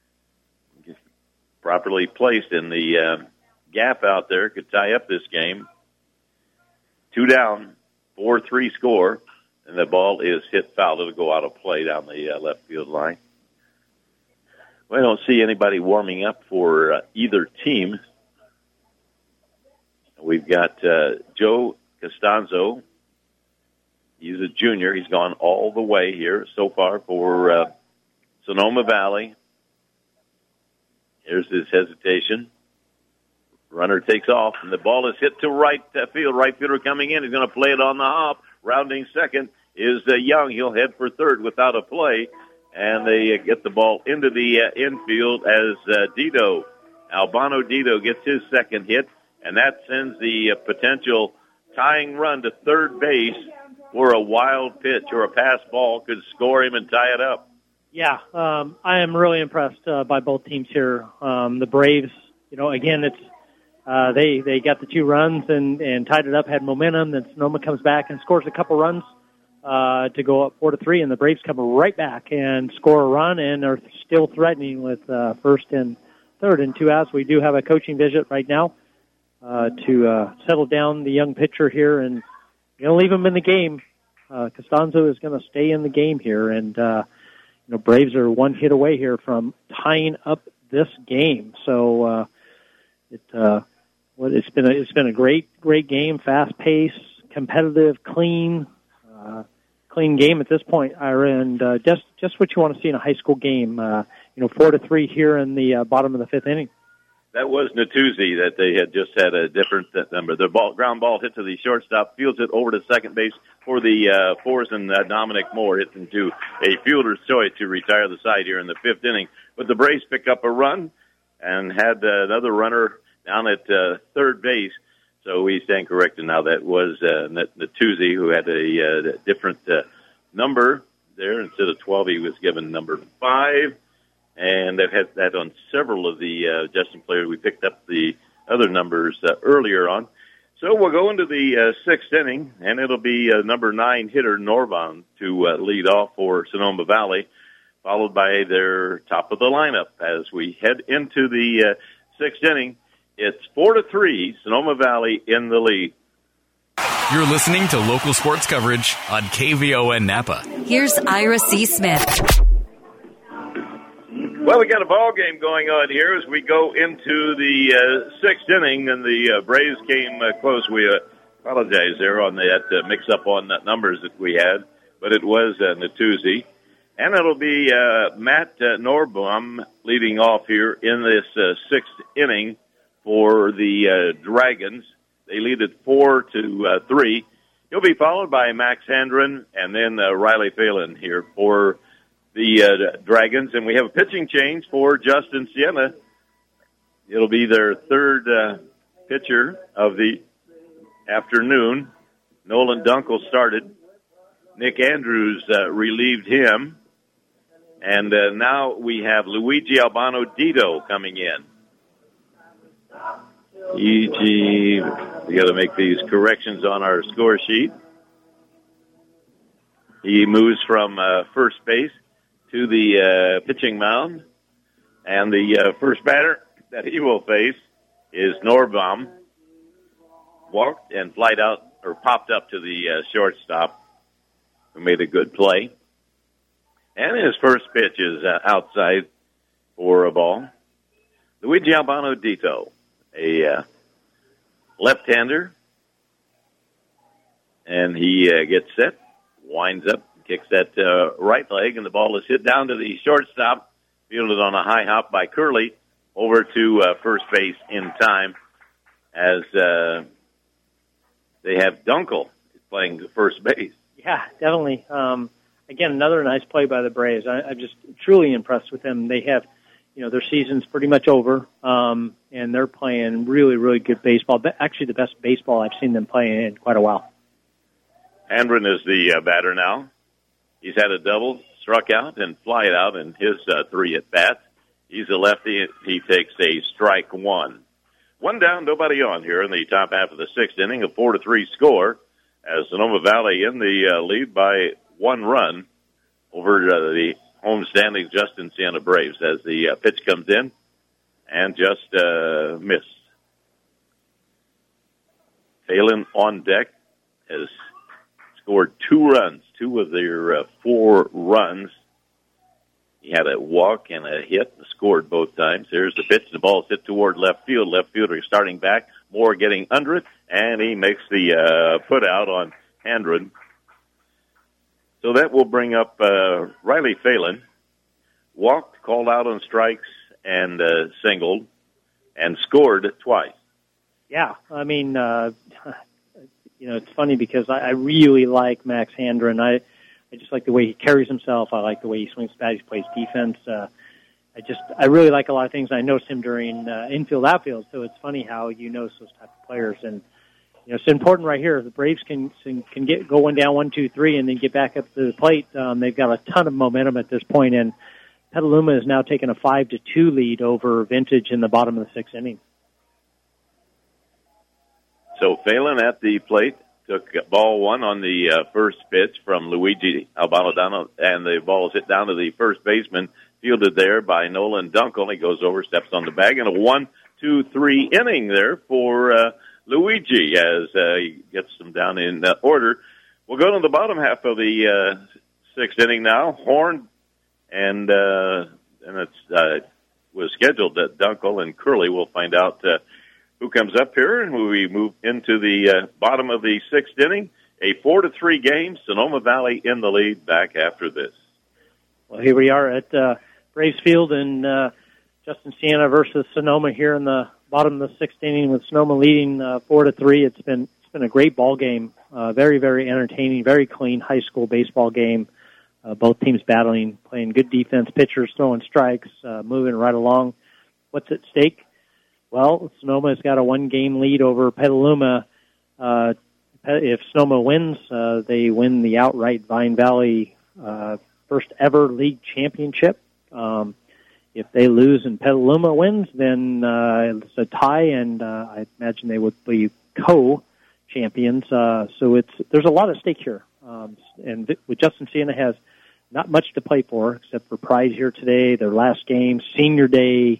properly placed in the uh, gap out there, could tie up this game. Two down, four three score, and the ball is hit foul. It'll go out of play down the uh, left field line. We don't see anybody warming up for uh, either team. We've got uh, Joe Costanzo. He's a junior. He's gone all the way here so far for uh, Sonoma Valley. Here's his hesitation. Runner takes off, and the ball is hit to right field. Right fielder coming in. He's going to play it on the hop. Rounding second is uh, Young. He'll head for third without a play, and they uh, get the ball into the uh, infield as uh, Dito, Albano Dito, gets his second hit, and that sends the uh, potential tying run to third base for a wild pitch or a pass ball could score him and tie it up. Yeah, um, I am really impressed uh, by both teams here. Um, the Braves, you know, again, it's uh, they they got the two runs and, and tied it up, had momentum. Then Sonoma comes back and scores a couple runs uh, to go up four to three, and the Braves come right back and score a run and are still threatening with uh, first and third and two outs. We do have a coaching visit right now uh, to uh, settle down the young pitcher here, and you're going to leave him in the game. Uh, Costanzo is going to stay in the game here, and uh, you know, Braves are one hit away here from tying up this game. So uh, it uh, what it's been a, it's been a great great game, fast paced, competitive, clean, uh, clean game at this point, Ira, and uh, just just what you want to see in a high school game. Uh, you know, four to three here in the uh, bottom of the fifth inning. That was Natuzzi that they had just had a different number. The ball, ground ball hit to the shortstop, fields it over to second base for the uh, fours, and uh, Dominic Moore hits into a fielder's choice to retire the side here in the fifth inning. But the Braves pick up a run and had uh, another runner down at uh, third base. So we stand corrected now. That was uh, Natuzzi, who had a uh, different uh, number there. Instead of twelve, he was given number five. And they've had that on several of the uh, Justin players. We picked up the other numbers uh, earlier on. So we'll go into the uh, sixth inning, and it'll be uh, number nine hitter Norvon to uh, lead off for Sonoma Valley, followed by their top of the lineup as we head into the uh, sixth inning. It's four to three, Sonoma Valley in the lead. You're listening to local sports coverage on K V O N Napa. Here's Ira C. Smith. Well, we got a ball game going on here as we go into the uh, sixth inning, and the uh, Braves came uh, close. We uh, apologize there on that uh, mix-up on the numbers that we had, but it was uh, Natuzzi. And it'll be uh, Matt uh, Norbaum leading off here in this uh, sixth inning for the uh, Dragons. They lead it four to uh, three. He'll be followed by Max Hendren and then uh, Riley Phelan here for the uh, Dragons, and we have a pitching change for Justin Siena. It'll be their third uh, pitcher of the afternoon. Nolan Dunkel started. Nick Andrews uh, relieved him. And uh, now we have Luigi Albano Dito coming in. E G, we got to make these corrections on our score sheet. He moves from uh, first base to the uh, pitching mound. And the uh, first batter that he will face is Norbaum. Walked and flied out, or popped up to the uh, shortstop, who made a good play. And his first pitch is uh, outside for a ball. Luigi Albano Dito, a uh, left-hander. And he uh, gets set, winds up, kicks that uh, right leg, and the ball is hit down to the shortstop, fielded on a high hop by Curley, over to uh, first base in time as uh, they have Dunkel playing first base. Yeah, definitely. Um, again, another nice play by the Braves. I, I'm just truly impressed with them. They have, you know, their season's pretty much over, um, and they're playing really, really good baseball. But actually, the best baseball I've seen them play in quite a while. Handren is the uh, batter now. He's had a double, struck out, and fly it out in his uh, three at-bats. He's a lefty. He takes a strike one. One down, nobody on here in the top half of the sixth inning, a four to three score, as Sonoma Valley in the uh, lead by one run over uh, the homestanding Justin Siena Braves as the uh, pitch comes in and just uh, missed. Phelan on deck has scored two runs, two of their uh, four runs. He had a walk and a hit, scored both times. There's the pitch. The ball's hit toward left field. Left fielder starting back. Moore getting under it, and he makes the uh, put out on Handren. So that will bring up uh, Riley Phelan. Walked, called out on strikes, and uh, singled, and scored twice. Yeah, I mean, uh, you know, it's funny because I, I really like Max Handren. I I just like the way he carries himself. I like the way he swings the bat. He plays defense. Uh, I just, I really like a lot of things. I noticed him during uh, infield, outfield. So it's funny how you notice those type of players. And you know, it's important right here. The Braves can can get go one down, one, two, three, and then get back up to the plate. Um, they've got a ton of momentum at this point, and Petaluma is now taking a five to two lead over Vintage in the bottom of the sixth inning. So Phelan at the plate. Took ball one on the uh, first pitch from Luigi Albano, and the ball is hit down to the first baseman, fielded there by Nolan Dunkel. He goes over, steps on the bag, and a one, two, three inning there for uh, Luigi as uh, he gets them down in uh, order. We'll go to the bottom half of the uh, sixth inning now. Horn and uh, and it's uh, was scheduled that Dunkel and Curley. We'll find out Uh, who comes up here, and we move into the uh, bottom of the sixth inning. A four to three game, Sonoma Valley in the lead. Back after this. Well, here we are at uh, Braves Field, and uh, Justin Siena versus Sonoma here in the bottom of the sixth inning, with Sonoma leading uh, four to three. It's been it's been a great ball game, uh, very very entertaining, very clean high school baseball game. Uh, both teams battling, playing good defense, pitchers throwing strikes, uh, moving right along. What's at stake? Well, Sonoma's got a one-game lead over Petaluma. Uh, if Sonoma wins, uh, they win the outright Vine Valley uh, first-ever league championship. Um, if they lose and Petaluma wins, then uh, it's a tie, and uh, I imagine they would be co-champions. Uh, so it's there's a lot at stake here. Um, and with Justin Siena has not much to play for except for pride here today, their last game, senior day,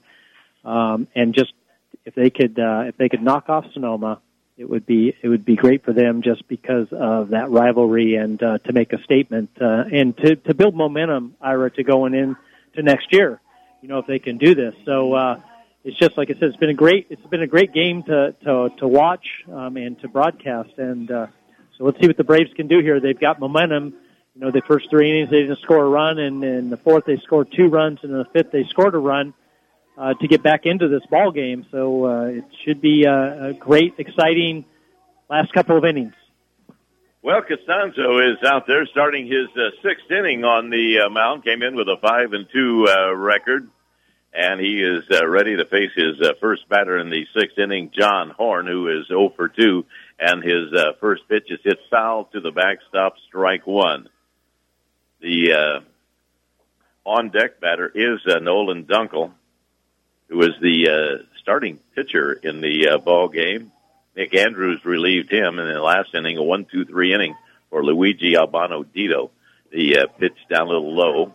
um, and just If they could, uh, if they could knock off Sonoma, it would be it would be great for them just because of that rivalry and uh, to make a statement uh, and to, to build momentum, Ira, to going in to next year. You know, if they can do this, so uh, it's just like I said, it's been a great it's been a great game to to, to watch um, and to broadcast, and uh, so let's see what the Braves can do here. They've got momentum. You know, the first three innings they didn't score a run, and in the fourth they scored two runs, and in the fifth they scored a run. Uh, to get back into this ball game, so uh, it should be a, a great, exciting last couple of innings. Well, Costanzo is out there starting his uh, sixth inning on the uh, mound. Came in with a five and two uh, record, and he is uh, ready to face his uh, first batter in the sixth inning, John Horn, who is oh for two, and his uh, first pitch is hit foul to the backstop, strike one. The uh, on-deck batter is uh, Nolan Dunkel, who is the uh, starting pitcher in the uh, ball game. Nick Andrews relieved him in the last inning, a one two three inning for Luigi Albano Dito. The uh, pitch down a little low.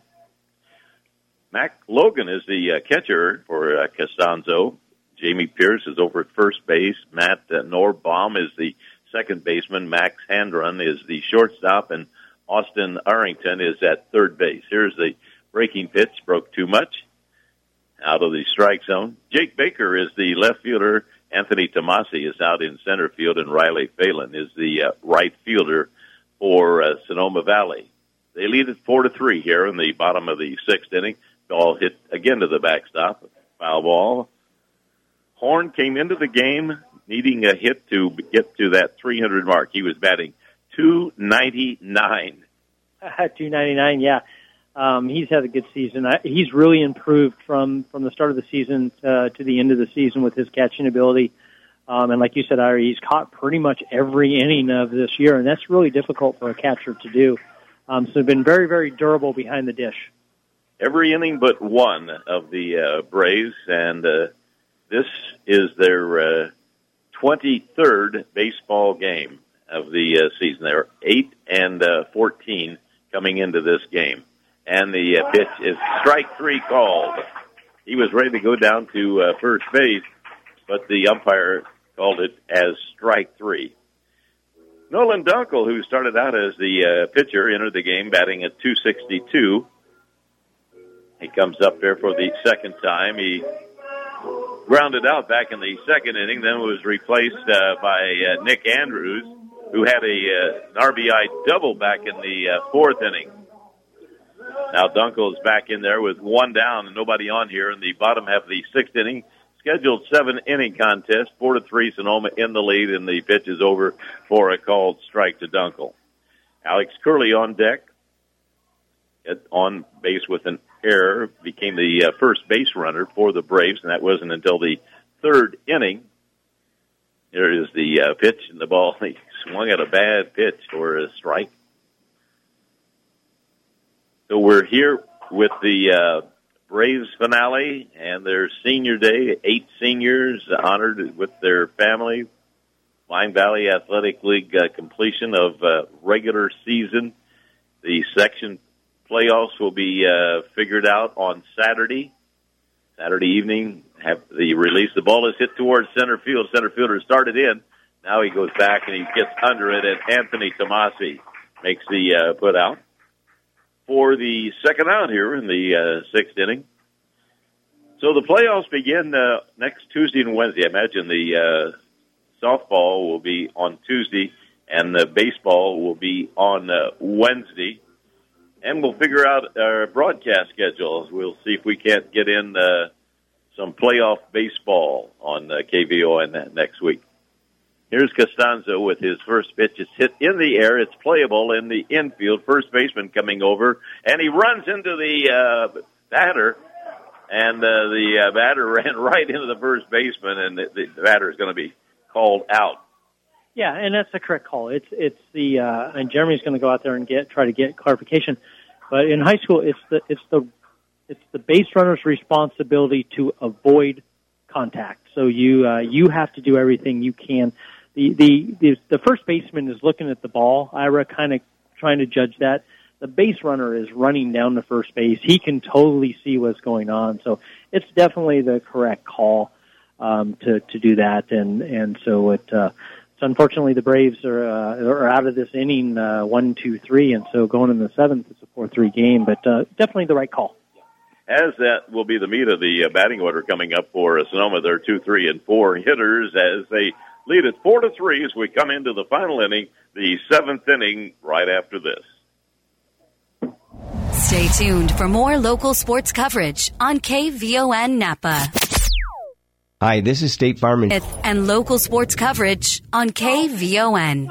Mac Logan is the uh, catcher for uh, Costanzo. Jamie Pierce is over at first base. Matt uh, Norbaum is the second baseman. Max Handrun is the shortstop, and Austin Arrington is at third base. Here's the breaking pitch. Broke too much. Out of the strike zone. Jake Baker is the left fielder. Anthony Tomasi is out in center field, and Riley Phelan is the uh, right fielder for uh, Sonoma Valley. They lead it four to three here in the bottom of the sixth inning. Ball hit again to the backstop. Foul ball. Horn came into the game needing a hit to get to that three hundred mark. He was batting two ninety-nine. two ninety-nine, yeah. Um, he's had a good season. I, he's really improved from, from the start of the season uh, to the end of the season with his catching ability. Um, and like you said, Ira, he's caught pretty much every inning of this year, and that's really difficult for a catcher to do. Um, so been very, very durable behind the dish. Every inning but one of the uh, Braves, and uh, this is their uh, twenty-third baseball game of the uh, season. They're eight and uh, fourteen coming into this game. And the uh, pitch is strike three called. He was ready to go down to uh, first base, but the umpire called it as strike three. Nolan Dunkel, who started out as the uh, pitcher, entered the game batting at two sixty-two. He comes up there for the second time. He grounded out back in the second inning, then was replaced uh, by uh, Nick Andrews, who had a uh, an R B I double back in the uh, fourth inning. Now Dunkel is back in there with one down and nobody on here in the bottom half of the sixth inning. Scheduled seven-inning contest, four to three, Sonoma in the lead, and the pitch is over for a called strike to Dunkel. Alex Curley on deck, on base with an error, became the uh, first base runner for the Braves, and that wasn't until the third inning. Here is the uh, pitch, and the ball, he swung at a bad pitch for a strike. So we're here with the uh, Braves finale and their senior day. Eight seniors honored with their family. Wine Valley Athletic League uh, completion of uh, regular season. The section playoffs will be uh, figured out on Saturday. Saturday evening, have the release. The ball is hit towards center field. Center fielder started in. Now he goes back and he gets under it, and Anthony Tomasi makes the uh, put out for the second out here in the uh, sixth inning. So the playoffs begin uh, next Tuesday and Wednesday. I imagine the uh, softball will be on Tuesday and the baseball will be on uh, Wednesday. And we'll figure out our broadcast schedules. We'll see if we can't get in uh, some playoff baseball on uh, K V O N next week. Here's Costanzo with his first pitch. It's hit in the air. It's playable in the infield. First baseman coming over, and he runs into the uh, batter, and uh, the uh, batter ran right into the first baseman, and the, the batter is going to be called out. Yeah, and that's the correct call. It's it's the uh, and Jeremy's going to go out there and get try to get clarification. But in high school, it's the it's the it's the base runner's responsibility to avoid contact. So you uh, you have to do everything you can. The, the the the first baseman is looking at the ball, Ira, kind of trying to judge that. The base runner is running down to first base. He can totally see what's going on. So it's definitely the correct call um, to to do that. And and so it uh, so unfortunately the Braves are uh, are out of this inning uh, one two three, and so going in the seventh it's a four three game. But uh, definitely the right call. As that will be the meat of the uh, batting order coming up for uh, Sonoma. They're two, three, and four hitters as they lead it four to three as we come into the final inning, the seventh inning, right after this. Stay tuned for more local sports coverage on K V O N Napa. Hi, this is State Farm and local sports coverage on K V O N.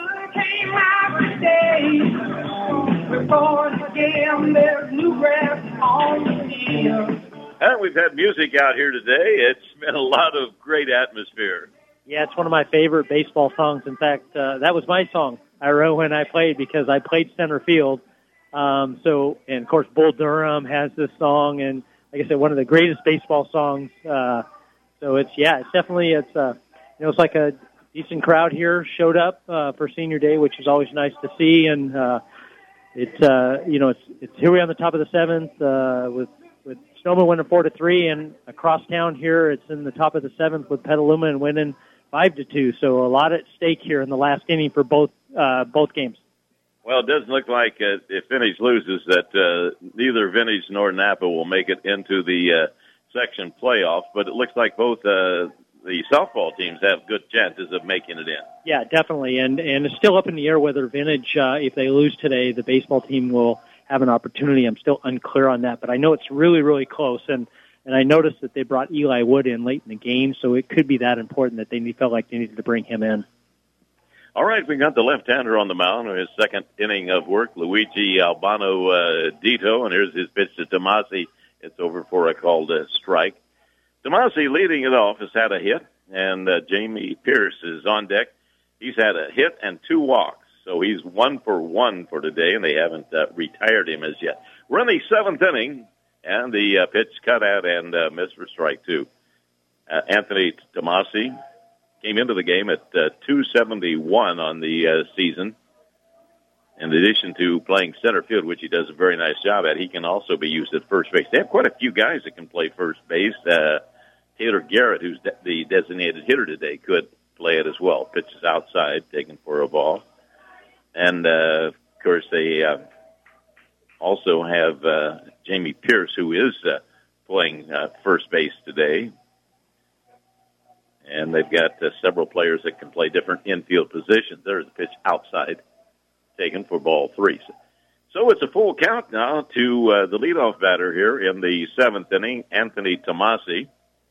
And we've had music out here today. It's been a lot of great atmosphere. Yeah, it's one of my favorite baseball songs. In fact, uh, that was my song I wrote when I played because I played center field. Um, so, and of course, Bull Durham has this song, and like I said, one of the greatest baseball songs. Uh, so it's yeah, it's definitely it's uh, you know it's like a decent crowd here showed up uh, for Senior Day, which is always nice to see, and uh, it's uh, you know it's it's here we are on the top of the seventh uh, with with Sonoma winning four to three, and across town here it's in the top of the seventh with Petaluma and winning five to two. So a lot at stake here in the last inning for both uh, both games. Well, it doesn't look like uh, if Vintage loses that uh, neither Vintage nor Napa will make it into the uh, section playoff, but it looks like both uh, the softball teams have good chances of making it in. Yeah, definitely, and and it's still up in the air whether Vintage, uh, if they lose today, the baseball team will have an opportunity. I'm still unclear on that, but I know it's really, really close, and and I noticed that they brought Eli Wood in late in the game, so it could be that important that they felt like they needed to bring him in. All right, we got the left-hander on the mound in his second inning of work, Luigi Albano uh, Dito, and here's his pitch to Tomasi. It's over for a called uh, strike. Tomasi leading it off has had a hit, and uh, Jamie Pierce is on deck. He's had a hit and two walks, so he's one for one for today, and they haven't uh, retired him as yet. We're in the seventh inning, and the uh, pitch cut out and uh, missed for strike two. Uh, Anthony Tomasi came into the game at uh, two seventy-one on the uh, season. In addition to playing center field, which he does a very nice job at, he can also be used at first base. They have quite a few guys that can play first base. Uh, Taylor Garrett, who's de- the designated hitter today, could play it as well. Pitches outside, taken for a ball. And, uh, of course, they uh, also have uh, Jamie Pierce, who is uh, playing uh, first base today. And they've got uh, several players that can play different infield positions. There's a pitch outside, taken for ball three. So it's a full count now to uh, the leadoff batter here in the seventh inning, Anthony Tomasi.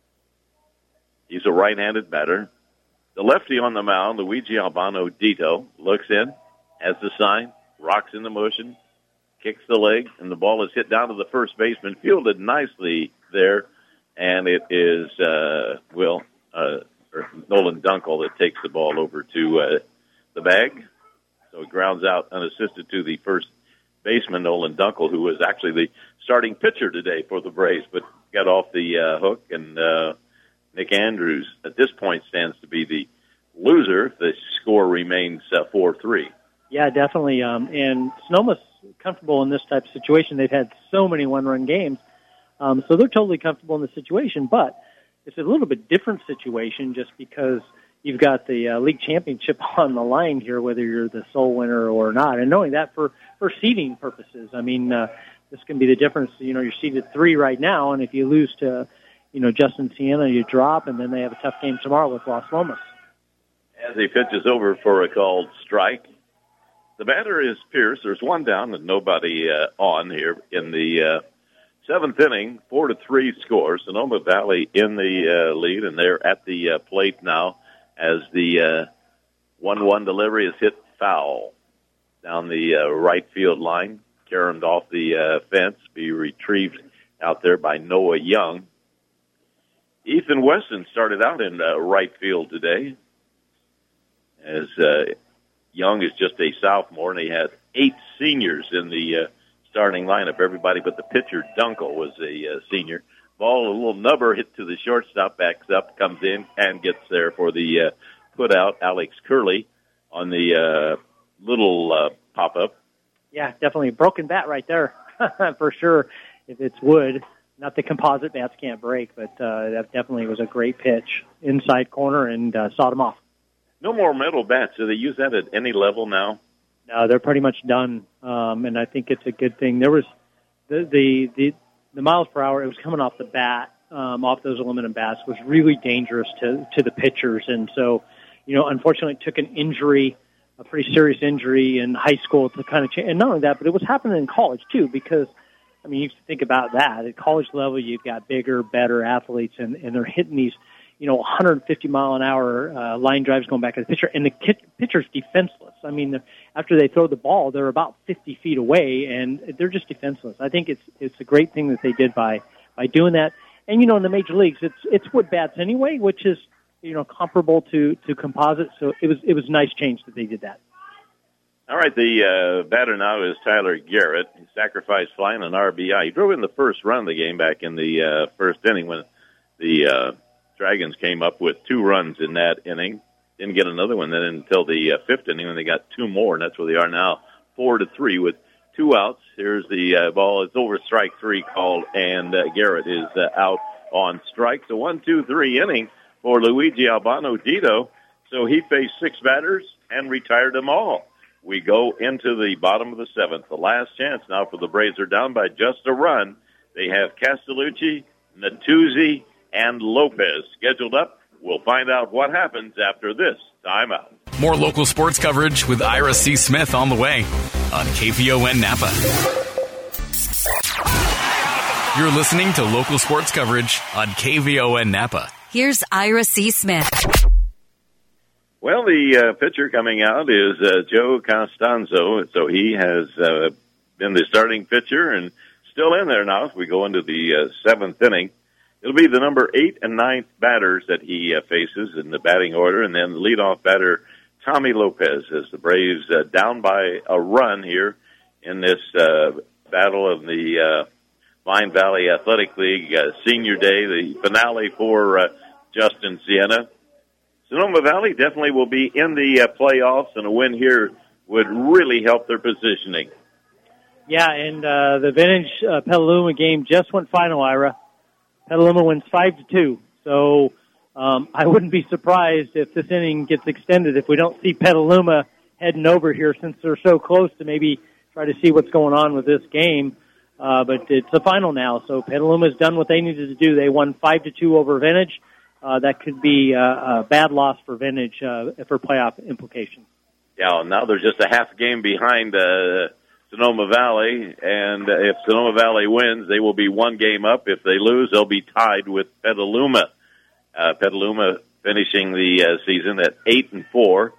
He's a right-handed batter. The lefty on the mound, Luigi Albano Dito, looks in, has the sign, rocks into motion, kicks the leg, and the ball is hit down to the first baseman, fielded nicely there, and it is, uh, Will, uh, or Nolan Dunkel that takes the ball over to uh, the bag. So it grounds out unassisted to the first baseman, Nolan Dunkel, who was actually the starting pitcher today for the Braves, but got off the uh, hook, and uh, Nick Andrews at this point stands to be the loser. The score remains uh, four three. Yeah, definitely. Um, and Sonoma's comfortable in this type of situation. They've had so many one-run games, um, so they're totally comfortable in the situation, but it's a little bit different situation just because you've got the uh, league championship on the line here, whether you're the sole winner or not. And knowing that for, for seeding purposes, I mean, uh, this can be the difference. You know, you're seeded three right now, and if you lose to, you know, Justin Siena, you drop, and then they have a tough game tomorrow with Las Lomas. As he pitches over for a called strike, the batter is Pierce. There's one down and nobody uh, on here in the uh, seventh inning, four to three score. Sonoma Valley in the uh, lead, and they're at the uh, plate now as the uh, one one delivery is hit foul down the uh, right field line, caromed off the uh, fence, be retrieved out there by Noah Young. Ethan Weston started out in uh, right field today, as uh, Young is just a sophomore, and he has eight seniors in the uh, starting lineup. Everybody but the pitcher, Dunkel, was a uh, senior. Ball, a little nubber hit to the shortstop, backs up, comes in, and gets there for the uh, put-out, Alex Curley, on the uh, little uh, pop-up. Yeah, definitely a broken bat right there, for sure, if it's wood. Not the composite bats can't break, but uh, that definitely was a great pitch. Inside corner and uh, sawed him off. No more metal bats. Do they use that at any level now? No, they're pretty much done, um, and I think it's a good thing. There was the the the, the miles per hour. It was coming off the bat, um, off those aluminum bats, was really dangerous to to the pitchers, and so, you know, unfortunately, it took an injury, a pretty serious injury in high school to kind of change. And not only that, but it was happening in college too, because I mean, you think about that at college level, you've got bigger, better athletes, and and they're hitting these, you know, one hundred fifty mile an hour uh, line drives going back to the pitcher, and the ki- pitcher's defenseless. I mean, after they throw the ball, they're about fifty feet away, and they're just defenseless. I think it's it's a great thing that they did by by doing that. And, you know, in the major leagues, it's it's wood bats anyway, which is, you know, comparable to, to composite. So it was it was a nice change that they did that. All right, the uh, batter now is Tyler Garrett. He sacrificed fly and an R B I. He drove in the first run of the game back in the uh, first inning when the uh, Dragons came up with two runs in that inning. Didn't get another one then until the uh, fifth inning when they got two more, and that's where they are now, four to three with two outs. Here's the uh, ball. It's over strike three called, and uh, Garrett is uh, out on strike. So one, two, three inning for Luigi Albano Dito. So he faced six batters and retired them all. We go into the bottom of the seventh. The last chance now for the Braves. Are down by just a run. They have Castellucci, Natuzzi, and Lopez scheduled up. We'll find out what happens after this timeout. More local sports coverage with Ira C. Smith on the way on K V O N Napa. You're listening to local sports coverage on K V O N Napa. Here's Ira C. Smith. Well, the uh, pitcher coming out is uh, Joe Costanzo, so he has uh, been the starting pitcher and still in there now as we go into the uh, seventh inning. It'll be the number eight and ninth batters that he uh, faces in the batting order, and then the leadoff batter, Tommy Lopez, as the Braves uh, down by a run here in this uh, battle of the uh, Vine Valley Athletic League uh, Senior Day, the finale for uh, Justin Siena. Sonoma Valley definitely will be in the uh, playoffs, and a win here would really help their positioning. Yeah, and uh, the vintage uh, Petaluma game just went final, Ira. Petaluma wins five to two. So um, I wouldn't be surprised if this inning gets extended if we don't see Petaluma heading over here, since they're so close to maybe try to see what's going on with this game. Uh, but it's the final now, so Petaluma's done what they needed to do. They won five to two over Vintage. Uh, that could be uh, a bad loss for Vintage uh, for playoff implications. Yeah, now they're just a half game behind uh, Sonoma Valley, and if Sonoma Valley wins, they will be one game up. If they lose, they'll be tied with Petaluma. Uh, Petaluma finishing the uh, season at eight and four,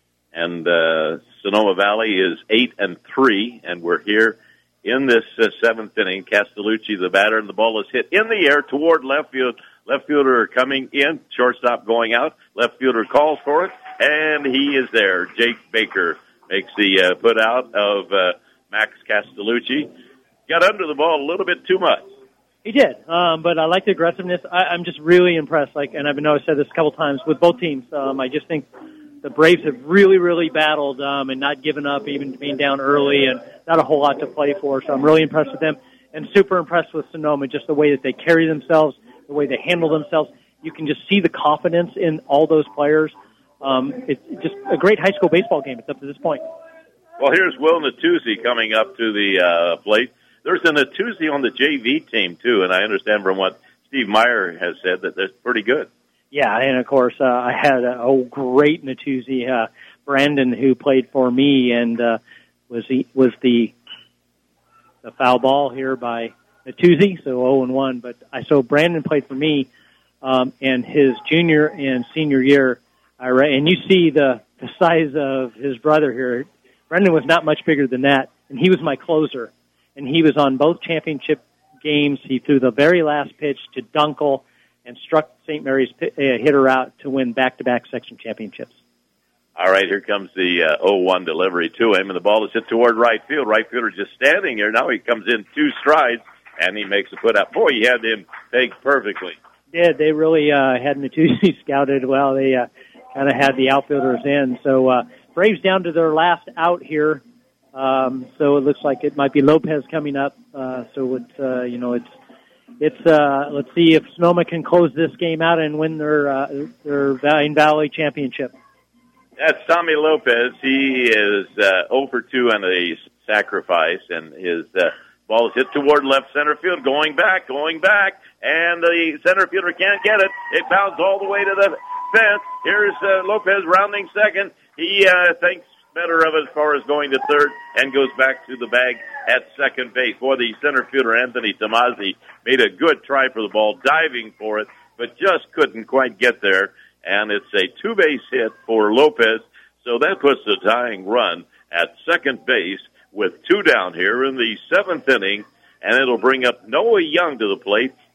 and uh, Sonoma Valley is eight and three, and we're here in this uh, seventh inning. Castellucci, the batter, and the ball is hit in the air toward left field. Left fielder coming in, shortstop going out. Left fielder calls for it, and he is there. Jake Baker makes the uh, put out of uh, Max Castellucci. Got under the ball a little bit too much. He did, um, but I like the aggressiveness. I, I'm just really impressed. Like, and I've know I've said this a couple times with both teams. Um, I just think the Braves have really, really battled um, and not given up, even being down early, and not a whole lot to play for. So I'm really impressed with them, and super impressed with Sonoma, just the way that they carry themselves, the way they handle themselves. You can just see the confidence in all those players. Um, it's just a great high school baseball game. It's up to this point. Well, here's Will Natuzzi coming up to the uh, plate. There's a Natuzzi on the J V team, too, and I understand from what Steve Meyer has said that that's pretty good. Yeah, and, of course, uh, I had a oh, great Natuzzi, uh, Brandon, who played for me, and uh, was the, was the the foul ball here by Natuzzi, so oh and one. But I so Brandon played for me, um, and his junior and senior year, I re- and you see the, the size of his brother here. Brandon was not much bigger than that, and he was my closer. And he was on both championship games. He threw the very last pitch to Dunkel and struck Saint Mary's uh, hitter out to win back-to-back section championships. All right, here comes the uh, oh one delivery to him, and the ball is hit toward right field. Right fielder just standing here. Now he comes in two strides, and he makes a put out. Boy, he had him pegged perfectly. Yeah, they really uh, had Natuzzi scouted well. They uh, kind of had the outfielders in. So uh, Braves down to their last out here. Um, so it looks like it might be Lopez coming up. Uh, so it's, uh, you know, it's, it's, uh, let's see if Sonoma can close this game out and win their, uh, their Vine Valley championship. That's Tommy Lopez. He is, uh, oh for two on a sacrifice, and his, uh, ball is hit toward left center field, going back, going back, and the center fielder can't get it. It bounces all the way to the fence. Here's, uh, Lopez rounding second. He, uh, thinks better of it as far as going to third and goes back to the bag at second base. Boy, the center fielder, Anthony Tomasi, made a good try for the ball, diving for it, but just couldn't quite get there. And it's a two-base hit for Lopez, so that puts the tying run at second base with two down here in the seventh inning, and it'll bring up Noah Young to the plate.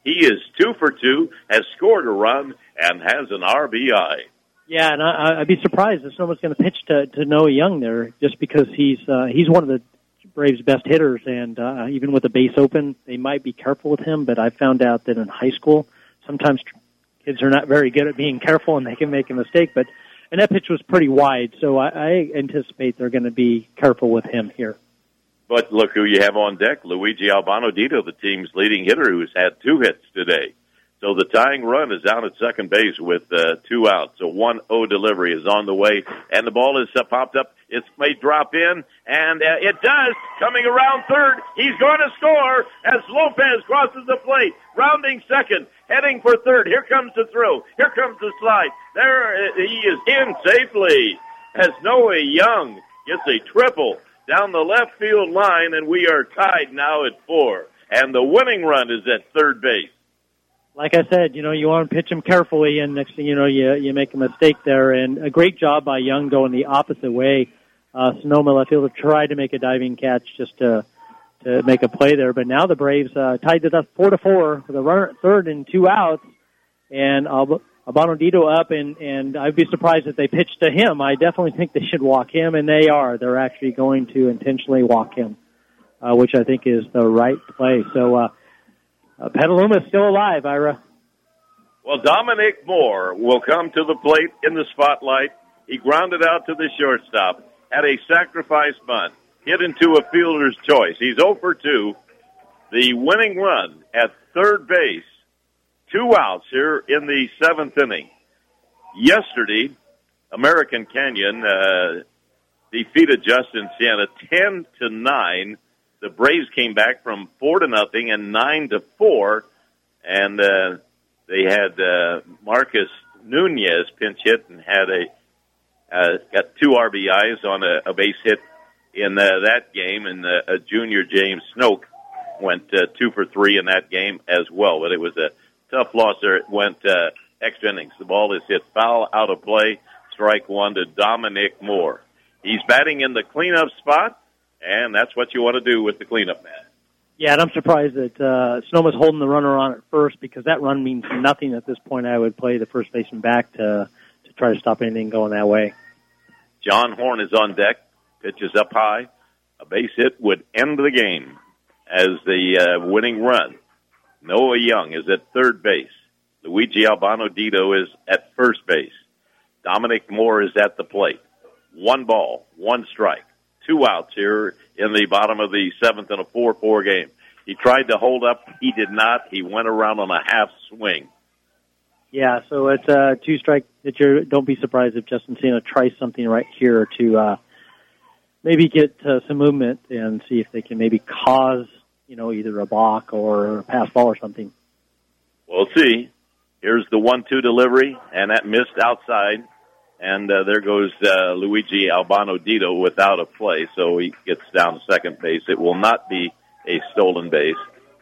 He is two for two, has scored a run, and has an R B I. Yeah, and I, I'd be surprised if someone's going to pitch to, to Noah Young there, just because he's uh, he's one of the Braves' best hitters, and uh, even with the base open, they might be careful with him. But I found out that in high school, sometimes kids are not very good at being careful, and they can make a mistake. But and that pitch was pretty wide, so I, I anticipate they're going to be careful with him here. But look who you have on deck, Luigi Albano Dito, the team's leading hitter, who's had two hits today. So the tying run is down at second base with uh, two outs. A one oh delivery is on the way, and the ball is uh, popped up. It may drop in, and uh, it does. Coming around third, he's going to score as Lopez crosses the plate. Rounding second, heading for third. Here comes the throw. Here comes the slide. There, uh, he is in safely as Noah Young gets a triple down the left field line, and we are tied now at four. And the winning run is at third base. Like I said, you know, you want to pitch him carefully, and next thing you know, you you make a mistake there. And a great job by Young going the opposite way. Uh, Sonoma left fielder tried to make a diving catch just to to make a play there, but now the Braves uh, tied it up four to four with a runner at third and two outs, and Al- Albano Dito up, and and I'd be surprised if they pitched to him. I definitely think they should walk him, and they are. They're actually going to intentionally walk him, uh, which I think is the right play. So. Uh, Uh, Petaluma is still alive, Ira. Well, Dominic Moore will come to the plate in the spotlight. He grounded out to the shortstop, had a sacrifice bunt, hit into a fielder's choice. He's oh for two. The winning run at third base, two outs here in the seventh inning. Yesterday, American Canyon uh, defeated Justin Siena ten to nine. The Braves came back from four to nothing and nine to four, and uh, they had uh, Marcus Nunez pinch hit and had a uh, got two R B Is on a, a base hit in uh, that game, and uh, a junior James Snoke went uh, two for three in that game as well. But it was a tough loss there. It went uh, extra innings. The ball is hit foul out of play. Strike one to Dominic Moore. He's batting in the cleanup spot. And that's what you want to do with the cleanup man. Yeah, and I'm surprised that uh, Sonoma's holding the runner on at first, because that run means nothing at this point. I would play the first baseman back to to try to stop anything going that way. John Horn is on deck. Pitches up high. A base hit would end the game as the uh, winning run. Noah Young is at third base. Luigi Albano Dito is at first base. Dominic Moore is at the plate. One ball, one strike. Two outs here in the bottom of the seventh in a four four game. He tried to hold up. He did not. He went around on a half swing. Yeah, so it's a uh, two-strike pitcher. Don't be surprised if Justin Siena tries something right here to uh, maybe get uh, some movement and see if they can maybe cause, you know, either a balk or a pass ball or something. We'll see. Here's the one two delivery, and that missed outside. And uh, there goes uh, Luigi Albano Dito without a play, so he gets down to second base. It will not be a stolen base.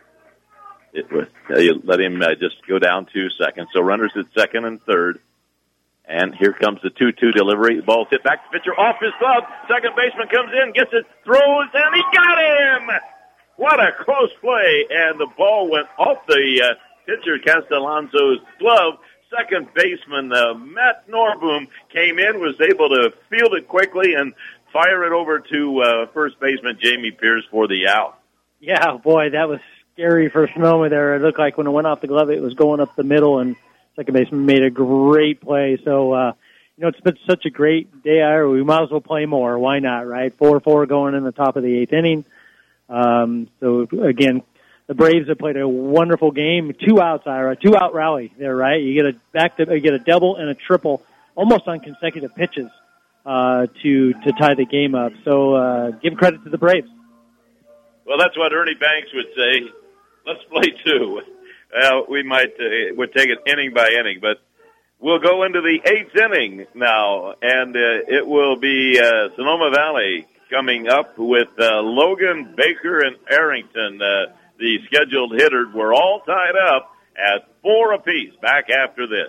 It was, uh, you let him uh, just go down two seconds. So runners at second and third. And here comes the two two delivery. The ball's hit back to pitcher off his glove. Second baseman comes in, gets it, throws, and he got him! What a close play. And the ball went off the uh, pitcher Castellanzo's glove. Second baseman uh, Matt Norboom came in, was able to field it quickly and fire it over to uh, first baseman Jamie Pierce for the out. Yeah, boy, that was scary for Sonoma there. It looked like when it went off the glove, it was going up the middle, and second baseman made a great play. So, uh, you know, it's been such a great day, Ira. We might as well play more. Why not, right? four four going in the top of the eighth inning. Um, so, again, the Braves have played a wonderful game. Two outs, Ira. Two out rally there, right? You get a back to you get a double and a triple, almost on consecutive pitches, uh, to to tie the game up. So uh, give credit to the Braves. Well, that's what Ernie Banks would say. Let's play two. Well, we might uh, would take it inning by inning, but we'll go into the eighth inning now, and uh, it will be uh, Sonoma Valley coming up with uh, Logan, Baker, and Arrington. Uh, The scheduled hitters were all tied up at four apiece. Back after this.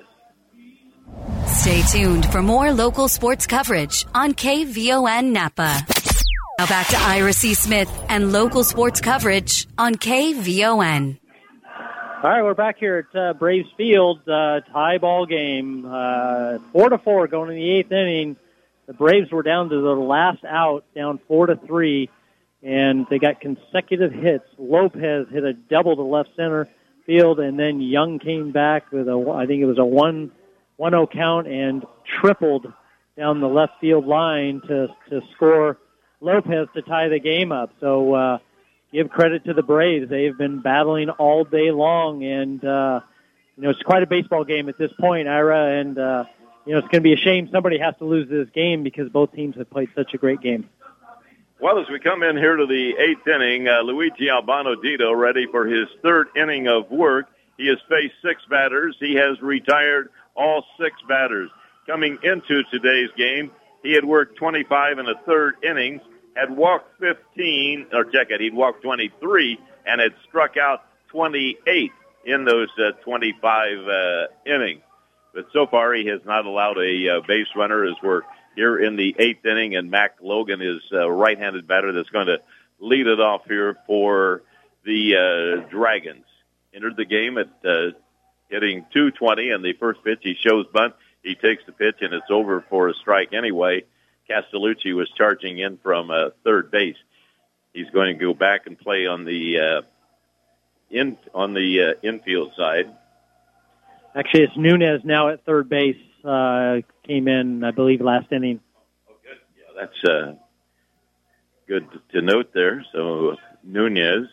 Stay tuned for more local sports coverage on K V O N Napa. Now back to Ira C. Smith and local sports coverage on K V O N. All right, we're back here at uh, Braves Field, uh, tie ball game, uh, four to four going in the eighth inning. The Braves were down to the last out, down four to three, and they got consecutive hits. Lopez hit a double to left center field, and then Young came back with a, I think it was a one one oh count, and tripled down the left field line to to score Lopez to tie the game up. So. Uh, Give credit to the Braves. They've been battling all day long, and, uh, you know, it's quite a baseball game at this point, Ira, and, uh, you know, it's going to be a shame somebody has to lose this game because both teams have played such a great game. Well, as we come in here to the eighth inning, uh, Luigi Albano Dito ready for his third inning of work. He has faced six batters. He has retired all six batters. Coming into today's game, he had worked twenty-five in the third innings, had walked fifteen, or check it, he'd walked twenty-three, and had struck out twenty-eight in those uh, twenty-five uh, innings. But so far, he has not allowed a uh, base runner as we're here in the eighth inning, and Mac Logan is a right-handed batter that's going to lead it off here for the uh, Dragons. Entered the game at uh, hitting two twenty, and the first pitch he shows bunt. He takes the pitch, and it's over for a strike anyway. Castellucci was charging in from uh, third base. He's going to go back and play on the uh, in on the uh, infield side. Actually, it's Nunez now at third base. Uh, came in, I believe, last inning. Oh, good. Yeah, that's uh, good to note there. So Nunez,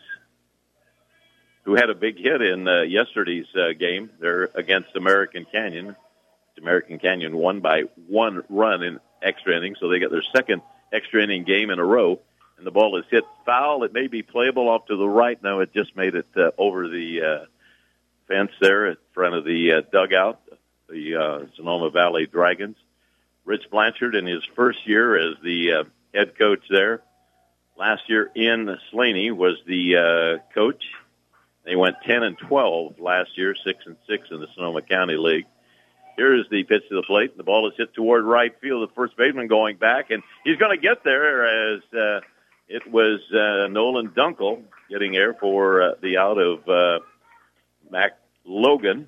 who had a big hit in uh, yesterday's uh, game there against American Canyon. American Canyon won by one run in extra innings, so they got their second extra inning game in a row, and the ball is hit foul. It may be playable off to the right. No, it just made it uh, over the uh, fence there in front of the uh, dugout, the uh, Sonoma Valley Dragons. Rich Blanchard, in his first year as the uh, head coach there, last year in Slaney was the uh, coach. They went ten and twelve last year, six and six in the Sonoma County League. Here is the pitch to the plate. The ball is hit toward right field. The first baseman going back, and he's going to get there as uh, it was uh, Nolan Dunkel getting there for uh, the out of uh, Mac Logan.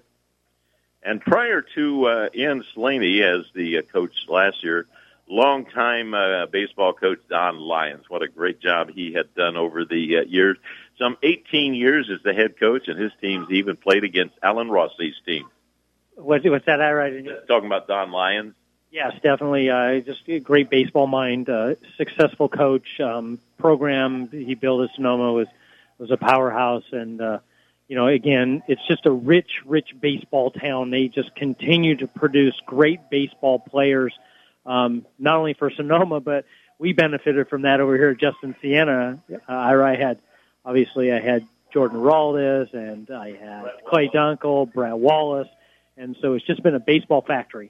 And prior to uh, Ian Slaney as the uh, coach last year, longtime uh, baseball coach Don Lyons. What a great job he had done over the uh, years. Some eighteen years as the head coach, and his teams even played against Alan Rossi's team. What's, what's that? I right? Talking about Don Lyons. Yes, definitely. Uh, just a great baseball mind, uh, successful coach. Um, program he built at Sonoma was was a powerhouse, and uh, you know, again, it's just a rich, rich baseball town. They just continue to produce great baseball players, um, not only for Sonoma, but we benefited from that over here at Justin Siena. Uh, I had, obviously, I had Jordan Raldez, and I had Clay Dunkel, Brad Wallace. And so it's just been a baseball factory.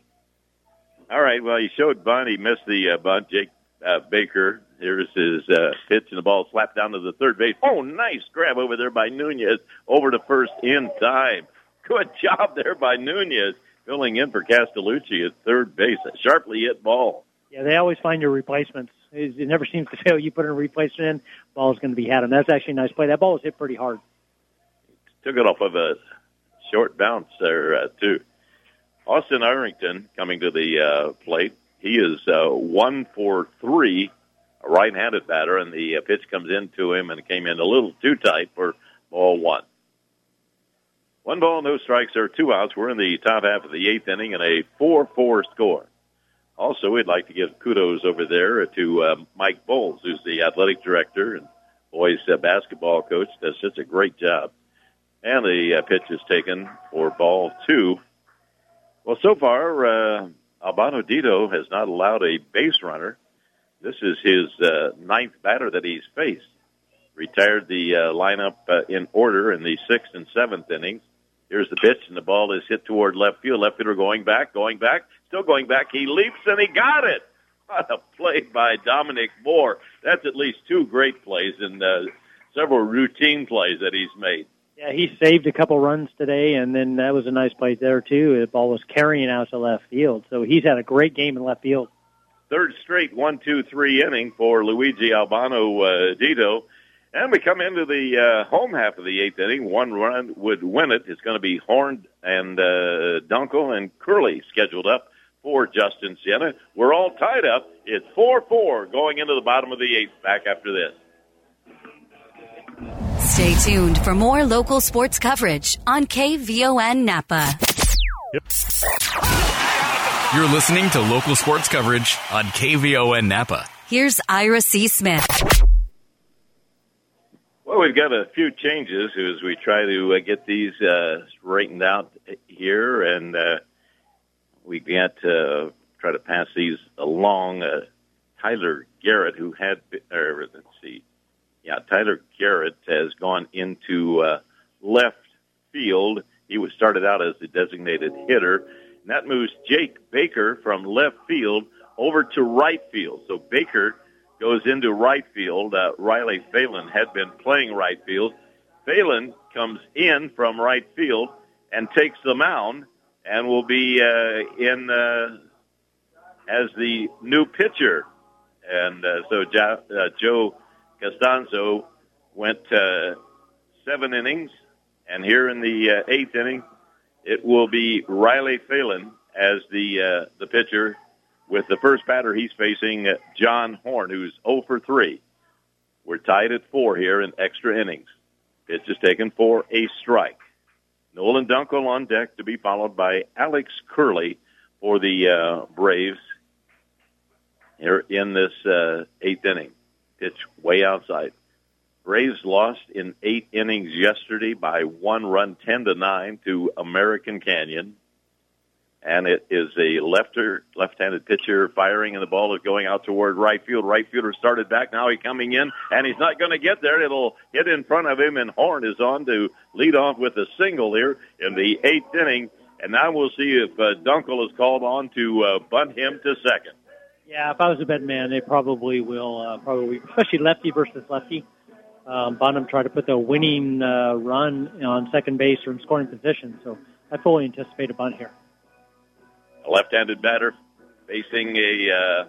All right. Well, he showed bunt. He missed the uh, bunt. Jake uh, Baker, here's his uh, pitch, and the ball slapped down to the third base. Oh, nice grab over there by Nunez over to first in time. Good job there by Nunez, filling in for Castellucci at third base. A sharply hit ball. Yeah, they always find your replacements. It, it never seems to fail. You put a replacement in, ball's going to be had. And that's actually a nice play. That ball was hit pretty hard. Took it off of a short bounce there, uh, too. Austin Arrington coming to the uh, plate. He is uh, one for three, a right-handed batter, and the uh, pitch comes into him and it came in a little too tight for ball one. One ball, no strikes. There are two outs. We're in the top half of the eighth inning and a four four score. Also, we'd like to give kudos over there to uh, Mike Bowles, who's the athletic director and boys uh, basketball coach. Does such a great job. And the uh, pitch is taken for ball two. Well, so far, uh, Albano Dito has not allowed a base runner. This is his uh, ninth batter that he's faced. Retired the uh, lineup uh, in order in the sixth and seventh innings. Here's the pitch, and the ball is hit toward left field. Left fielder going back, going back, still going back. He leaps, and he got it. What a play by Dominic Moore. That's at least two great plays and uh, several routine plays that he's made. Yeah, he saved a couple runs today, and then that was a nice play there, too. The ball was carrying out to left field. So he's had a great game in left field. Third straight one two three inning for Luigi Albano uh, Dito. And we come into the uh, home half of the eighth inning. One run would win it. It's going to be Horn and uh, Dunkel and Curley scheduled up for Justin Siena. We're all tied up. It's four four going into the bottom of the eighth. Back after this. Stay tuned for more local sports coverage on K V O N Napa. Yep. You're listening to local sports coverage on K V O N Napa. Here's Ira C. Smith. Well, we've got a few changes as we try to uh, get these uh, straightened out here, and uh, we got to uh, try to pass these along. Uh, Tyler Garrett, who had, or let's see, yeah, Tyler Garrett has gone into uh, left field. He was started out as the designated hitter, and that moves Jake Baker from left field over to right field. So Baker goes into right field. Uh, Riley Phelan had been playing right field. Phelan comes in from right field and takes the mound and will be uh, in uh, as the new pitcher. And uh, so jo- uh, Joe Costanzo went uh, seven innings, and here in the uh, eighth inning, it will be Riley Phelan as the uh, the pitcher. With the first batter, he's facing uh, John Horn, who's oh for three. We're tied at four here in extra innings. Pitch is taken for a strike. Nolan Dunkel on deck to be followed by Alex Curley for the uh, Braves here in this uh, eighth inning. Pitch way outside. Braves lost in eight innings yesterday by one run, ten to nine, to American Canyon. And it is a lefter, left-handed pitcher firing, and the ball is going out toward right field. Right fielder started back. Now he's coming in, and he's not going to get there. It'll hit in front of him, and Horn is on to lead off with a single here in the eighth inning. And now we'll see if uh, Dunkel is called on to uh, bunt him to second. Yeah, if I was a betting man, they probably will, uh, probably, especially lefty versus lefty. Um, bunt him, try to put the winning uh, run on second base or in scoring position. So I fully anticipate a bunt here. A left-handed batter facing a uh,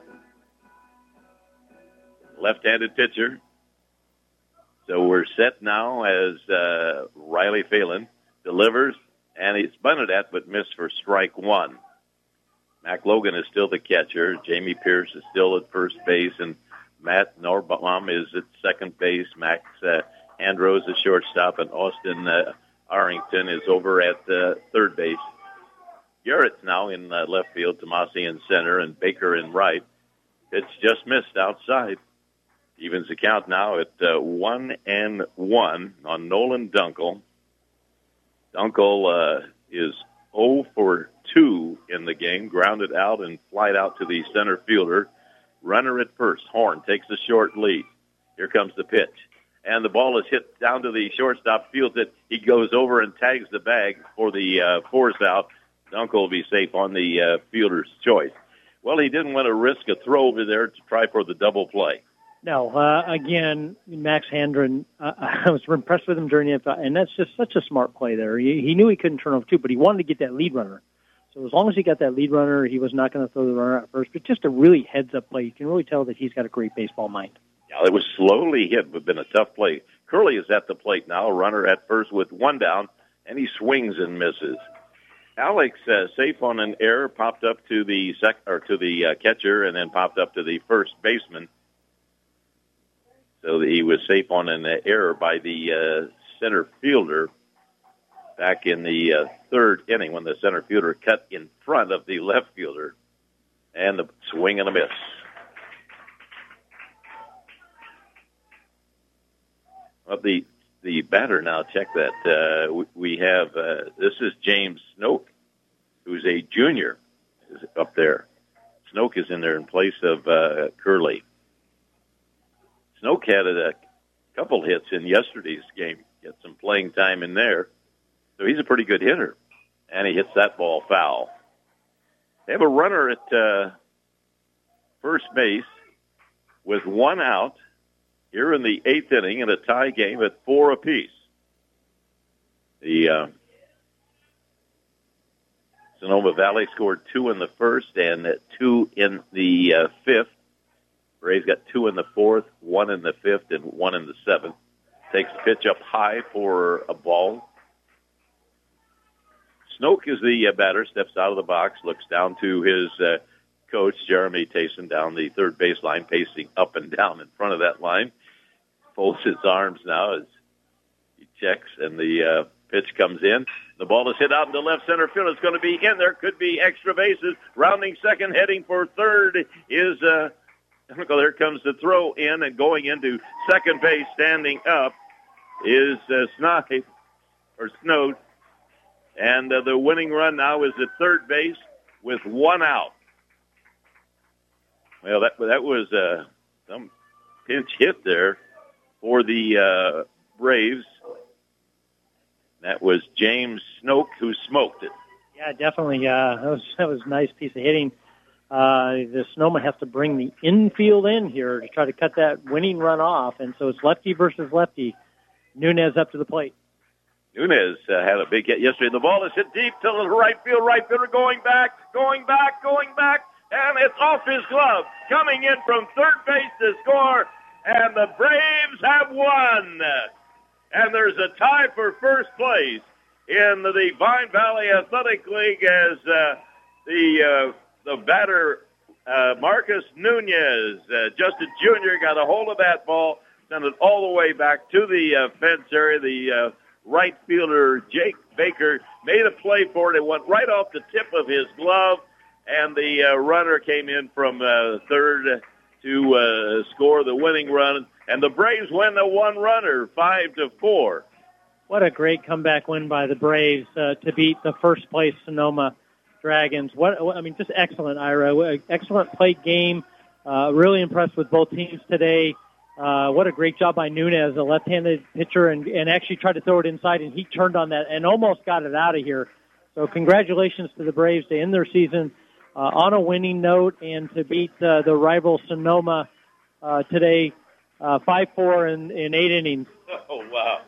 left-handed pitcher. So we're set now as uh, Riley Phelan delivers, and he's bunted at but missed for strike one. Mac Logan is still the catcher. Jamie Pierce is still at first base, and Matt Norbaum is at second base. Max uh, Andros is shortstop, and Austin uh, Arrington is over at uh, third base. Garrett's now in uh, left field, Tomasi in center, and Baker in right. It's just missed outside. Evens the count now at uh, one and one on Nolan Dunkel. Dunkel uh, is oh for two in the game, grounded out and flied out to the center fielder. Runner at first. Horn takes a short lead. Here comes the pitch. And the ball is hit down to the shortstop, fields it. He goes over and tags the bag for the uh, force out. Dunkel will be safe on the uh, fielder's choice. Well, he didn't want to risk a throw over there to try for the double play. No, uh, again, Max Handren, uh, I was impressed with him during the – and that's just such a smart play there. He, he knew he couldn't turn over two, but he wanted to get that lead runner. So as long as he got that lead runner, he was not going to throw the runner out first. But just a really heads-up play. You can really tell that he's got a great baseball mind. Yeah, it was slowly hit, but been a tough play. Curley is at the plate now, runner at first with one down, and he swings and misses. Alex, uh, safe on an error, popped up to the sec- or to the uh, catcher, and then popped up to the first baseman. So he was safe on an uh, error by the uh, center fielder back in the uh, third inning when the center fielder cut in front of the left fielder, and the swing and a miss. Well, the the batter now, check that. Uh, we, we have, uh, this is James Snoke, who's a junior, is up there. Snoke is in there in place of uh, Curley. Snoke had a couple hits in yesterday's game, get some playing time in there. So he's a pretty good hitter, and he hits that ball foul. They have a runner at uh, first base with one out here in the eighth inning in a tie game at four apiece. The uh, Sonoma Valley scored two in the first and two in the uh, fifth. Braves got two in the fourth, one in the fifth, and one in the seventh. takes the pitch up high for a ball. Snoke is the uh, batter, steps out of the box, looks down to his uh, coach, Jeremy Tayson, down the third base line, pacing up and down in front of that line. Folds his arms now as he checks, and the uh, pitch comes in. The ball is hit out into left center field. It's going to be in there. Could be extra bases. Rounding second, heading for third is, uh, well, there comes the throw in, and going into second base, standing up, is uh, Snoke, or Snode. And uh, the winning run now is at third base with one out. Well, that that was uh, some pinch hit there for the uh, Braves. That was James Snoke who smoked it. Yeah, definitely. Uh, that was that was a nice piece of hitting. Uh, the Sonoma has to bring the infield in here to try to cut that winning run off, and so it's lefty versus lefty. Nunez up to the plate. Nunez uh, had a big hit yesterday. The ball is hit deep to the right field. Right fielder going back, going back, going back, and it's off his glove. Coming in from third base to score, and the Braves have won. And there's a tie for first place in the Vine Valley Athletic League as uh, the uh, the batter, uh, Marcus Nunez, uh, Justin Junior got a hold of that ball, sent it all the way back to the uh, fence area. The uh, right fielder, Jake Baker, made a play for it. It went right off the tip of his glove, and the uh, runner came in from uh, third to uh, score the winning run. And the Braves win the one-runner, five to four. What a great comeback win by the Braves uh, to beat the first-place Sonoma Dragons. What I mean, just excellent, Ira. Excellent play game. Uh, really impressed with both teams today. Uh, what a great job by Nunez, a left-handed pitcher, and, and actually tried to throw it inside, and he turned on that and almost got it out of here. So congratulations to the Braves to end their season uh, on a winning note and to beat uh, the rival Sonoma uh, today, uh, five four in, in eight innings. Oh, wow.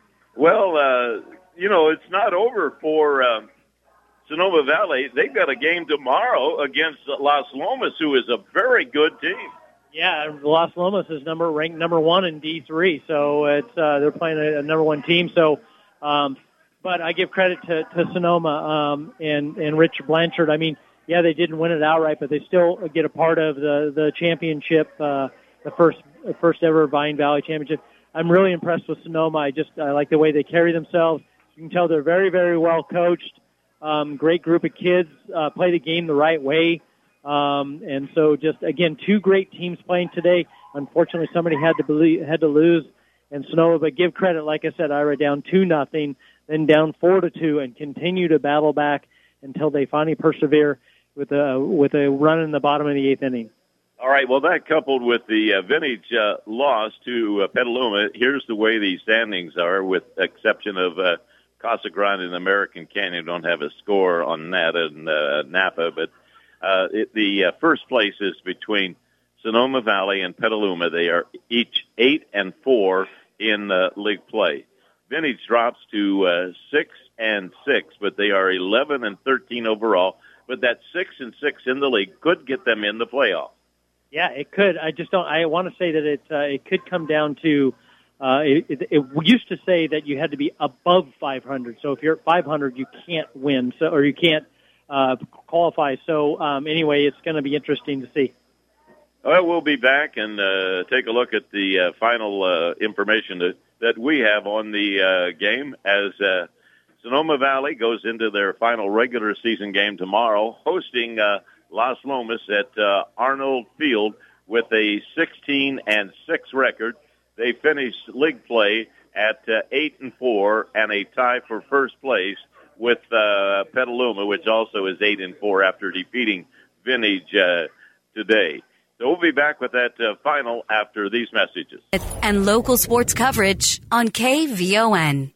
Well, uh, you know, it's not over for uh, Sonoma Valley. They've got a game tomorrow against Las Lomas, who is a very good team. Yeah, Las Lomas is number ranked number one in D three, so it's uh, they're playing a, a number one team. So, um, but I give credit to, to Sonoma um, and and Rich Blanchard. I mean, yeah, they didn't win it outright, but they still get a part of the the championship, uh, the first first ever Vine Valley Championship. I'm really impressed with Sonoma. I just I like the way they carry themselves. You can tell they're very very well coached. Um, great group of kids, uh, play the game the right way. Um, and so just, again, two great teams playing today. Unfortunately, somebody had to believe, had to lose, and Sonoma, but give credit, like I said, Ira, down two nothing, then down four to two, and continue to battle back until they finally persevere with a, with a run in the bottom of the eighth inning. All right, well, that coupled with the uh, Vintage uh, loss to uh, Petaluma, here's the way the standings are, with exception of uh, Casa Grande and American Canyon don't have a score on that, and uh, Napa, but Uh, it, the uh, first place is between Sonoma Valley and Petaluma. They are each eight and four in uh, league play. Vintage drops to uh, six and six, but they are eleven and thirteen overall. But that six and six in the league could get them in the playoffs. Yeah, it could. I just don't. I want to say that it uh, it could come down to. Uh, it, it, it used to say that you had to be above five hundred. So if you're at five hundred, you can't win. So or you can't. Uh, qualify. So um, anyway, it's going to be interesting to see. Well, we'll be back and uh, take a look at the uh, final uh, information that, that we have on the uh, game as uh, Sonoma Valley goes into their final regular season game tomorrow, hosting uh, Las Lomas at uh, Arnold Field with a sixteen and six record. They finished league play at uh, eight and four and a tie for first place with uh, Petaluma, which also is eight and four after defeating Vintage uh, today. So we'll be back with that uh, final after these messages. And local sports coverage on K V O N.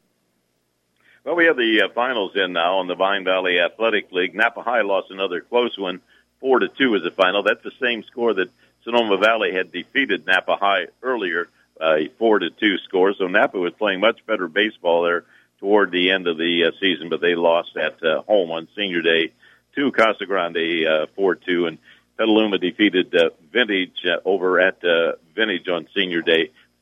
Well, we have the uh, finals in now on the Vine Valley Athletic League. Napa High lost another close one, four to two is the final. That's the same score that Sonoma Valley had defeated Napa High earlier, uh, a four to two score. So Napa was playing much better baseball there toward the end of the uh, season, but they lost at uh, home on Senior Day to Casa Grande uh, four two, and Petaluma defeated uh, Vintage uh, over at uh, Vintage on Senior Day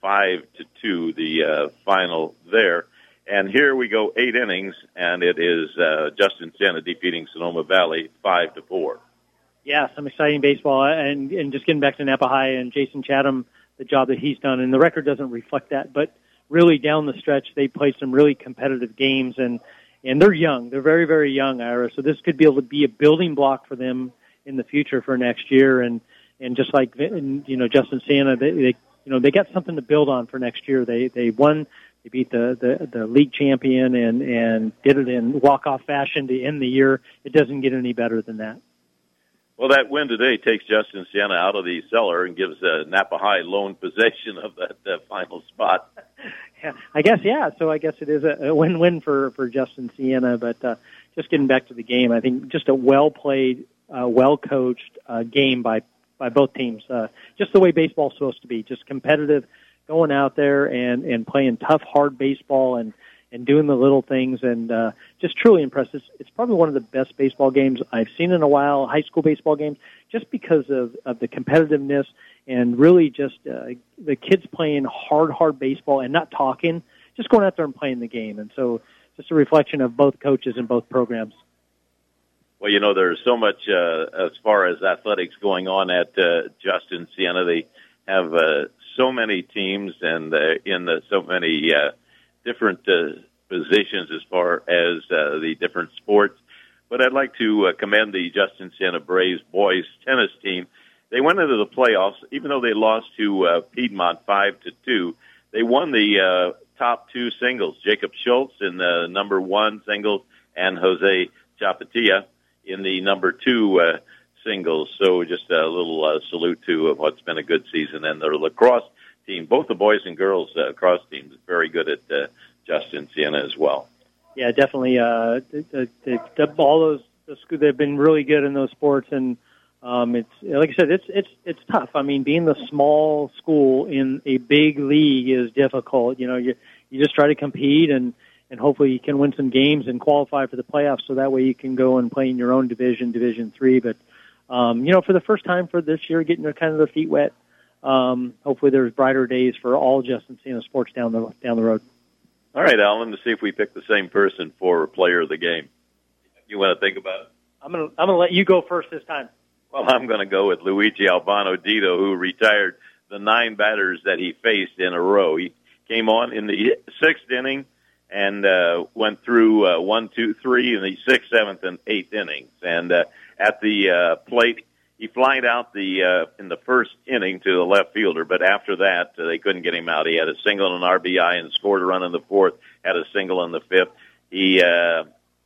five to two, the uh, final there. And here we go, eight innings, and it is uh, Justin Siena defeating Sonoma Valley five to four. Yeah, some exciting baseball, and and just getting back to Napa High and Jason Chatham, the job that he's done, and the record doesn't reflect that, but really down the stretch, they played some really competitive games, and and they're young, they're very very young, Ira. So this could be able to be a building block for them in the future for next year, and and just like you know Justin Siena, they, they you know they got something to build on for next year. They they won. They beat the, the, the league champion and, and did it in walk-off fashion to end the year. It doesn't get any better than that. Well, that win today takes Justin Siena out of the cellar and gives uh, Napa High lone possession of that uh, final spot. Yeah, I guess, yeah. So I guess it is a, a win-win for, for Justin Siena. But uh, just getting back to the game, I think just a well-played, uh, well-coached uh, game by, by both teams. Uh, just the way baseball's supposed to be, just competitive, going out there and, and playing tough, hard baseball and, and doing the little things, and uh, just truly impressed. It's, it's probably one of the best baseball games I've seen in a while, high school baseball games, just because of, of the competitiveness and really just uh, the kids playing hard, hard baseball and not talking, just going out there and playing the game. And so just a reflection of both coaches and both programs. Well, you know, there's so much uh, as far as athletics going on at uh, Justin Siena. They have uh, so many teams and uh, in the, so many uh, different uh, positions as far as uh, the different sports. But I'd like to uh, commend the Justin Siena Braves boys tennis team. They went into the playoffs, even though they lost to uh, Piedmont five to two. They won the uh, top two singles, Jacob Schultz in the number one singles and Jose Chapatia in the number two uh, singles. So just a little uh, salute to what's been a good season. And the lacrosse team, both the boys and girls uh, lacrosse teams, very good at uh, Justin Siena as well. Yeah, definitely. Uh, the, the, the, all those the, they've been really good in those sports, and um, it's like I said, it's it's it's tough. I mean, being the small school in a big league is difficult. You know, you you just try to compete and. And hopefully you can win some games and qualify for the playoffs, so that way you can go and play in your own division, Division Three. But um, you know, for the first time for this year, getting their kind of their feet wet. Um, hopefully, there's brighter days for all Justin Siena sports down the down the road. All right, Alan. To see if we pick the same person for player of the game. You want to think about it? I'm gonna I'm gonna let you go first this time. Well, I'm going to go with Luigi Albano Dito, who retired the nine batters that he faced in a row. He came on in the sixth inning. And uh, went through uh, one, two, three in the sixth, seventh, and eighth innings. And uh, at the uh, plate, he flied out the uh, in the first inning to the left fielder. But after that, uh, they couldn't get him out. He had a single and an R B I and scored a run in the fourth. Had a single in the fifth. He uh,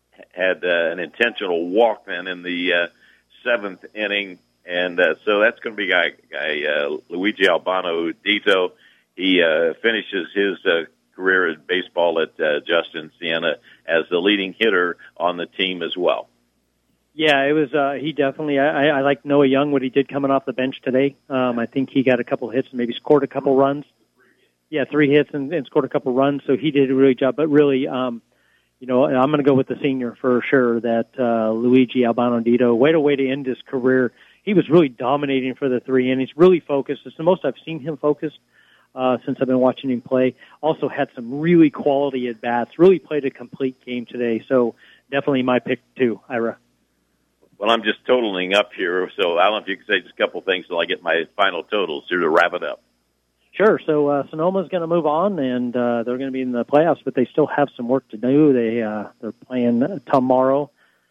had uh, an intentional walk then in the uh, seventh inning. And uh, so that's going to be guy, guy uh, Luigi Albano Dito. He uh, finishes his uh, career in baseball at uh, Justin Siena as the leading hitter on the team as well. Yeah, it was. Uh, he definitely. I, I like Noah Young what he did coming off the bench today. Um, I think he got a couple hits and maybe scored a couple runs. Yeah, three hits and, and scored a couple runs. So he did a really good job. But really, um, you know, I'm going to go with the senior for sure. That uh, Luigi Albano Dito. Way to way to end his career. He was really dominating for the three innings. Really focused. It's the most I've seen him focused. Uh, since I've been watching him play. Also had some really quality at-bats, really played a complete game today. So definitely my pick too, Ira. Well, I'm just totaling up here. So, Alan, if you could say just a couple things till I get my final totals here to wrap it up. Sure. So uh, Sonoma's going to move on, and uh, they're going to be in the playoffs, but they still have some work to do. They, uh, they're playing tomorrow.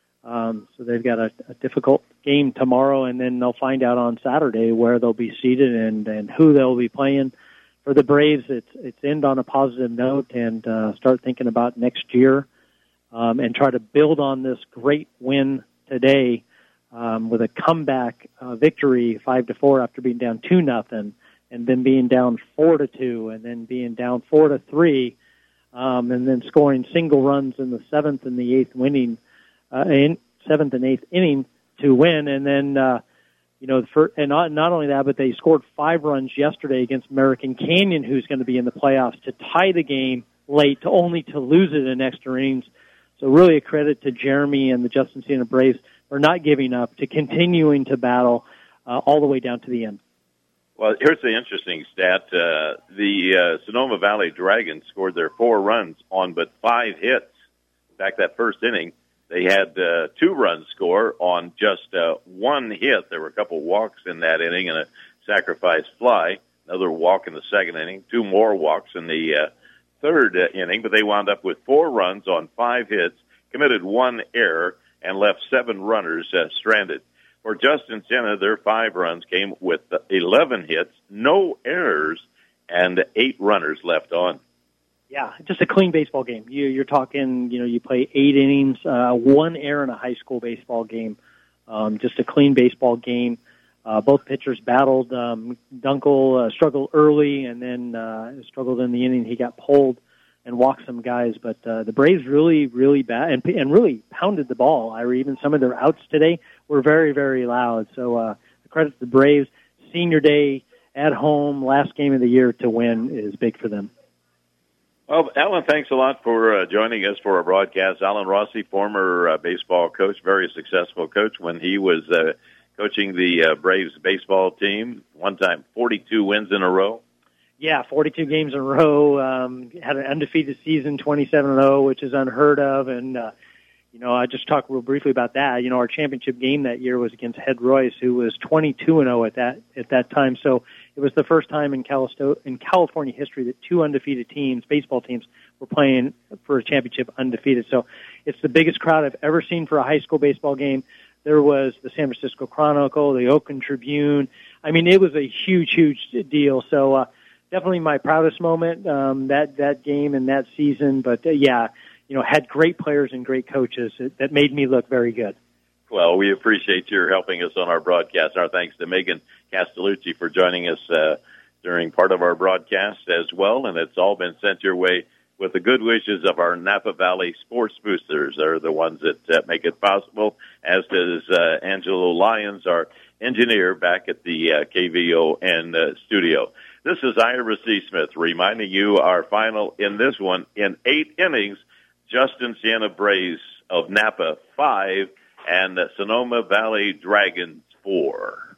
Um, so they've got a, a difficult game tomorrow, and then they'll find out on Saturday where they'll be seated and, and who they'll be playing. For the Braves, it's it's end on a positive note and uh, start thinking about next year um, and try to build on this great win today um, with a comeback uh, victory, five to four after being down two nothing, and then being down four to two, and then being down four to three, um, and then scoring single runs in the seventh and the eighth winning, uh, in seventh and eighth inning to win, and then. Uh, You know, for, and not, not only that, but they scored five runs yesterday against American Canyon, who's going to be in the playoffs, to tie the game late, to only to lose it in extra innings. So really a credit to Jeremy and the Justin Siena Braves for not giving up, to continuing to battle uh, all the way down to the end. Well, here's the interesting stat. Uh, the uh, Sonoma Valley Dragons scored their four runs on but five hits. In fact, that first inning, they had uh, two runs score on just uh, one hit. There were a couple walks in that inning and a sacrifice fly. Another walk in the second inning, two more walks in the uh, third uh, inning, but they wound up with four runs on five hits, committed one error, and left seven runners uh, stranded. For Justin Siena, their five runs came with eleven hits, no errors, and eight runners left on. Yeah, just a clean baseball game. You, you're talking, you know, you play eight innings, uh, one error in a high school baseball game. Um, just a clean baseball game. Uh, both pitchers battled. Um, Dunkel uh, struggled early and then uh, struggled in the inning. He got pulled and walked some guys. But uh, the Braves really, really bad and, and really pounded the ball. I even some of their outs today were very, very loud. So uh, the credit to the Braves. Senior day at home, last game of the year to win is big for them. Well, Alan, thanks a lot for uh, joining us for our broadcast. Alan Rossi, former uh, baseball coach, very successful coach when he was uh, coaching the uh, Braves baseball team. One time, forty-two wins in a row. Yeah, forty-two games in a row. Um, had an undefeated season, twenty-seven and oh, which is unheard of. And, uh, you know, I just talked real briefly about that. You know, our championship game that year was against Head Royce, who was twenty-two and oh at that at that time. So it was the first time in, Calisto- in California history that two undefeated teams, baseball teams, were playing for a championship undefeated. So it's the biggest crowd I've ever seen for a high school baseball game. There was the San Francisco Chronicle, the Oakland Tribune. I mean, it was a huge, huge deal. So uh, definitely my proudest moment, um, that, that game and that season. But, uh, yeah, you know, had great players and great coaches that made me look very good. Well, we appreciate your helping us on our broadcast. Our thanks to Megan Castellucci for joining us uh, during part of our broadcast as well. And it's all been sent your way with the good wishes of our Napa Valley Sports Boosters. They're the ones that uh, make it possible, as does uh, Angelo Lyons, our engineer back at the uh, K V O N uh, studio. This is Ira C. Smith reminding you our final in this one in eight innings, Justin Siena Braves of Napa five and Sonoma Valley Dragons four.